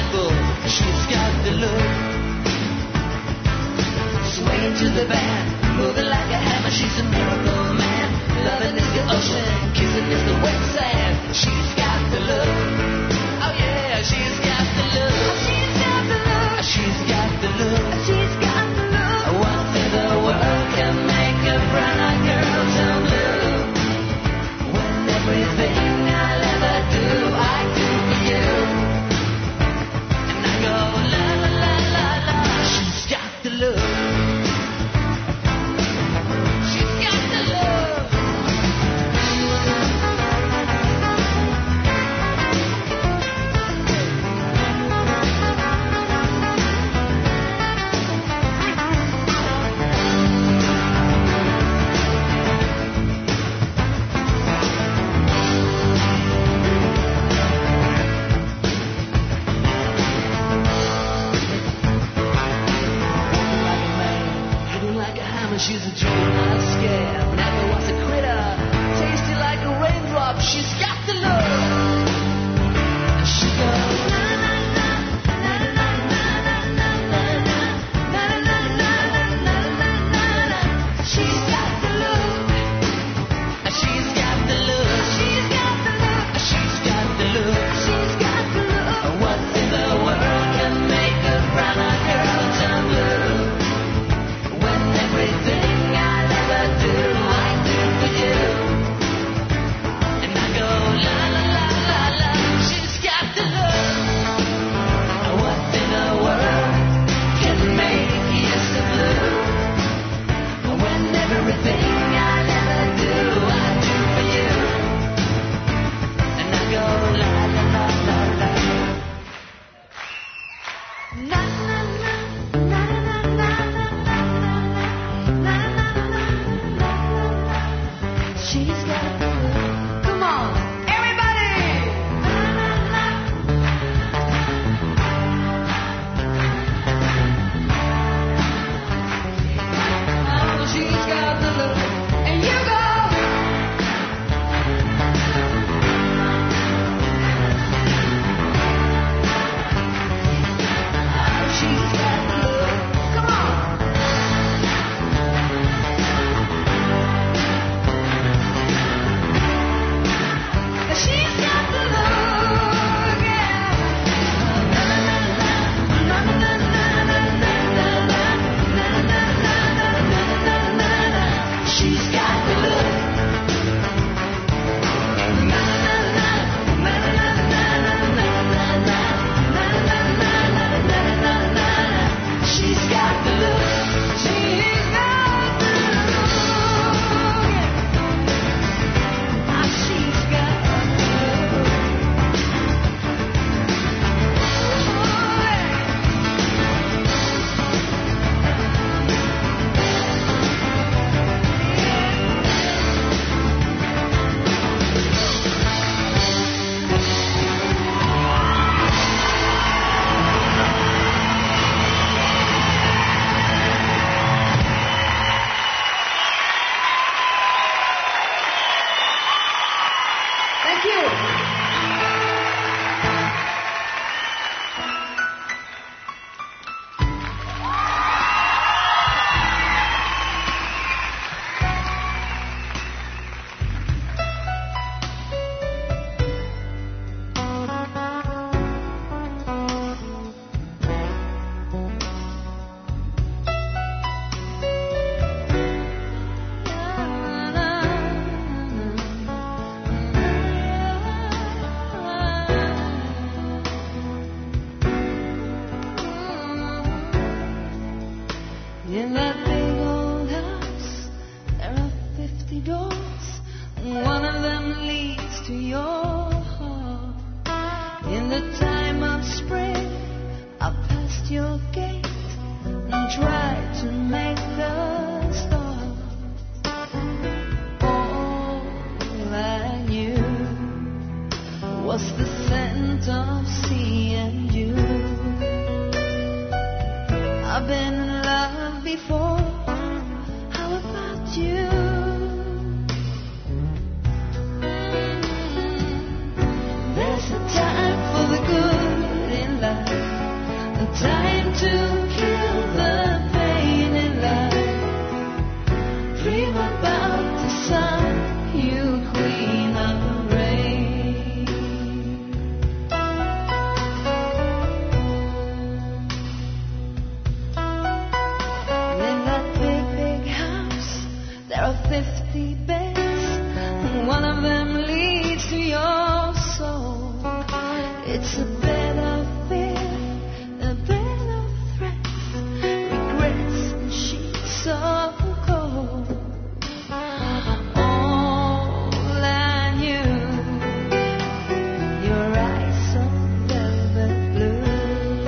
To the band moving like a hammer. She's a miracle man. Loving is the ocean, kissing is the wet sand. She's got the look. Oh yeah, she's got the look. She's got the look. She's got the look. She's got the look. What in the world can make a brown girl turn blue? When everything I'll ever do, I do for you. And I go la la la la la. She's got the look. She's got the look. She's a jewel, not a scam. Never was a critter. Tasty like a raindrop. She's got the look. And she goes na na na na na na na na na na na na na na. She's got the look. She's got the look. She's got the look. She's got the look. She's got the look. What in the world can make a brown girl turn blue? Everything I'll ever do, I do for you. And I go la la la la la. She's got the look. What in the world can make you so blue? When everything I'll ever do, I do for you. And I go la la la la la. Na na na na na na na. She's got the look. Come on, everybody! Oh, she's got the look. And you go! Oh, she's got the look. Come on! She's got the look, yeah. Na na na na na na na na na na. She's got the look. Na na na na na na na na na. She's got the look. She's got the look, yeah. She's got. Thank you. In that big old house, there are 50 doors. One of them leads to your heart. In the time of spring, I passed your gate and tried to make the start. All I knew was the scent of sea and you. I've been in love before. How about you? There's a time for the good in life, a time to kill the pain in life. There are 50 beds, and one of them leads to your soul. It's a bed of fear, a bed of threats, regrets and sheets of cold. All I knew, your eyes of velvet blue.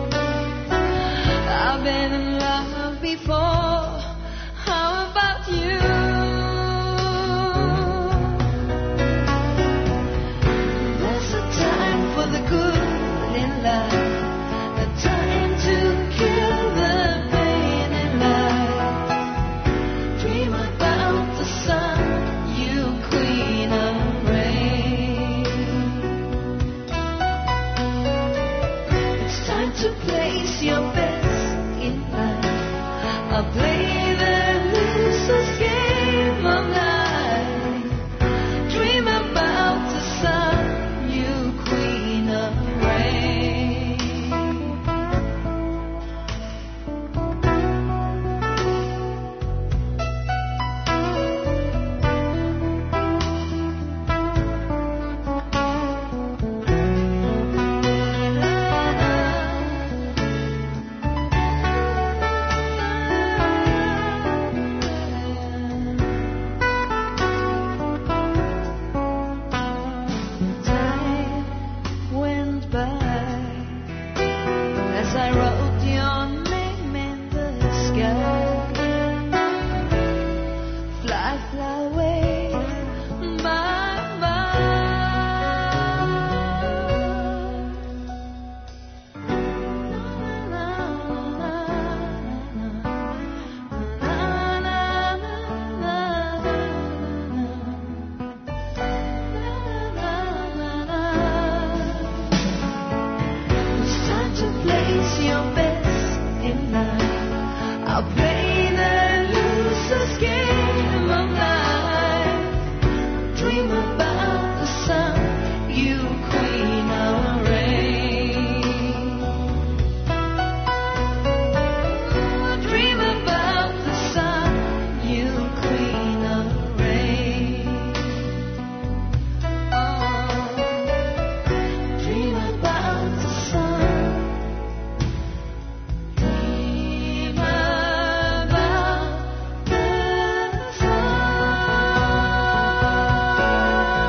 I've been in love before. How about you? There's a time for the good in life, a time to kill the pain in life. Dream about the sun, you queen of rain. It's time to place your best in life. I'll play the loser's game of life. Dream about the sun, you queen of rain. Time went by as I wrote your name in the sky. Fly, fly away, bye, It's time to place your best in life. I'll play the loser's game of life. Dream about the sun, you queen of rain. Dream about the sun, you queen of rain. Dream about the sun. Dream about the sun.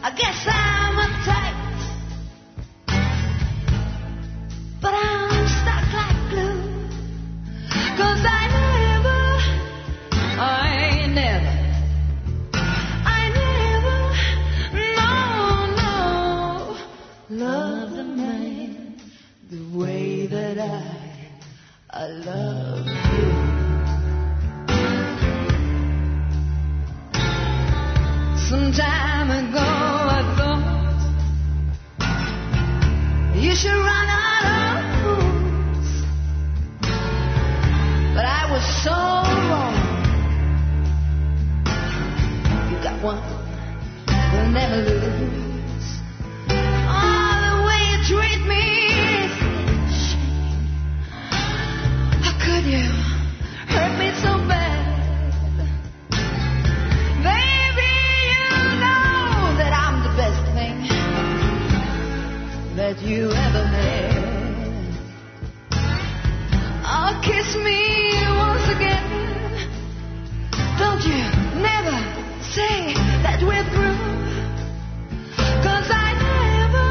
I guess I'm uptight, but I'm stuck like glue. 'Cause I never love the man the way that I love you. Some time ago I thought you should run out of fools, but I was so wrong. You got one who'll never lose. Oh, the way you treat me is a shame. How could you hurt me so bad? Baby, you know that I'm the best thing that you ever had. Oh, kiss me once again. Don't you never say that we're through. 'Cause I never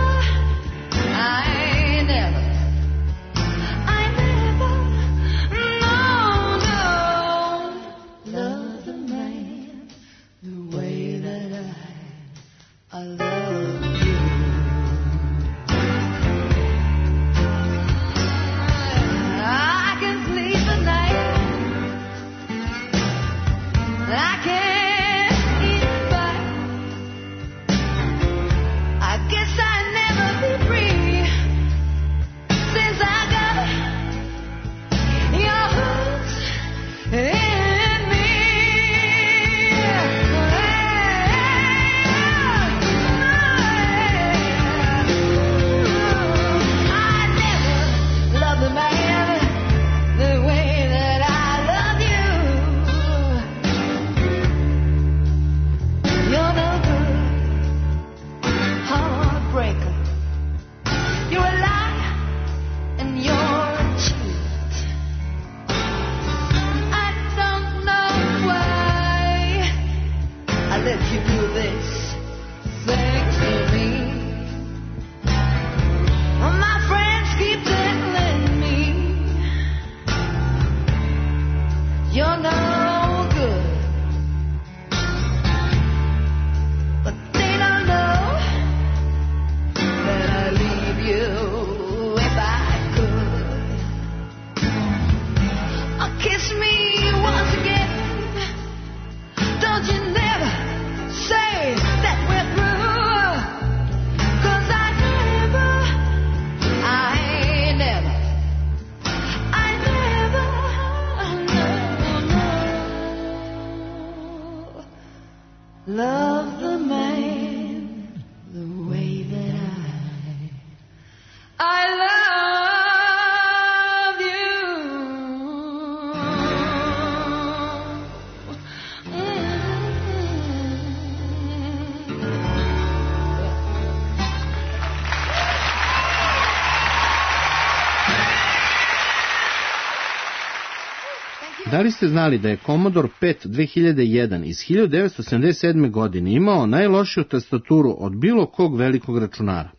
love the man the way that I love you. I can sleep at night, I can't eat a bite. I guess I'll never be free since I got your hooks in me. I never loved a man the way that I love you. You're no good heartbreaker. You're a liar and you're a cheat. I don't know why I let you do this thing to me. My friends keep telling me you're no good, but they don't know that I'd leave you if I could. Oh, kiss me once again. Don't you never say that we're through. 'Cause I never love the man the way that I love you. Da li ste znali da je Commodore PET 2001 iz 1977. godine imao najlošiju tastaturu od bilo kog velikog računara?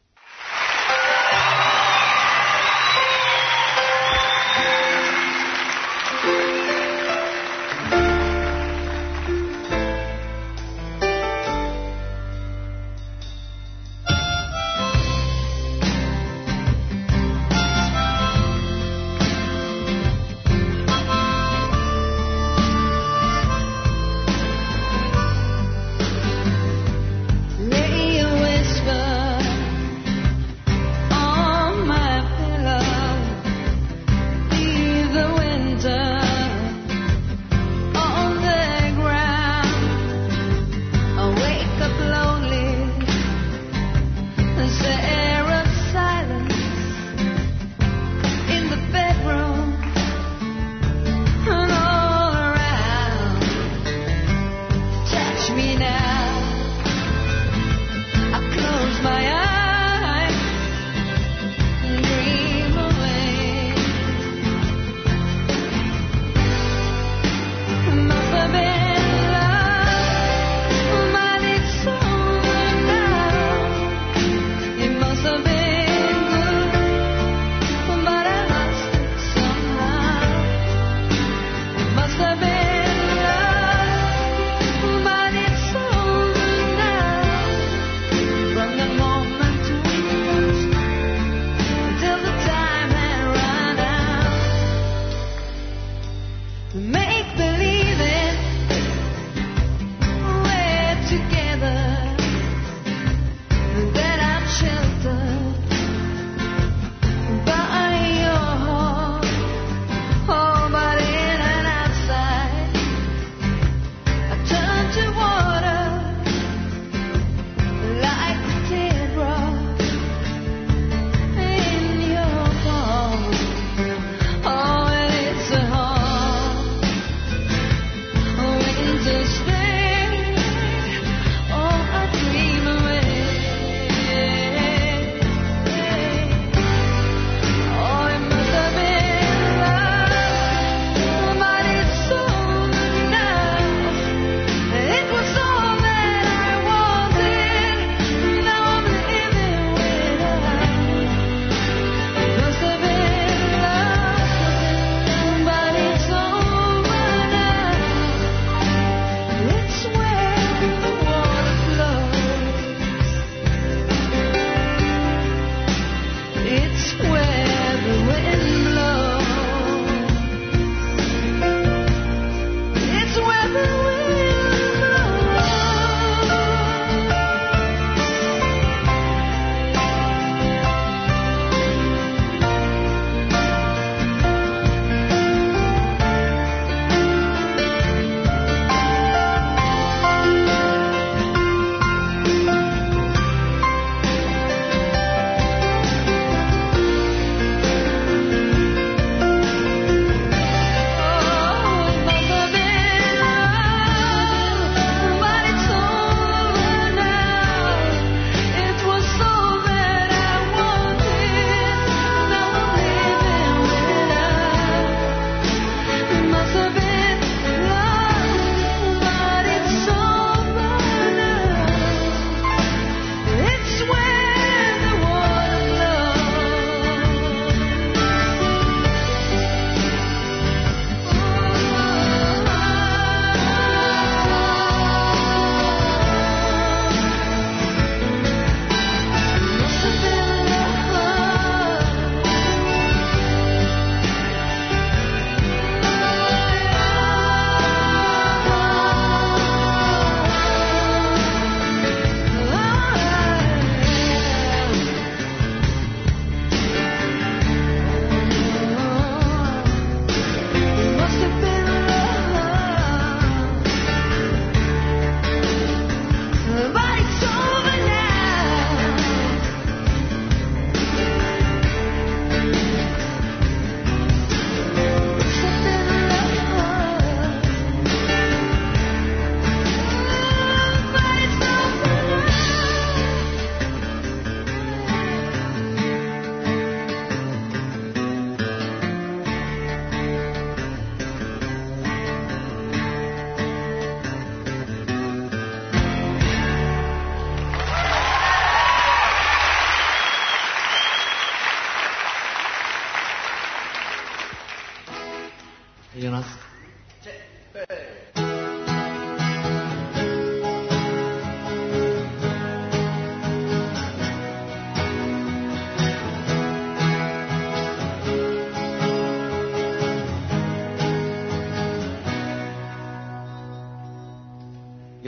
Lay a whisper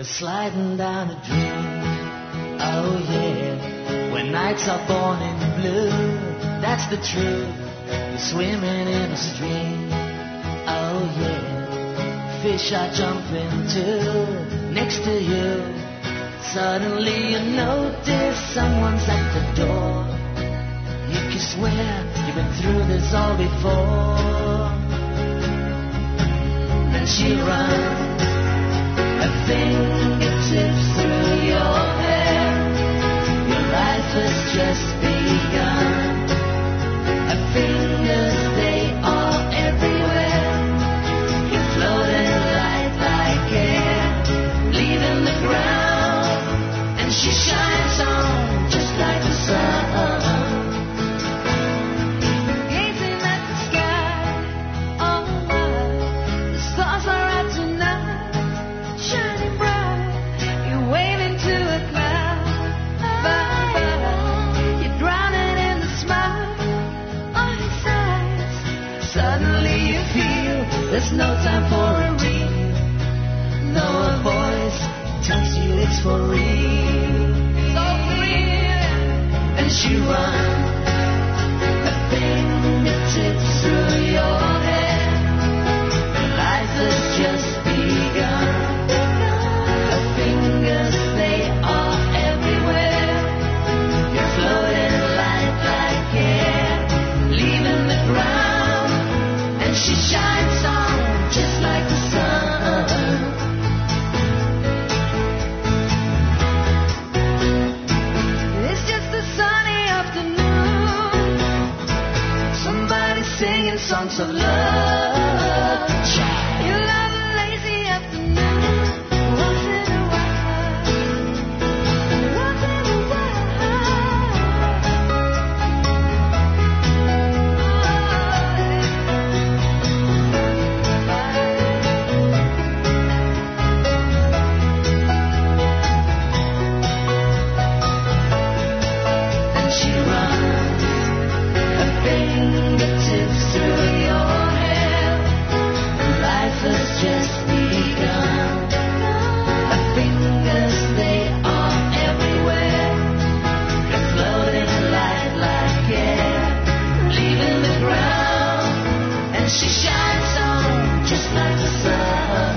sliding down a dream. Oh yeah, when nights are born in blue, that's the truth. You're swimming in a stream. Oh yeah, fish are jumping too next to you. Suddenly you notice someone's at the door. You can swear you've been through this all before. Then she runs her fingertips through your hair. Your life has just begun. Her fingers, they are everywhere. You're floating light like air, leaving the ground, and she shines on just like the sun. There's no time for a read. No, a voice tells you it's for real. So real. And she runs her fingertips through your hair. Life has just begun. Her fingers, they are everywhere. You're floating light like air, leaving the ground, and she shines on just like the sun. It's just a sunny afternoon. Somebody singing songs of love. You love a lazy afternoon. Once in a while. Once in a fingertips through your hair. Life has just begun. Her fingers, they are everywhere. You're floating light like air, leaving the ground, and she shines on just like the sun.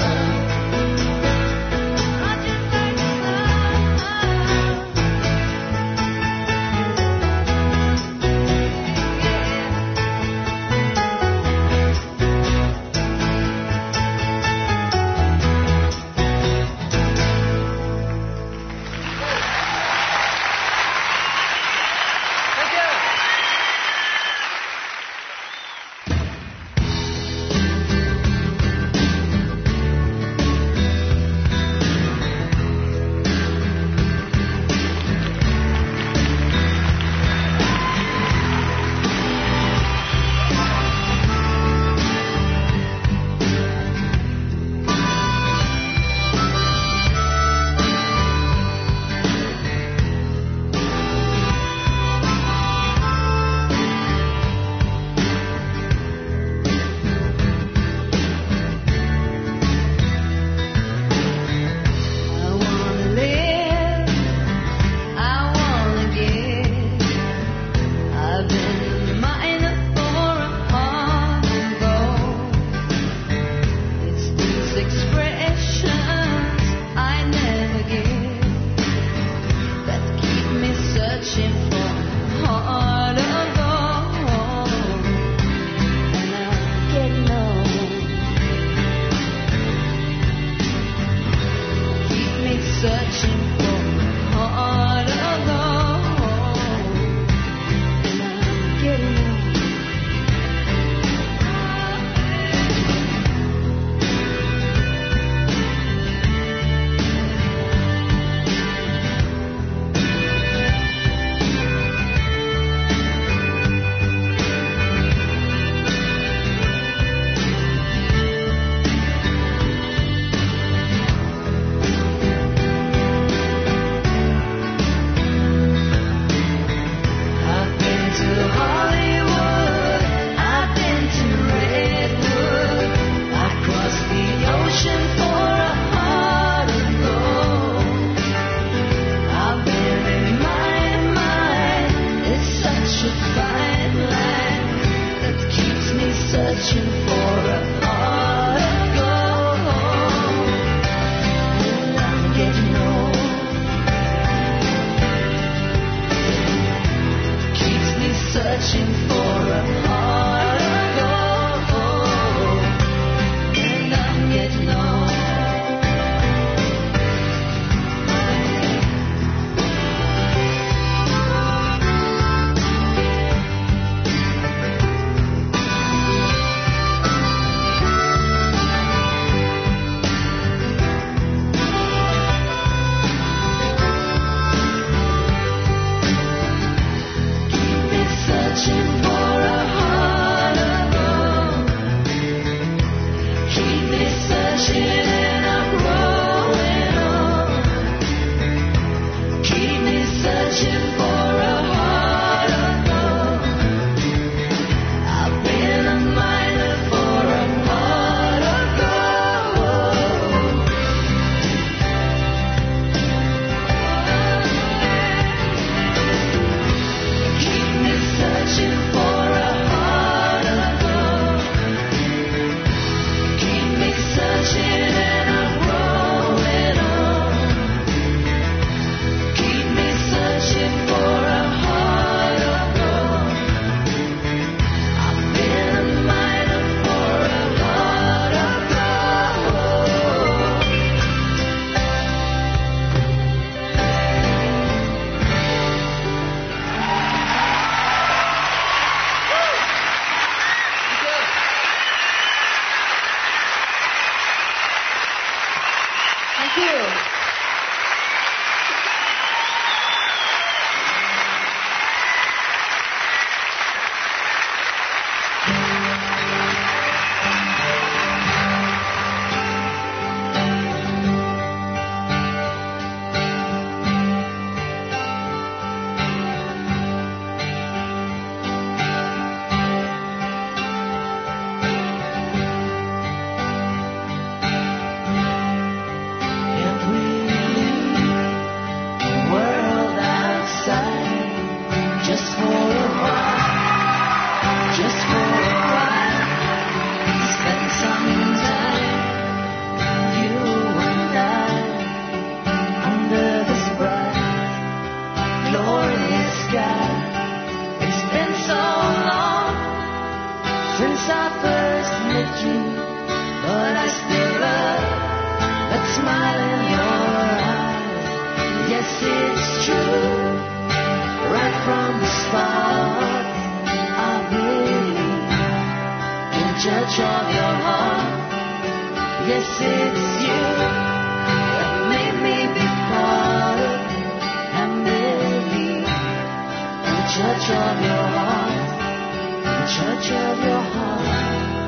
Yes, it's true. Right from the start, I believe in the judge of your heart. Yes, it's you that made me be part of and believe in the judge of your heart, the judge of your heart.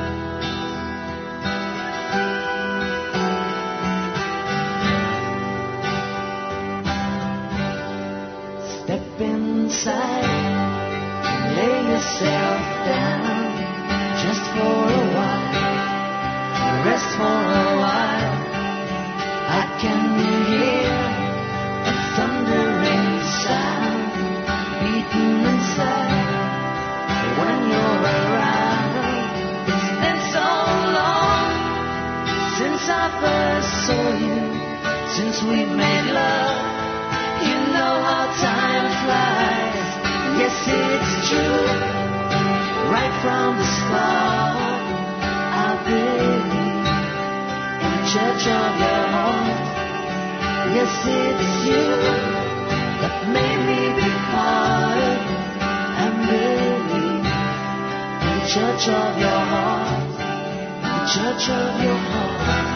Step inside, lay yourself down, just for a while, rest for a while. I can hear a thundering sound beating inside when you're around. It's been so long since I first saw you, since we made love. You know how time flies. Yes, it's true. Right from the start, I believe in the judge of your heart. Yes, it's you that made me be part of and believe in the judge of your heart, the judge of your heart.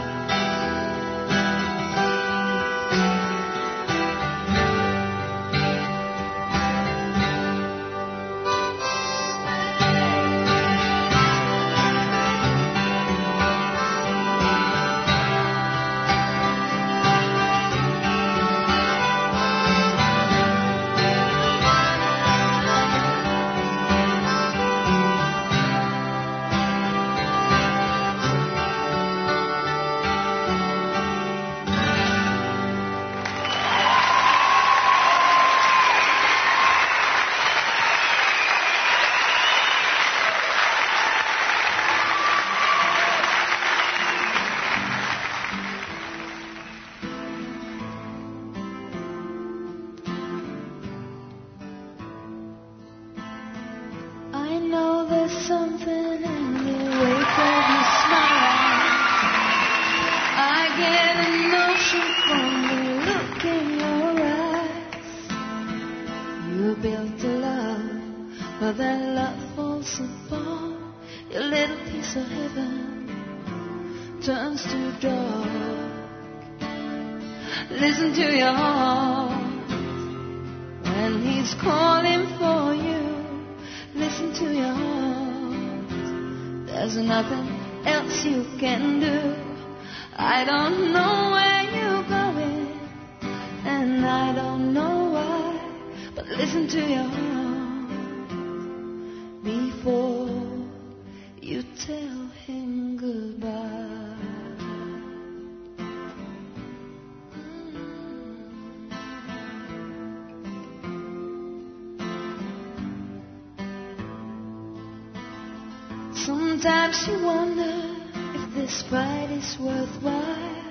Listen to your heart when he's calling for you. Listen to your heart. There's nothing else you can do. I don't know where you're going, and I don't know why, but listen to your heart before you tell him goodbye. Sometimes you wonder if this fight is worthwhile.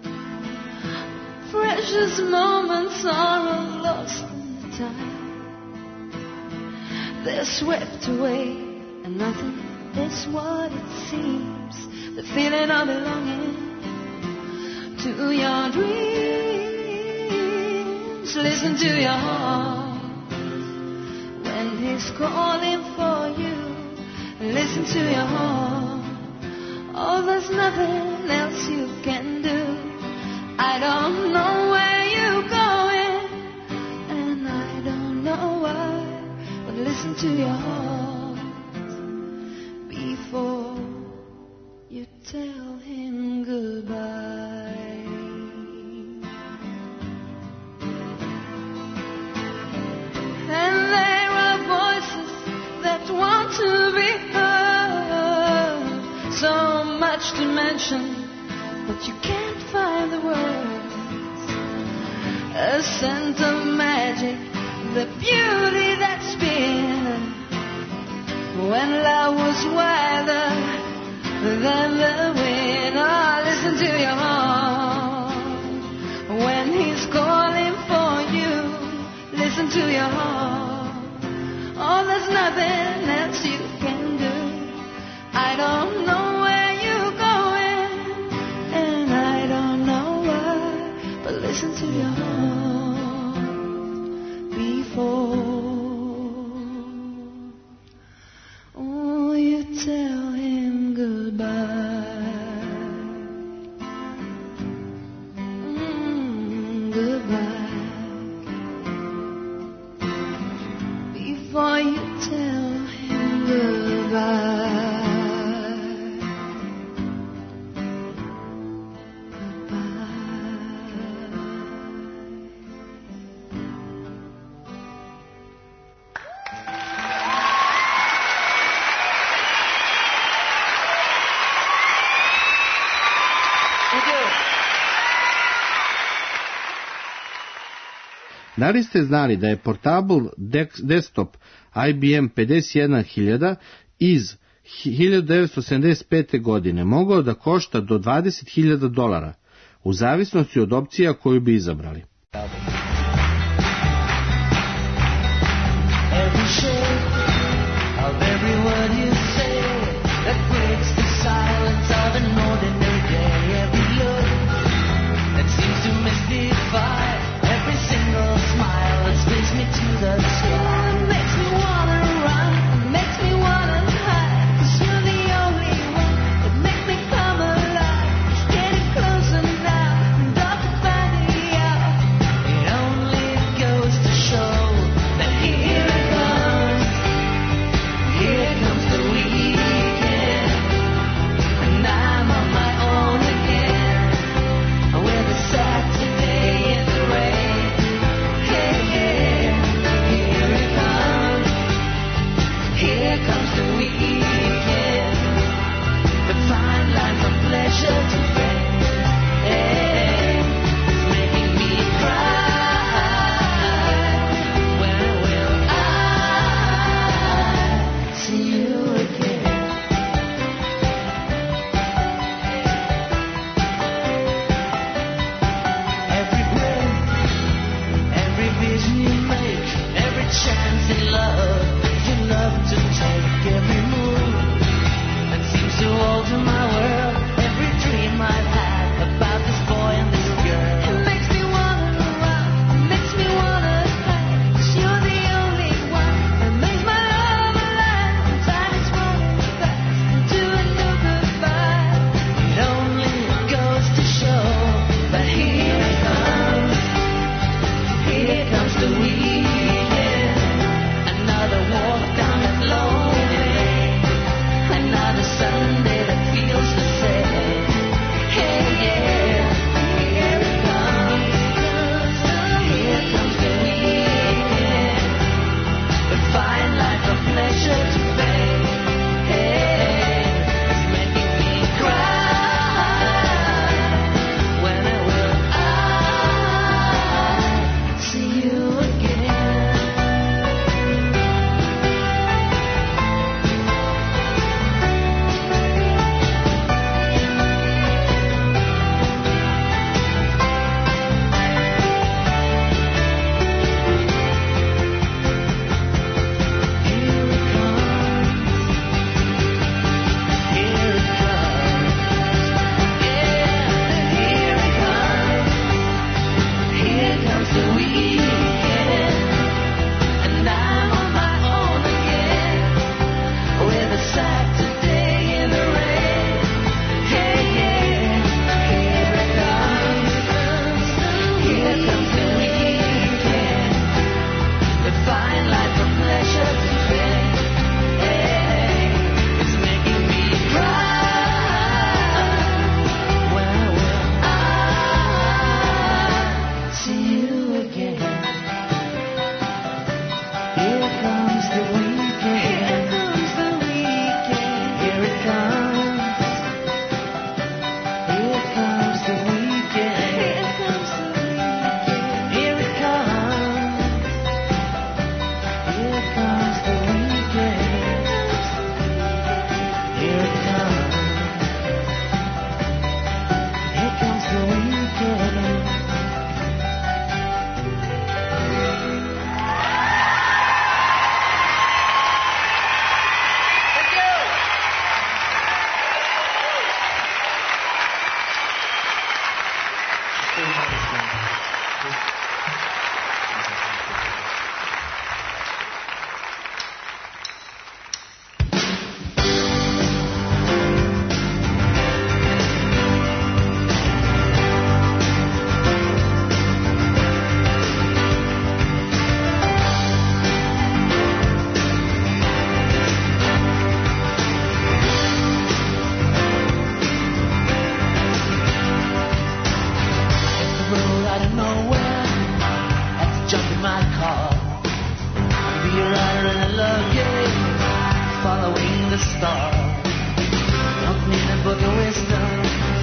Precious moments are all lost in the tide. They're swept away and nothing is what it seems. The feeling of belonging to your dreams. Listen to your heart when he's calling for you. Listen to your heart. Oh, there's nothing else you can do. I don't know where you're going, and I don't know why, but listen to your heart before you tell him goodbye. And there are voices that want to be heard, so much to mention, but you can't find the words. A scent of magic, the beauty that's been when love was wilder than the wind. Oh, listen to your heart when he's calling for you. Listen to your heart. Oh, there's nothing else you can do. I don't know where you're going, and I don't know why, but listen to your heart. Da li ste znali da je portable desktop IBM 51000 iz 1975. godine mogao da košta do $20,000 u zavisnosti od opcija koju bi izabrali?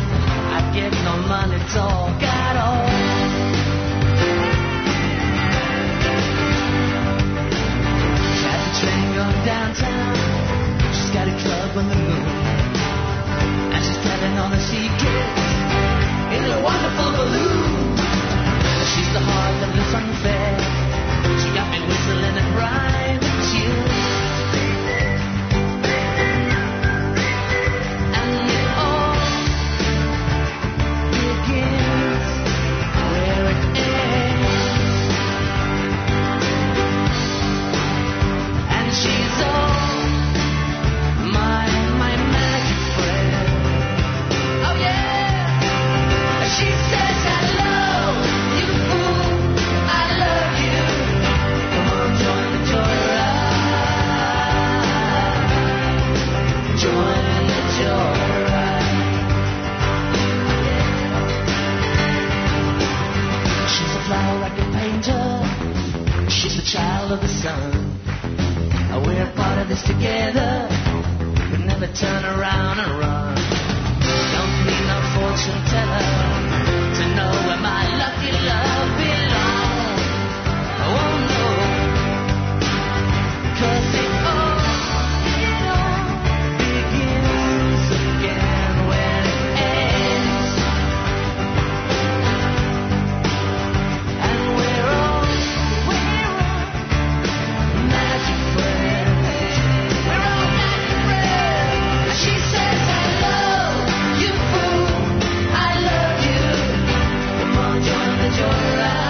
Get no money talk at all. up on the moon. And she's telling all the secrets in a wonderful balloon. She's the heart of the fun fair. She got me whistling and rhyming tune. And it all begins where it ends. And she's all my magic friend. Oh yeah. She says hello, you fool, I love you. Come on, join the joyride. Join the joyride. She's a flower I can paint her. She's the child of the sun. We're a part of this together. We'll never turn around and run. Don't need no fortune teller to know where my lucky love belongs. Oh no, 'cause it all begins again when it ends. And we're all magic friends. We're all magic friends. And she says hello, you fool, I love you. Come on, join the joyride.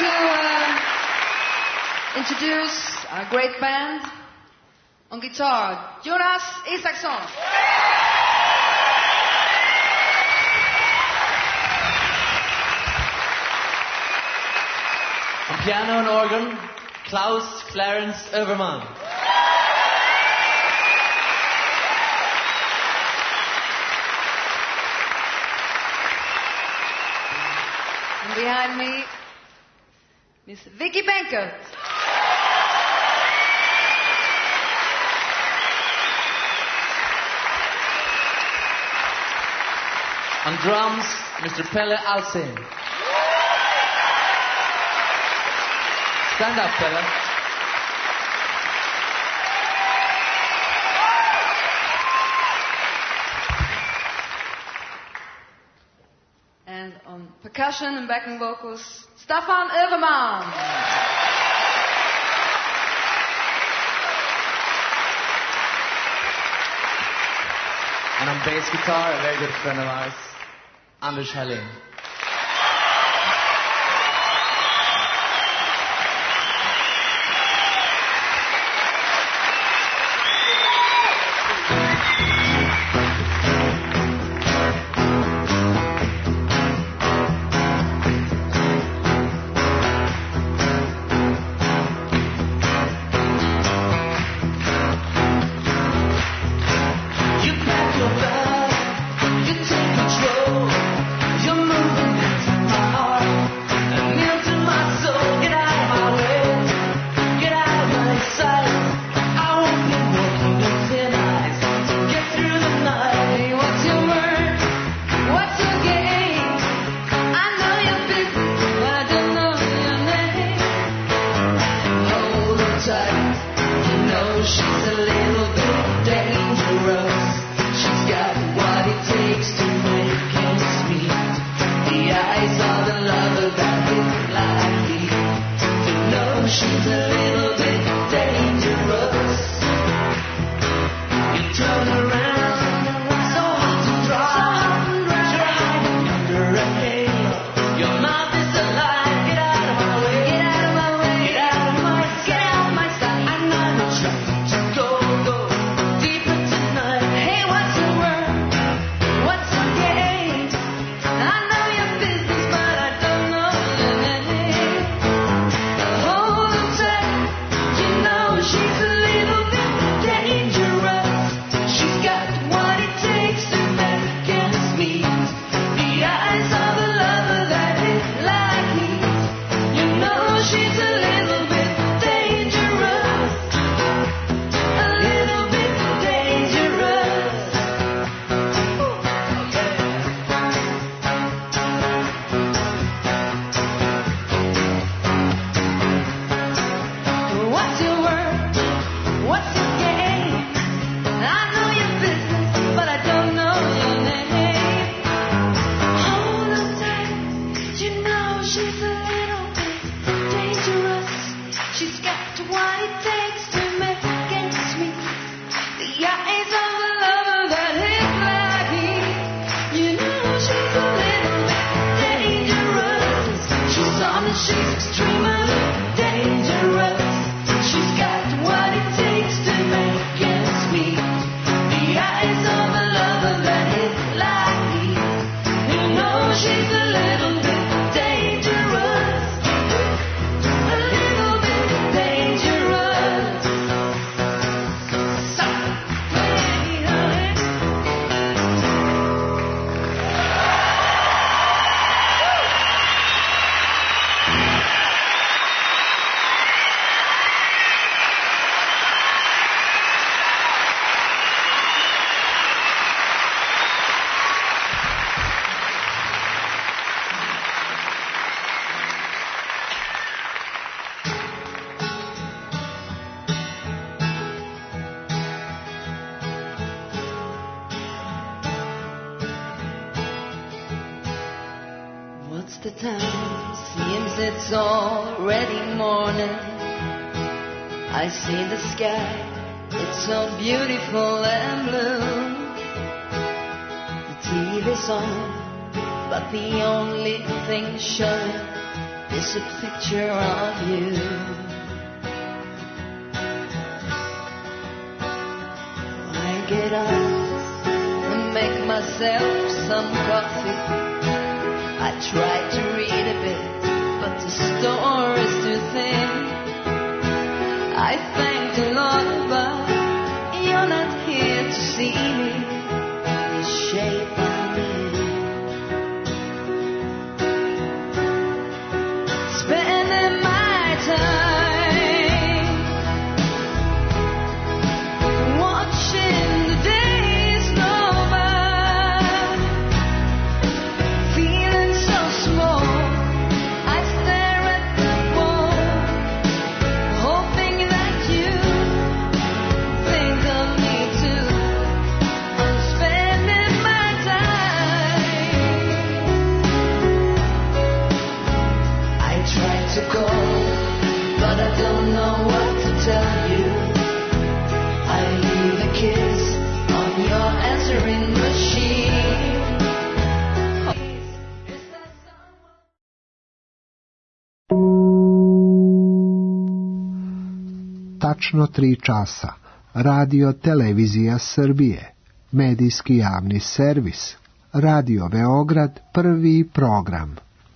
Introduce our great band. On guitar, Jonas Isaksson. On piano and organ, Klaus Clarence Överman. And behind me, Miss Vicky Benkert. On drums, Mr. Pelle Alsing. Stand up, Pelle. And on percussion and backing vocals, Staffan Överman. And on bass guitar, a very good friend of ours, Anders Helling. The time seems it's already morning. I see the sky, it's so beautiful and blue. The TV's on, but the only thing showing is a picture of you. I get up and make myself some coffee. I try to read a bit, but the story's too thin. I thank the Lord above, you're not here to see me, the shape I'm in. Spending my time watching the days go by, feeling so small. I stare at the wall, hoping that you think of me too. I'm spending my time. I try to call, but I don't know what to tell you. I leave a kiss on your answering machine. Tačno 3 časa. Radio Televizija Srbije. Medijski javni servis. Radio Beograd, prvi program.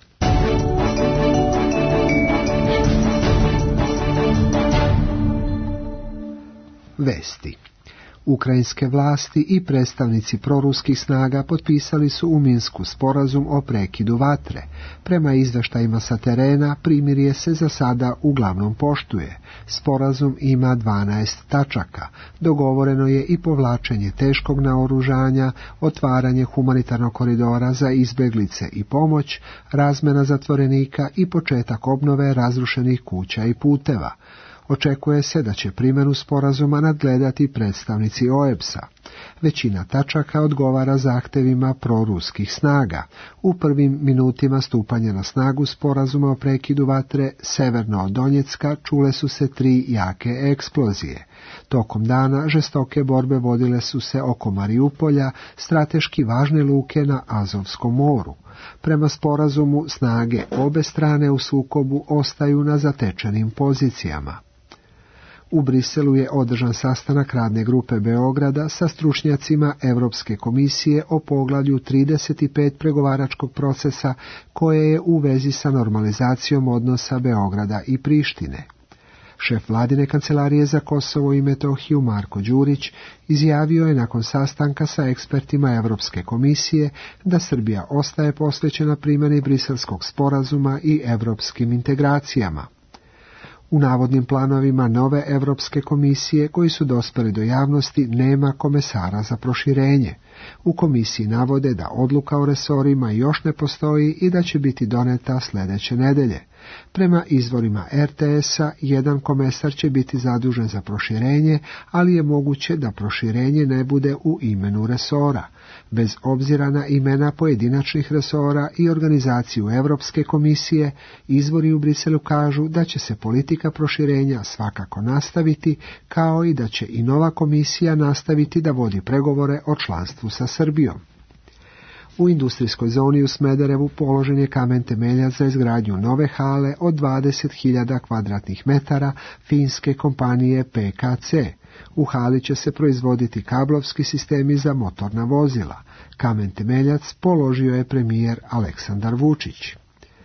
Vesti. Ukrajinske vlasti i predstavnici proruskih snaga potpisali su u Minsku sporazum o prekidu vatre. Prema izveštajima sa terena, primirje se za sada uglavnom poštuje. Sporazum ima 12 tačaka. Dogovoreno je i povlačenje teškog naoružanja, otvaranje humanitarnog koridora za izbjeglice i pomoć, razmjena zatvorenika i početak obnove razrušenih kuća i puteva. Očekuje se da će primjenu sporazuma nadgledati predstavnici OEBS-a. Većina tačaka odgovara zahtevima proruskih snaga. U prvim minutima stupanja na snagu sporazuma o prekidu vatre severno od Donjecka čule su se 3 jake eksplozije. Tokom dana žestoke borbe vodile su se oko Mariupolja, strateški važne luke na Azovskom moru. Prema sporazumu snage obe strane u sukobu ostaju na zatečenim pozicijama. U Briselu je održan sastanak radne grupe Beograda sa stručnjacima Europske komisije o poglavlju 35 pregovaračkog procesa koje je u vezi sa normalizacijom odnosa Beograda i Prištine. Šef vladine kancelarije za Kosovo i Metohiju Marko Đurić izjavio je nakon sastanka sa ekspertima Europske komisije da Srbija ostaje posvećena primjeni Briselskog sporazuma i europskim integracijama. U navodnim planovima nove Europske komisije koji su dospjeli do javnosti nema komesara za proširenje. U komisiji navode da odluka o resorima još ne postoji i da će biti doneta sljedeće nedelje. Prema izvorima RTS-a, jedan komesar će biti zadužen za proširenje, ali je moguće da proširenje ne bude u imenu resora. Bez obzira na imena pojedinačnih resora i organizaciju Europske komisije, izvori u Briselu kažu da će se politika proširenja svakako nastaviti, kao i da će i nova komisija nastaviti da vodi pregovore o članstvu sa Srbijom. U industrijskoj zoni u Smederevu položen je kamen temeljac za izgradnju nove hale od 20.000 kvadratnih metara finske kompanije PKC. U hali će se proizvoditi kablovski sistemi za motorna vozila. Kamen temeljac položio je premijer Aleksandar Vučić.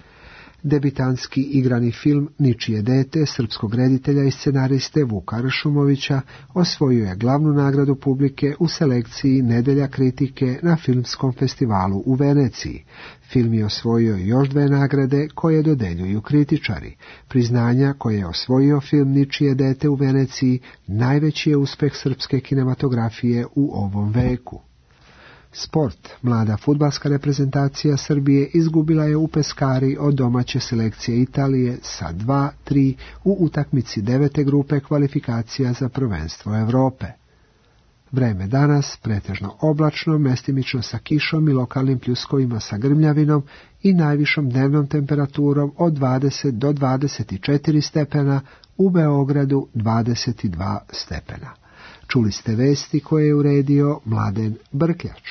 Debitanski igrani film Ničije dete srpskog reditelja i scenariste Vuka Ršumovića osvojio je glavnu nagradu publike u selekciji Nedelja kritike na filmskom festivalu u Veneciji. Film je osvojio još 2 nagrade koje dodeljuju kritičari. Priznanja koje je osvojio film Ničije dete u Veneciji najveći je uspeh srpske kinematografije u ovom veku. Sport. Mlada fudbalska reprezentacija Srbije izgubila je u Peskari od domaće selekcije Italije sa 2-3 u utakmici 9. grupe kvalifikacija za prvenstvo Europe. Vreme danas pretežno oblačno, mestimično sa kišom i lokalnim pljuskovima sa grmljavinom i najvišom dnevnom temperaturom od 20 do 24 stepena, u Beogradu 22 stepena. Čuli ste vesti koje je uredio Mladen Brkljač.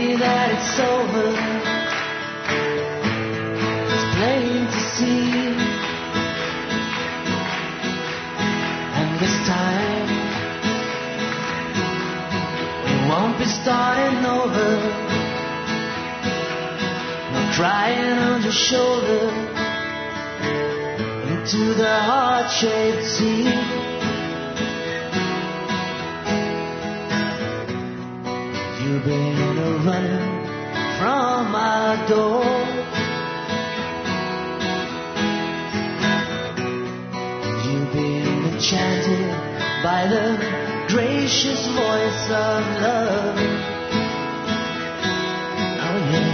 me that it's over. It's plain to see. And this time it won't be starting over. No crying on your shoulder into the heart-shaped sea. You've been running from our door. You've been enchanted by the gracious voice of love. Oh yeah.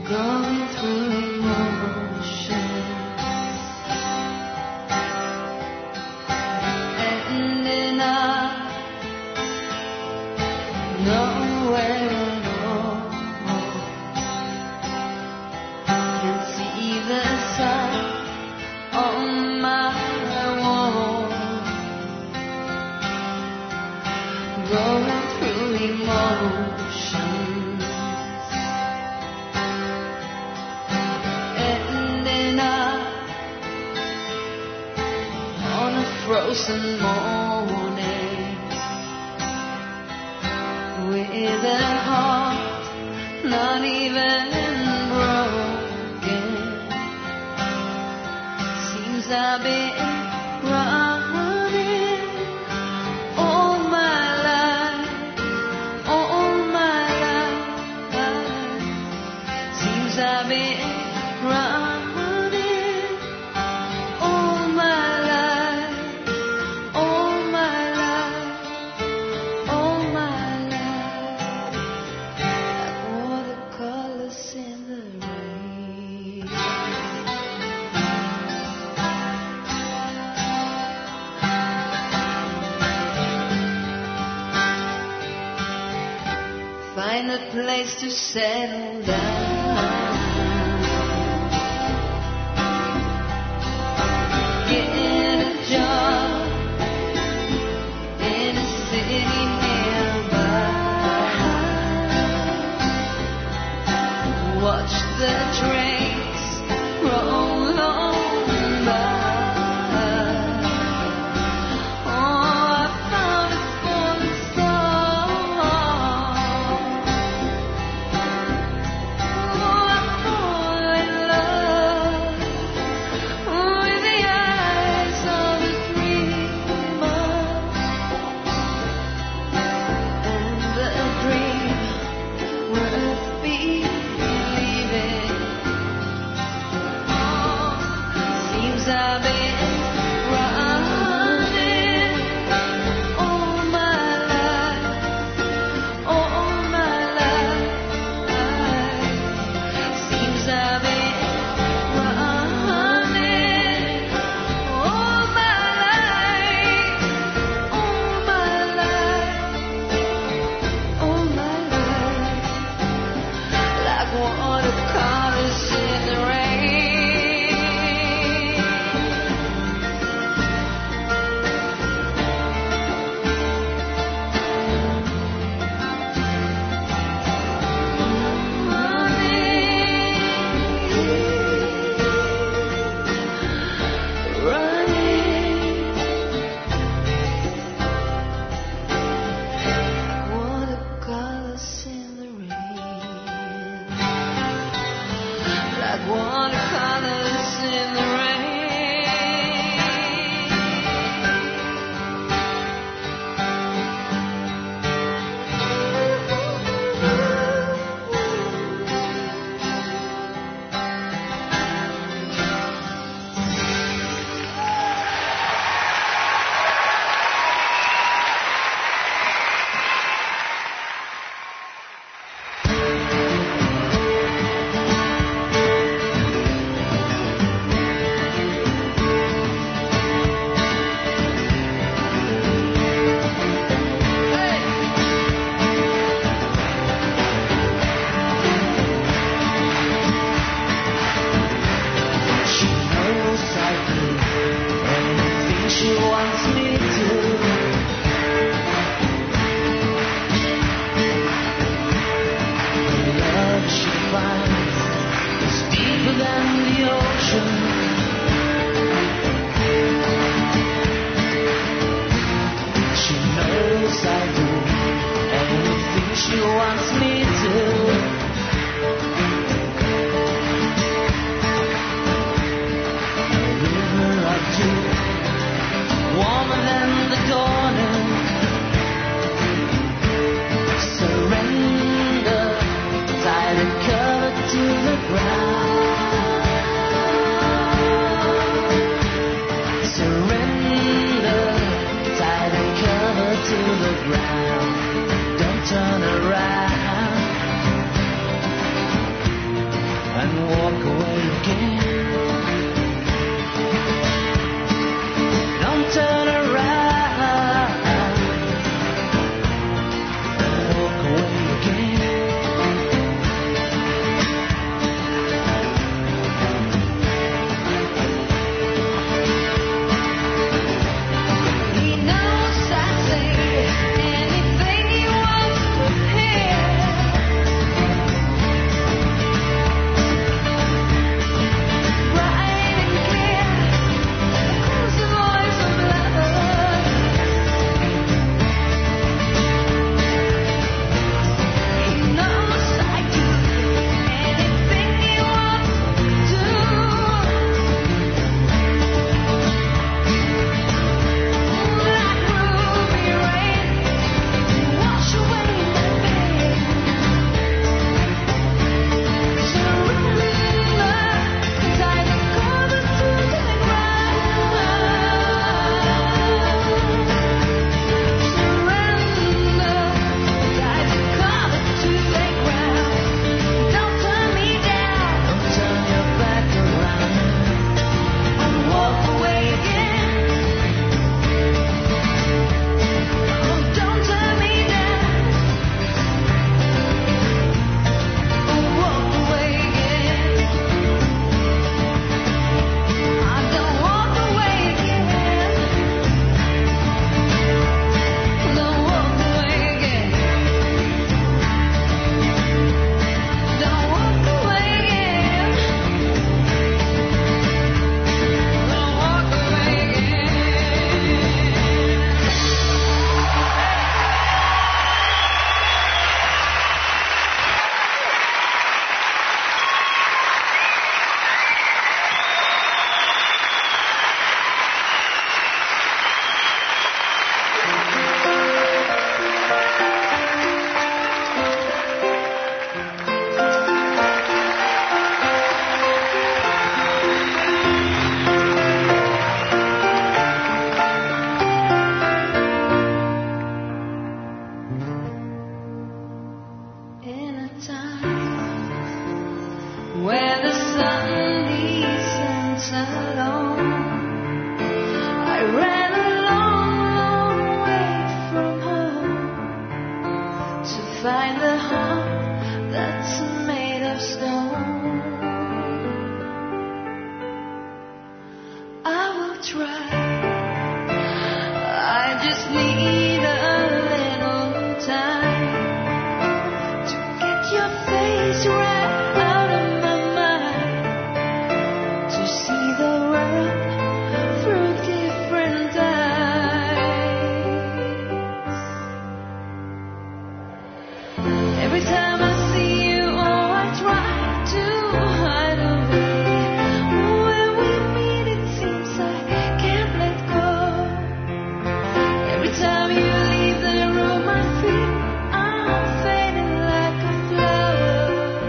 going through emotions, ending up nowhere at all. Can see the sun on my wall, going through emotions, ending up on a frozen morning with a heart not even broken. Seems I've been running all my life, all my life. Seems I've been running all my life, all my life, all my life. Like watercolors in the rain. Find a place to settle down, get a job in a city nearby, watch the trains roll on by. Surrender, tied and cover to the ground. Don't turn around. alone. I ran a long, long way from home to find a heart that's made of stone. I will try. I just need a little time to get your face right out of my mind, to see the world through different eyes. Every time I see you, oh, I try to hide away. When we meet, it seems I can't let go. Every time you leave the room, I feel I'm fading like a flower.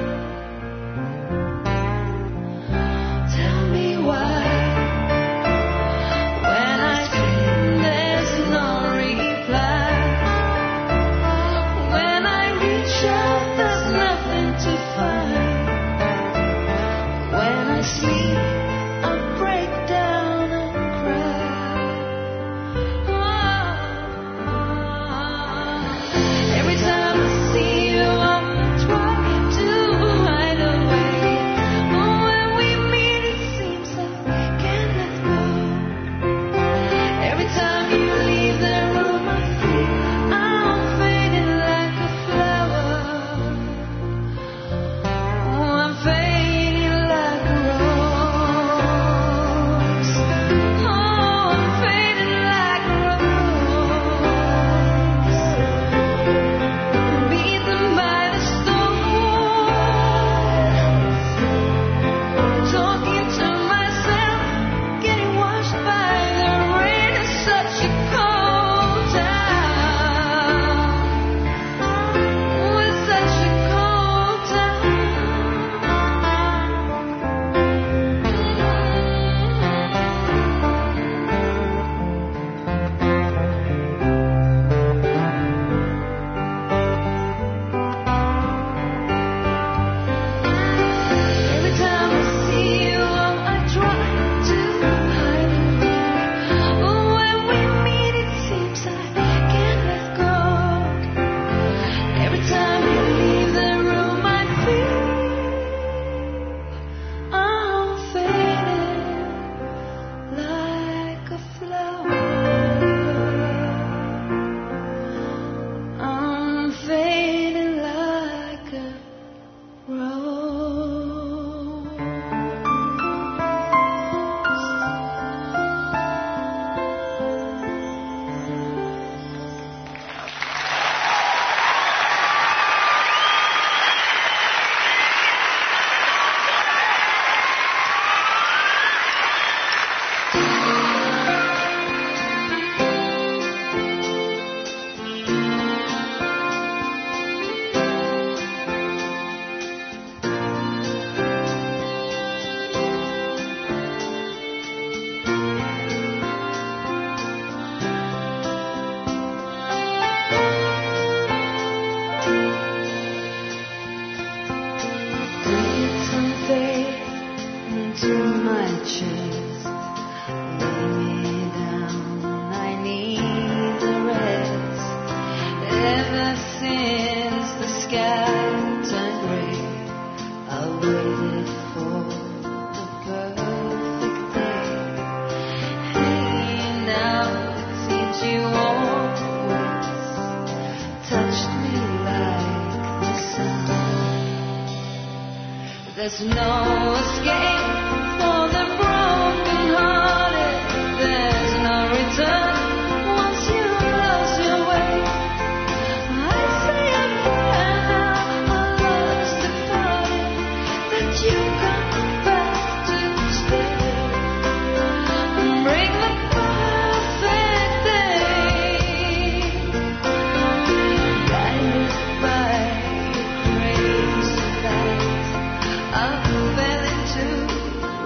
Tell me why. When I scream, there's no reply. When I reach out, there's nothing to find. When I sleep, I break down and cry. Every time I see you, I try to hide away. When we meet, it seems I can't let go. Every time you leave the room, I feel I'm fading like a flower. Oh, I'm fading like a rose. Oh, I'm fading like a rose. Beaten by the storm, talking to myself, getting washed by the rain. It's such a cold town. Oh, it's such a cold town. Every time I see you, I try to hide away. When we meet, it seems I can't let go. Every time you leave the room, I feel I'm fading like a flower. I'm fading like a rose. Breathe some faith into my chest. Lay me down, I need the rest. Ever since the sky turned gray, I waited for the perfect day. Hey, now it seems you always touched me like the sun. There's no escape for the broken-hearted. There's no return once you lost your way. I say a prayer now, our love's departed, that you come back to stay and bring the perfect day. Guided by your crazy light, I fell into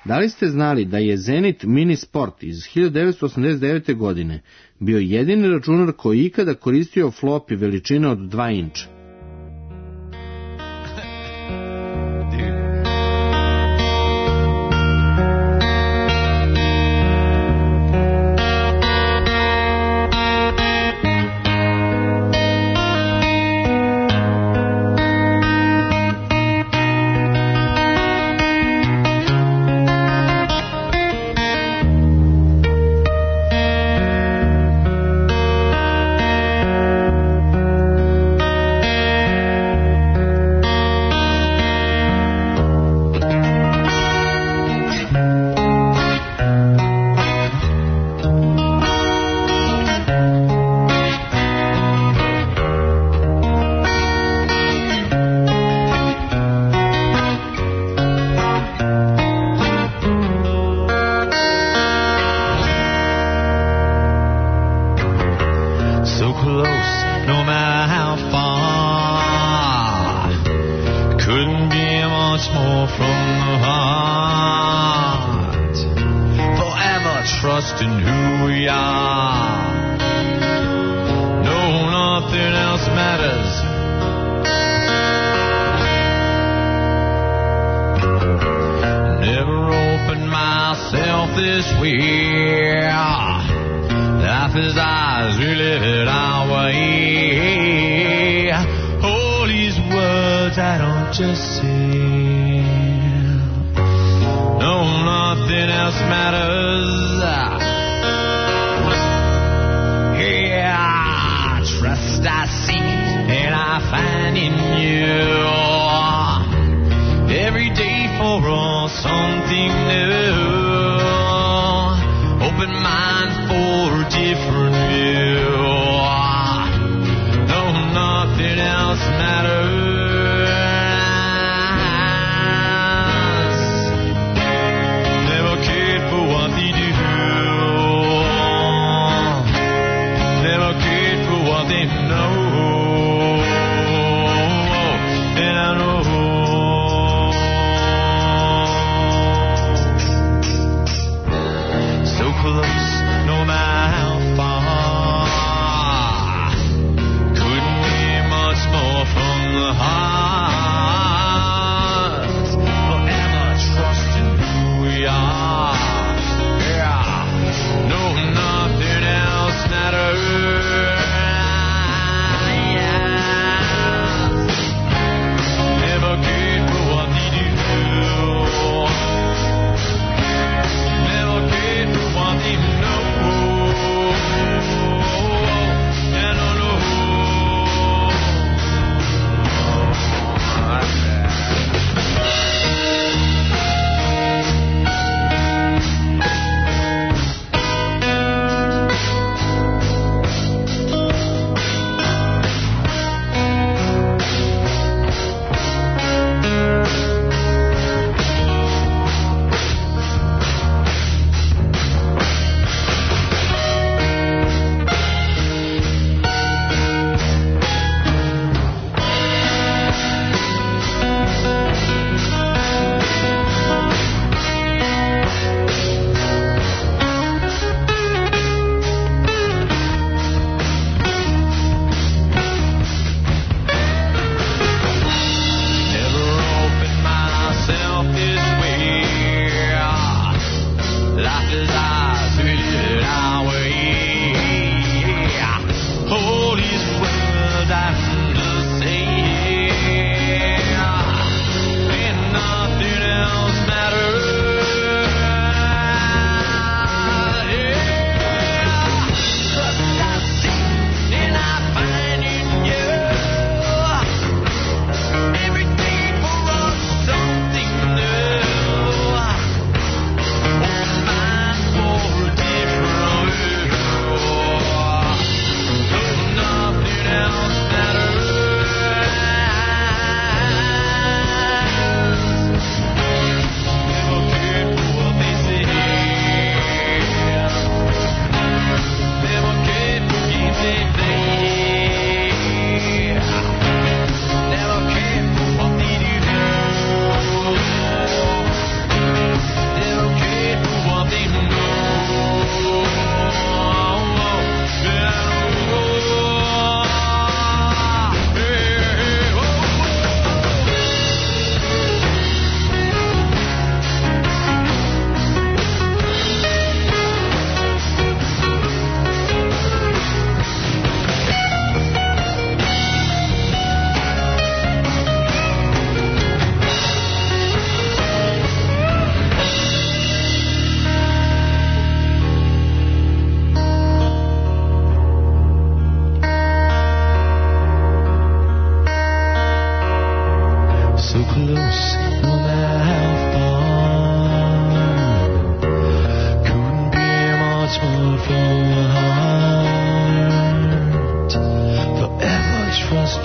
Da li ste znali da je Zenit Mini Sport iz 1989. godine bio jedini računar koji je ikada koristio floppy veličine od 2 inča?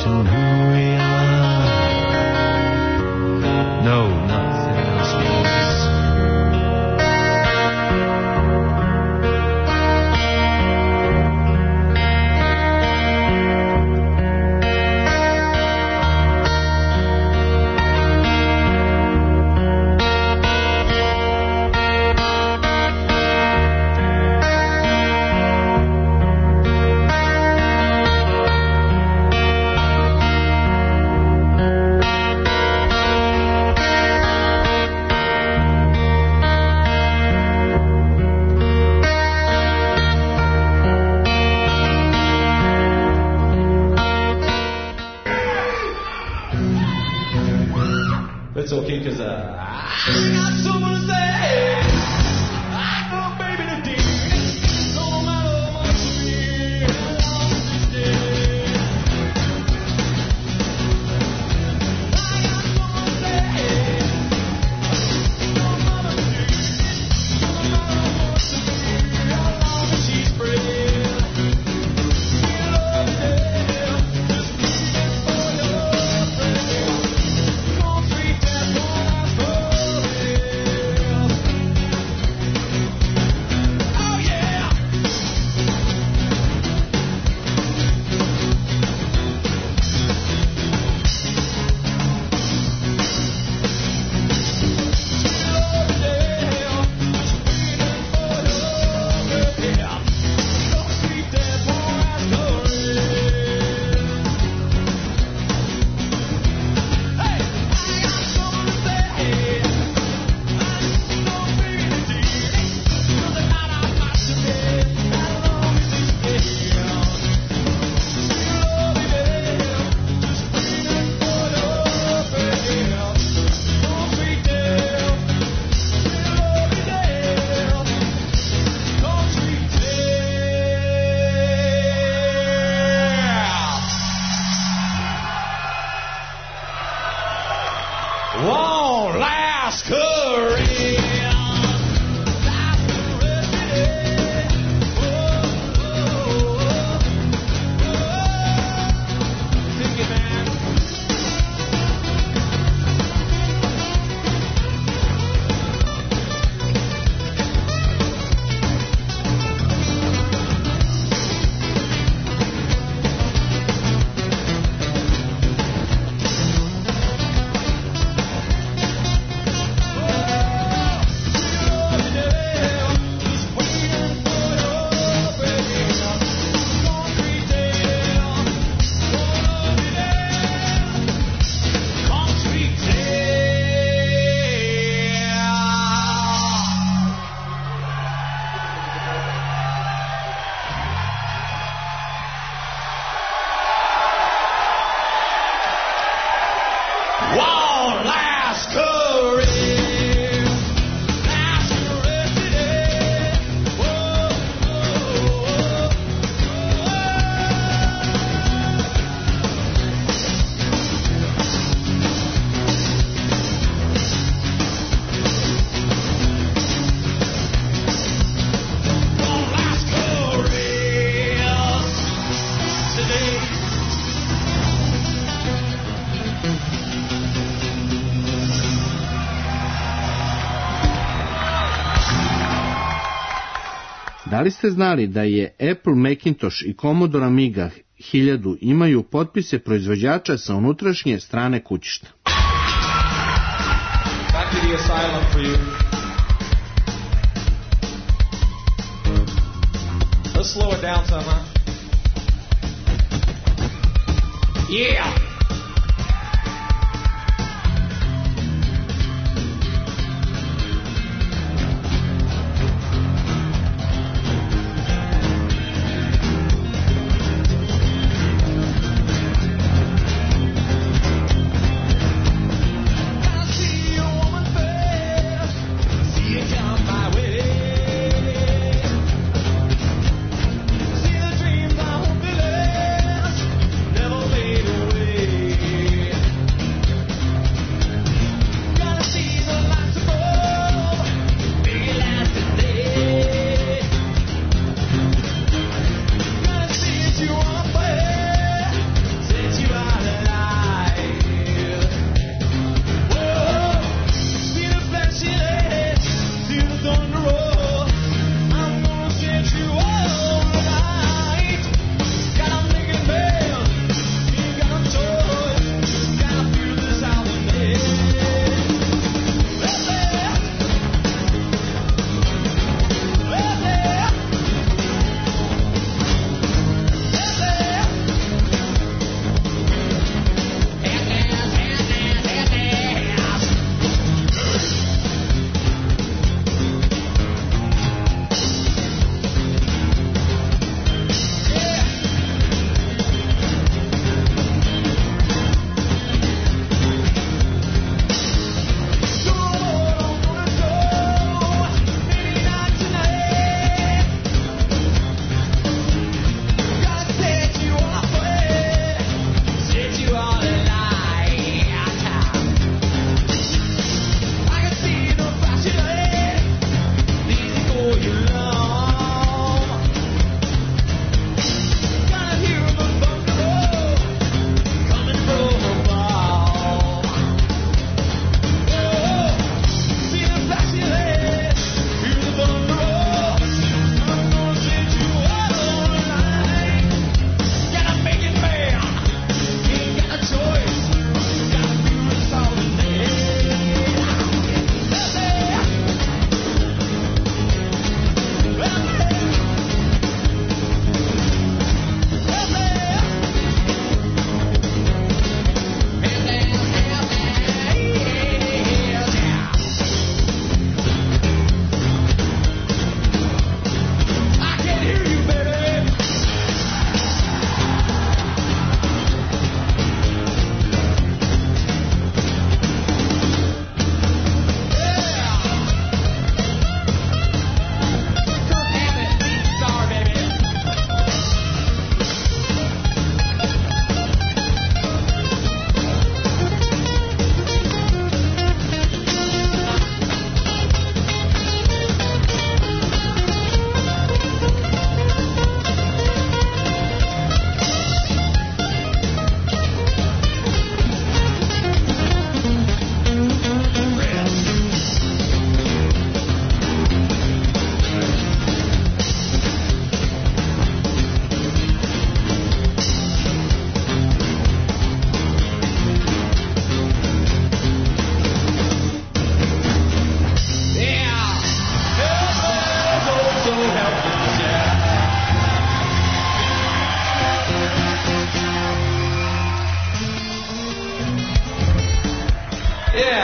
in who we are. No, nothing else matters. It's okay, cause I got something to say. I know, baby, the day. No matter what you feel, I'll just stay. I got something to say. No matter the day, no matter what you feel, how long as she's free. Won't last career. Won't last career. Last career. Whoa, whoa, won't last career today. Da li ste znali da je Apple Macintosh i Commodore Amiga 1000 imaju potpise proizvođača sa unutrašnje strane kućišta? Back to the asylum for you. Let's slow it down some, huh? Yeah! Never fade away.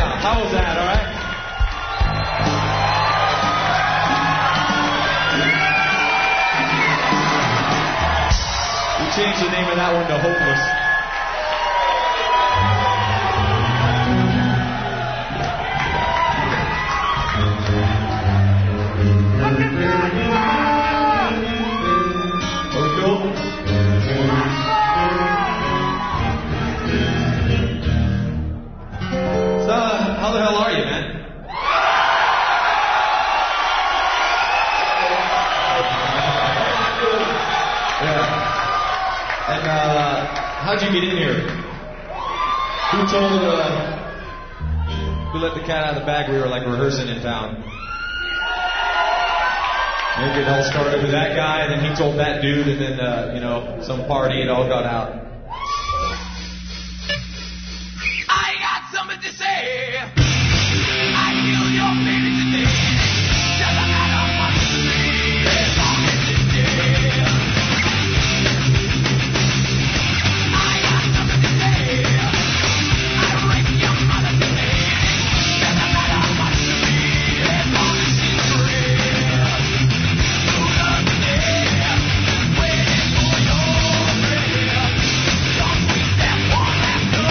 Yeah, how was that, all right? We changed the name of that one to Hopeless. How the hell are you, man? Yeah. And how'd you get in here? Who let the cat out of the bag? We were like rehearsing in town. Maybe it all started with that guy, and then he told that dude, and then some party, it all got out. I got something to say. I feel your baby today. Doesn't matter much to me as long as it's dead. I got something to say. I raped your mother today. Doesn't matter much to me as long as she's dead. Through love today, waiting for your prayer. Don't speak that one after.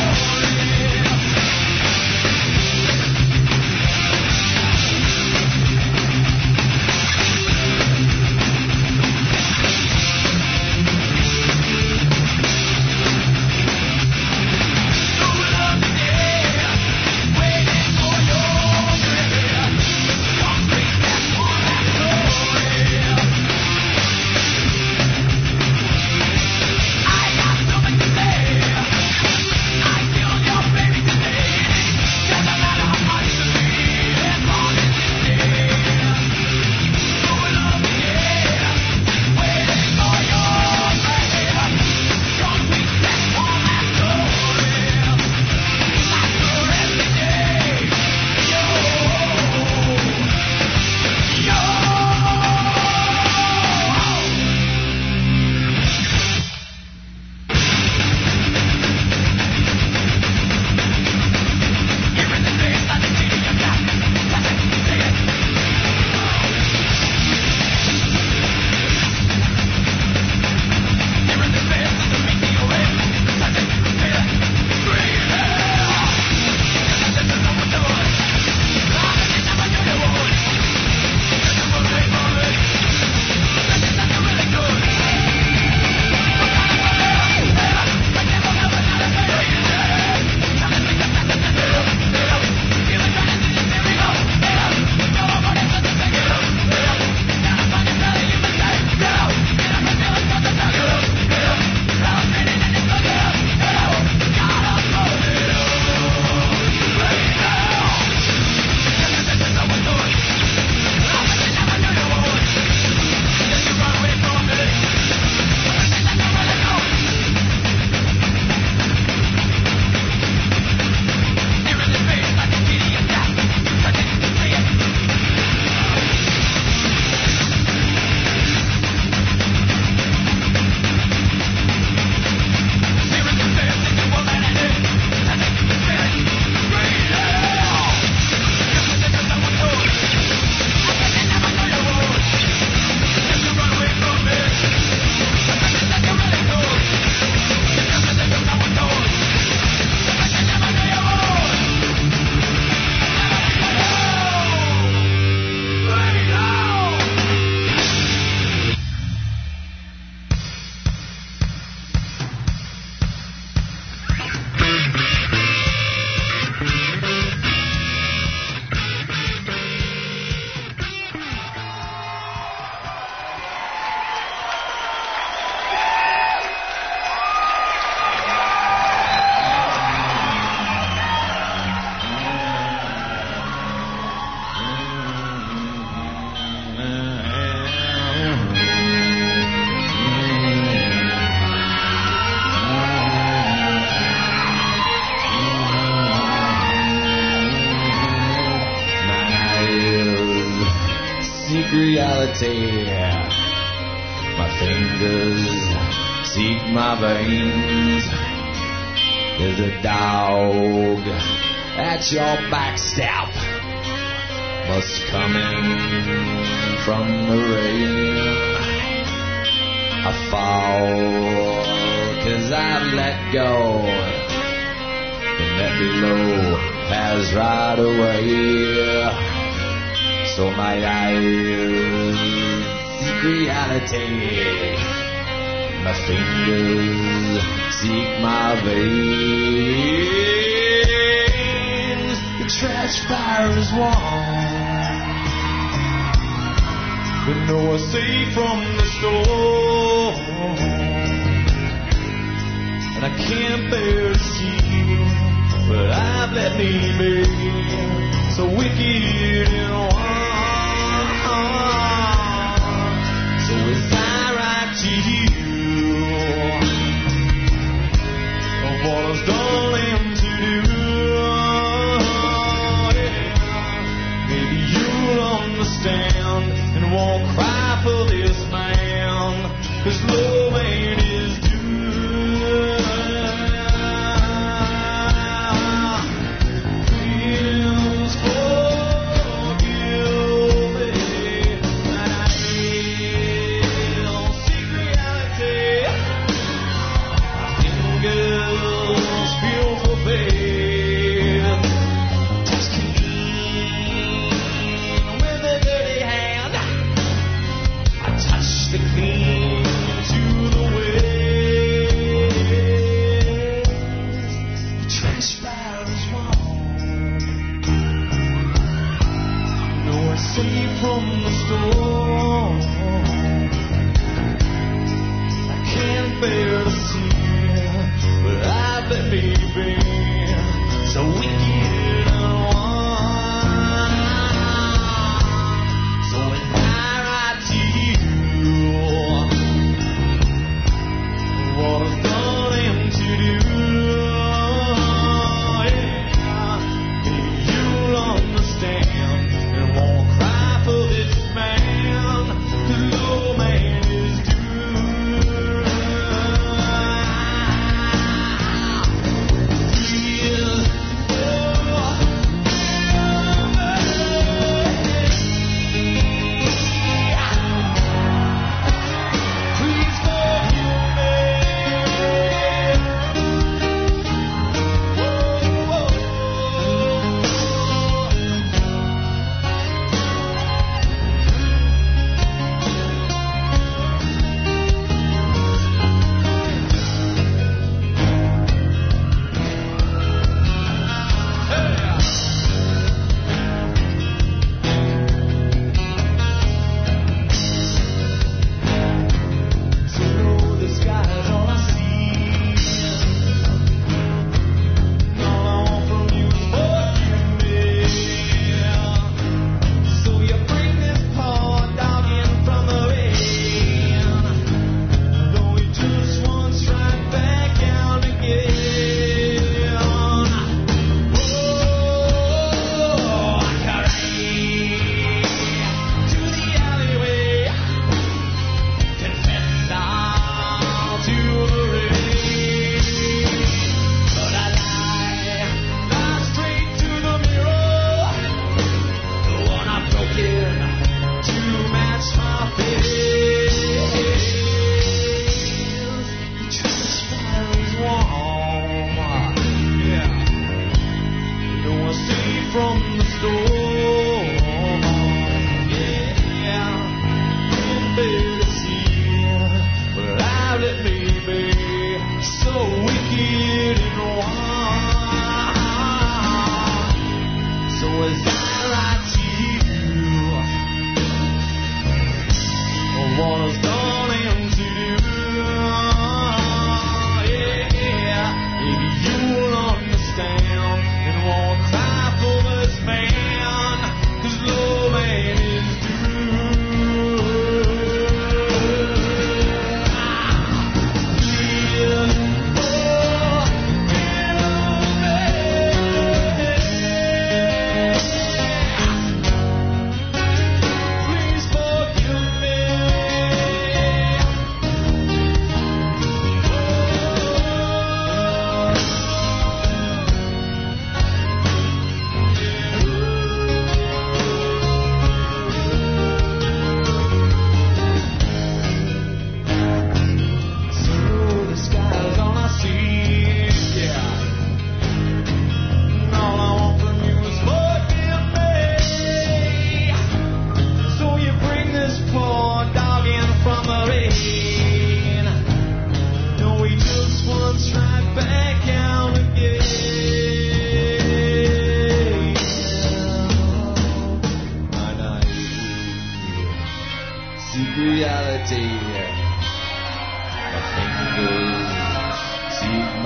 reality. My fingers seek my veins. There's a dog at your backstep must come in from the rain. I fall 'cause I've let go, and that below has right away. So my eyes seek reality, my fingers seek my veins. The trash fire is warm, but no one's safe from the storm. And I can't bear to see you, but I've let me be so wicked and wild. So as I write to you of what I was darling to do, maybe you'll understand and won't cry for this man, 'cause love ain't his due. Please forgive me, and I will seek reality. My fingers feel for pain.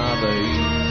babe.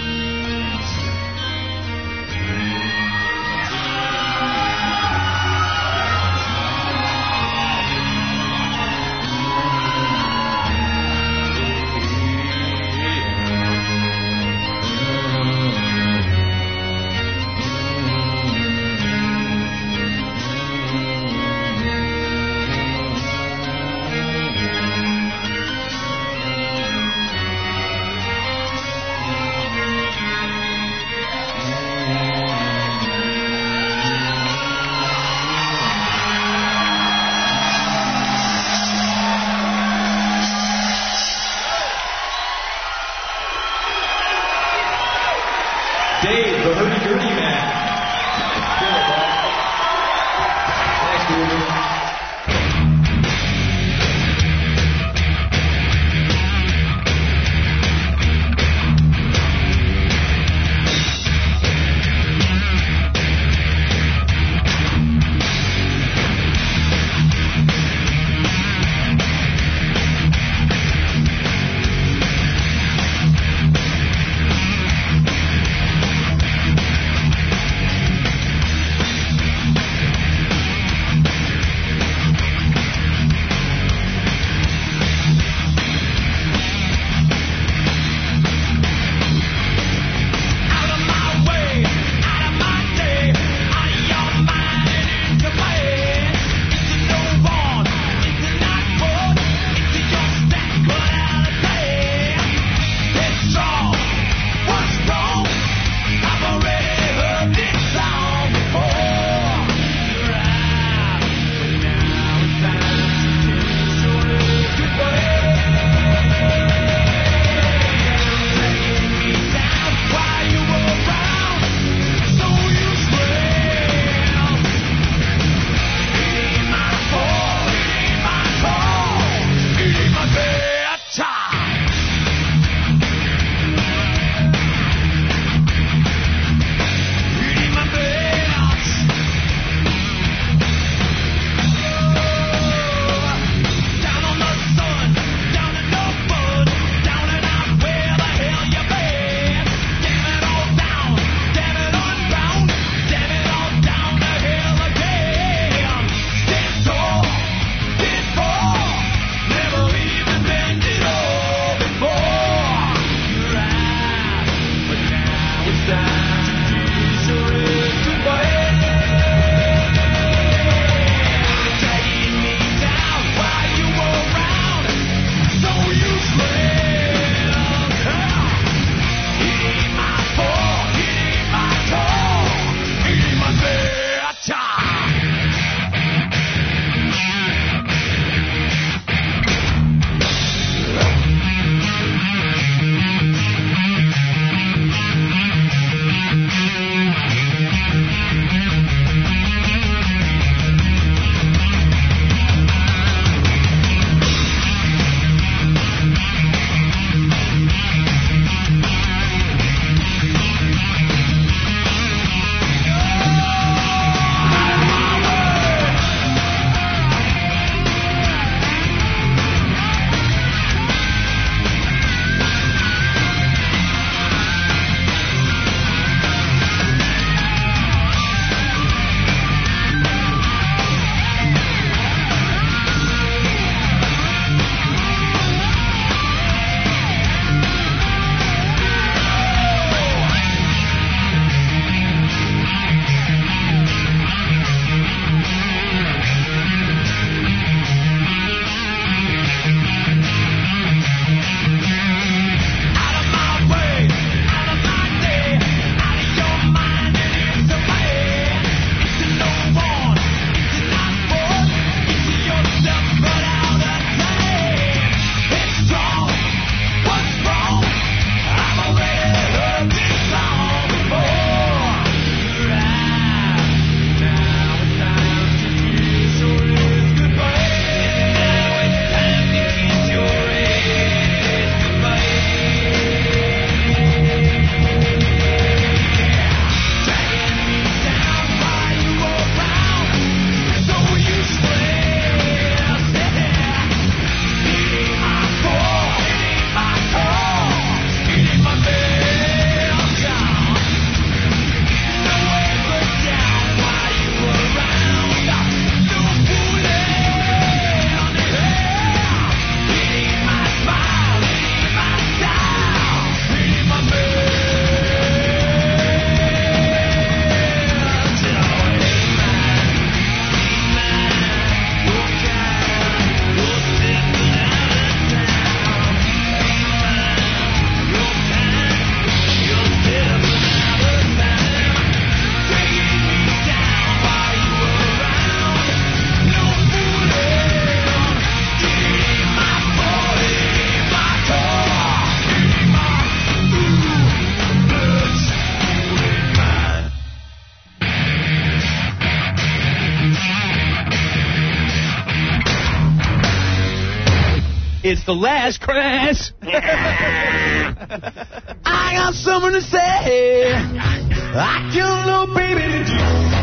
It's the last crash. I got something to say. I don't know, baby, did you?